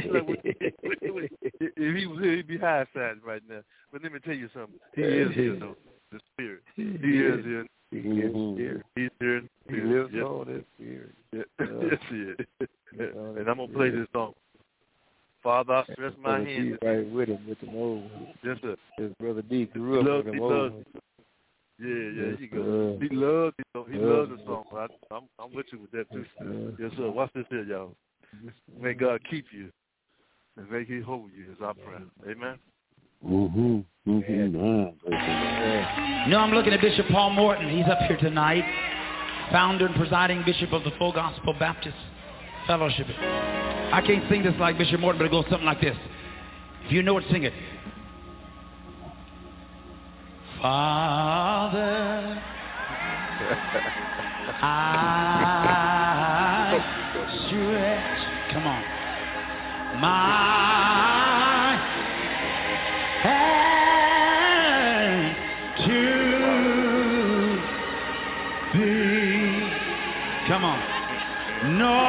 if he was here, he'd be high side right now. But let me tell you something. He is here, though. The Spirit. He is here. He is here. He's here. He lives on His Spirit. Yes, he is. And I'm going to play this song. Father, I stretch my hands. He's right with him with the old. Yes, sir. His brother D grew up with them old. Yeah, you go. He loves the song. I'm with you with that too. Yes, sir. Watch this here, y'all. May God keep you and may He hold you is our prayer. Amen. You know, I'm looking at Bishop Paul Morton. He's up here tonight, founder and presiding bishop of the Full Gospel Baptist Fellowship. I can't sing this like Bishop Morton, but it goes something like this. If you know it, sing it. Father, I stretch, come on, my hand to thee. Come on. No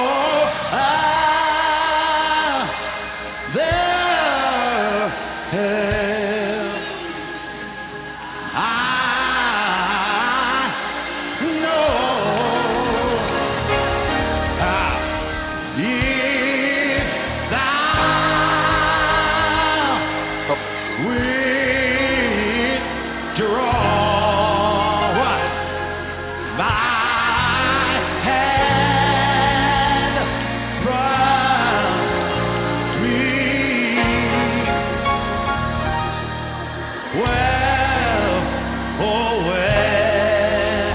other help I know. If thou withdraw what? My hand from me. Well, oh well,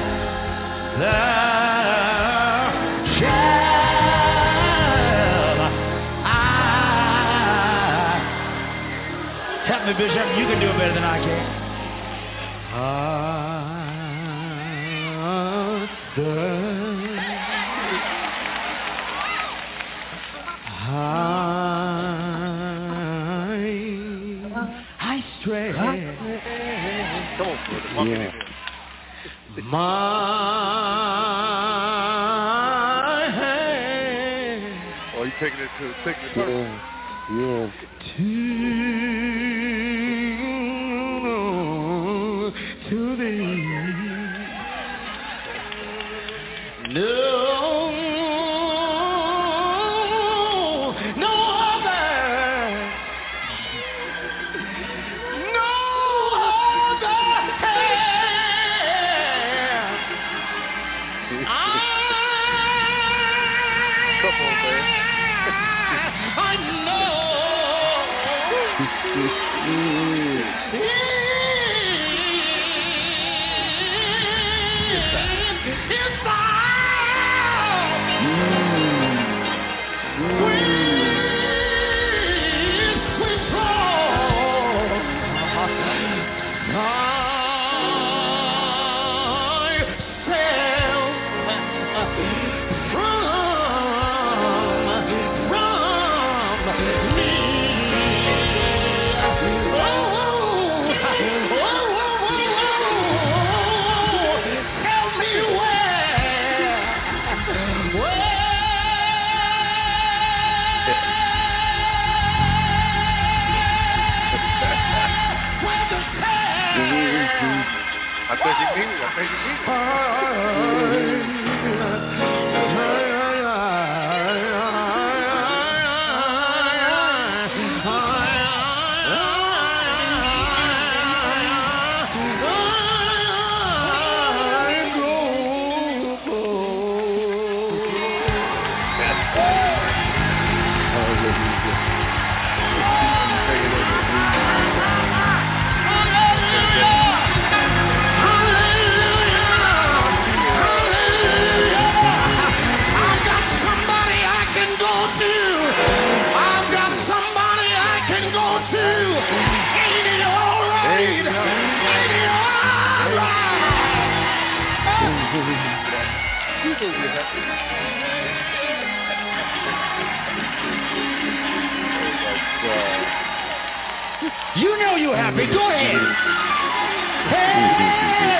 shall I Help me, Bishop. You can do it better than I can. I stretch my hand. Oh, you taking it personal? Yeah. To thee. No other Come on, man. I know. I think you mean it. You know you're happy. Go ahead. Hey!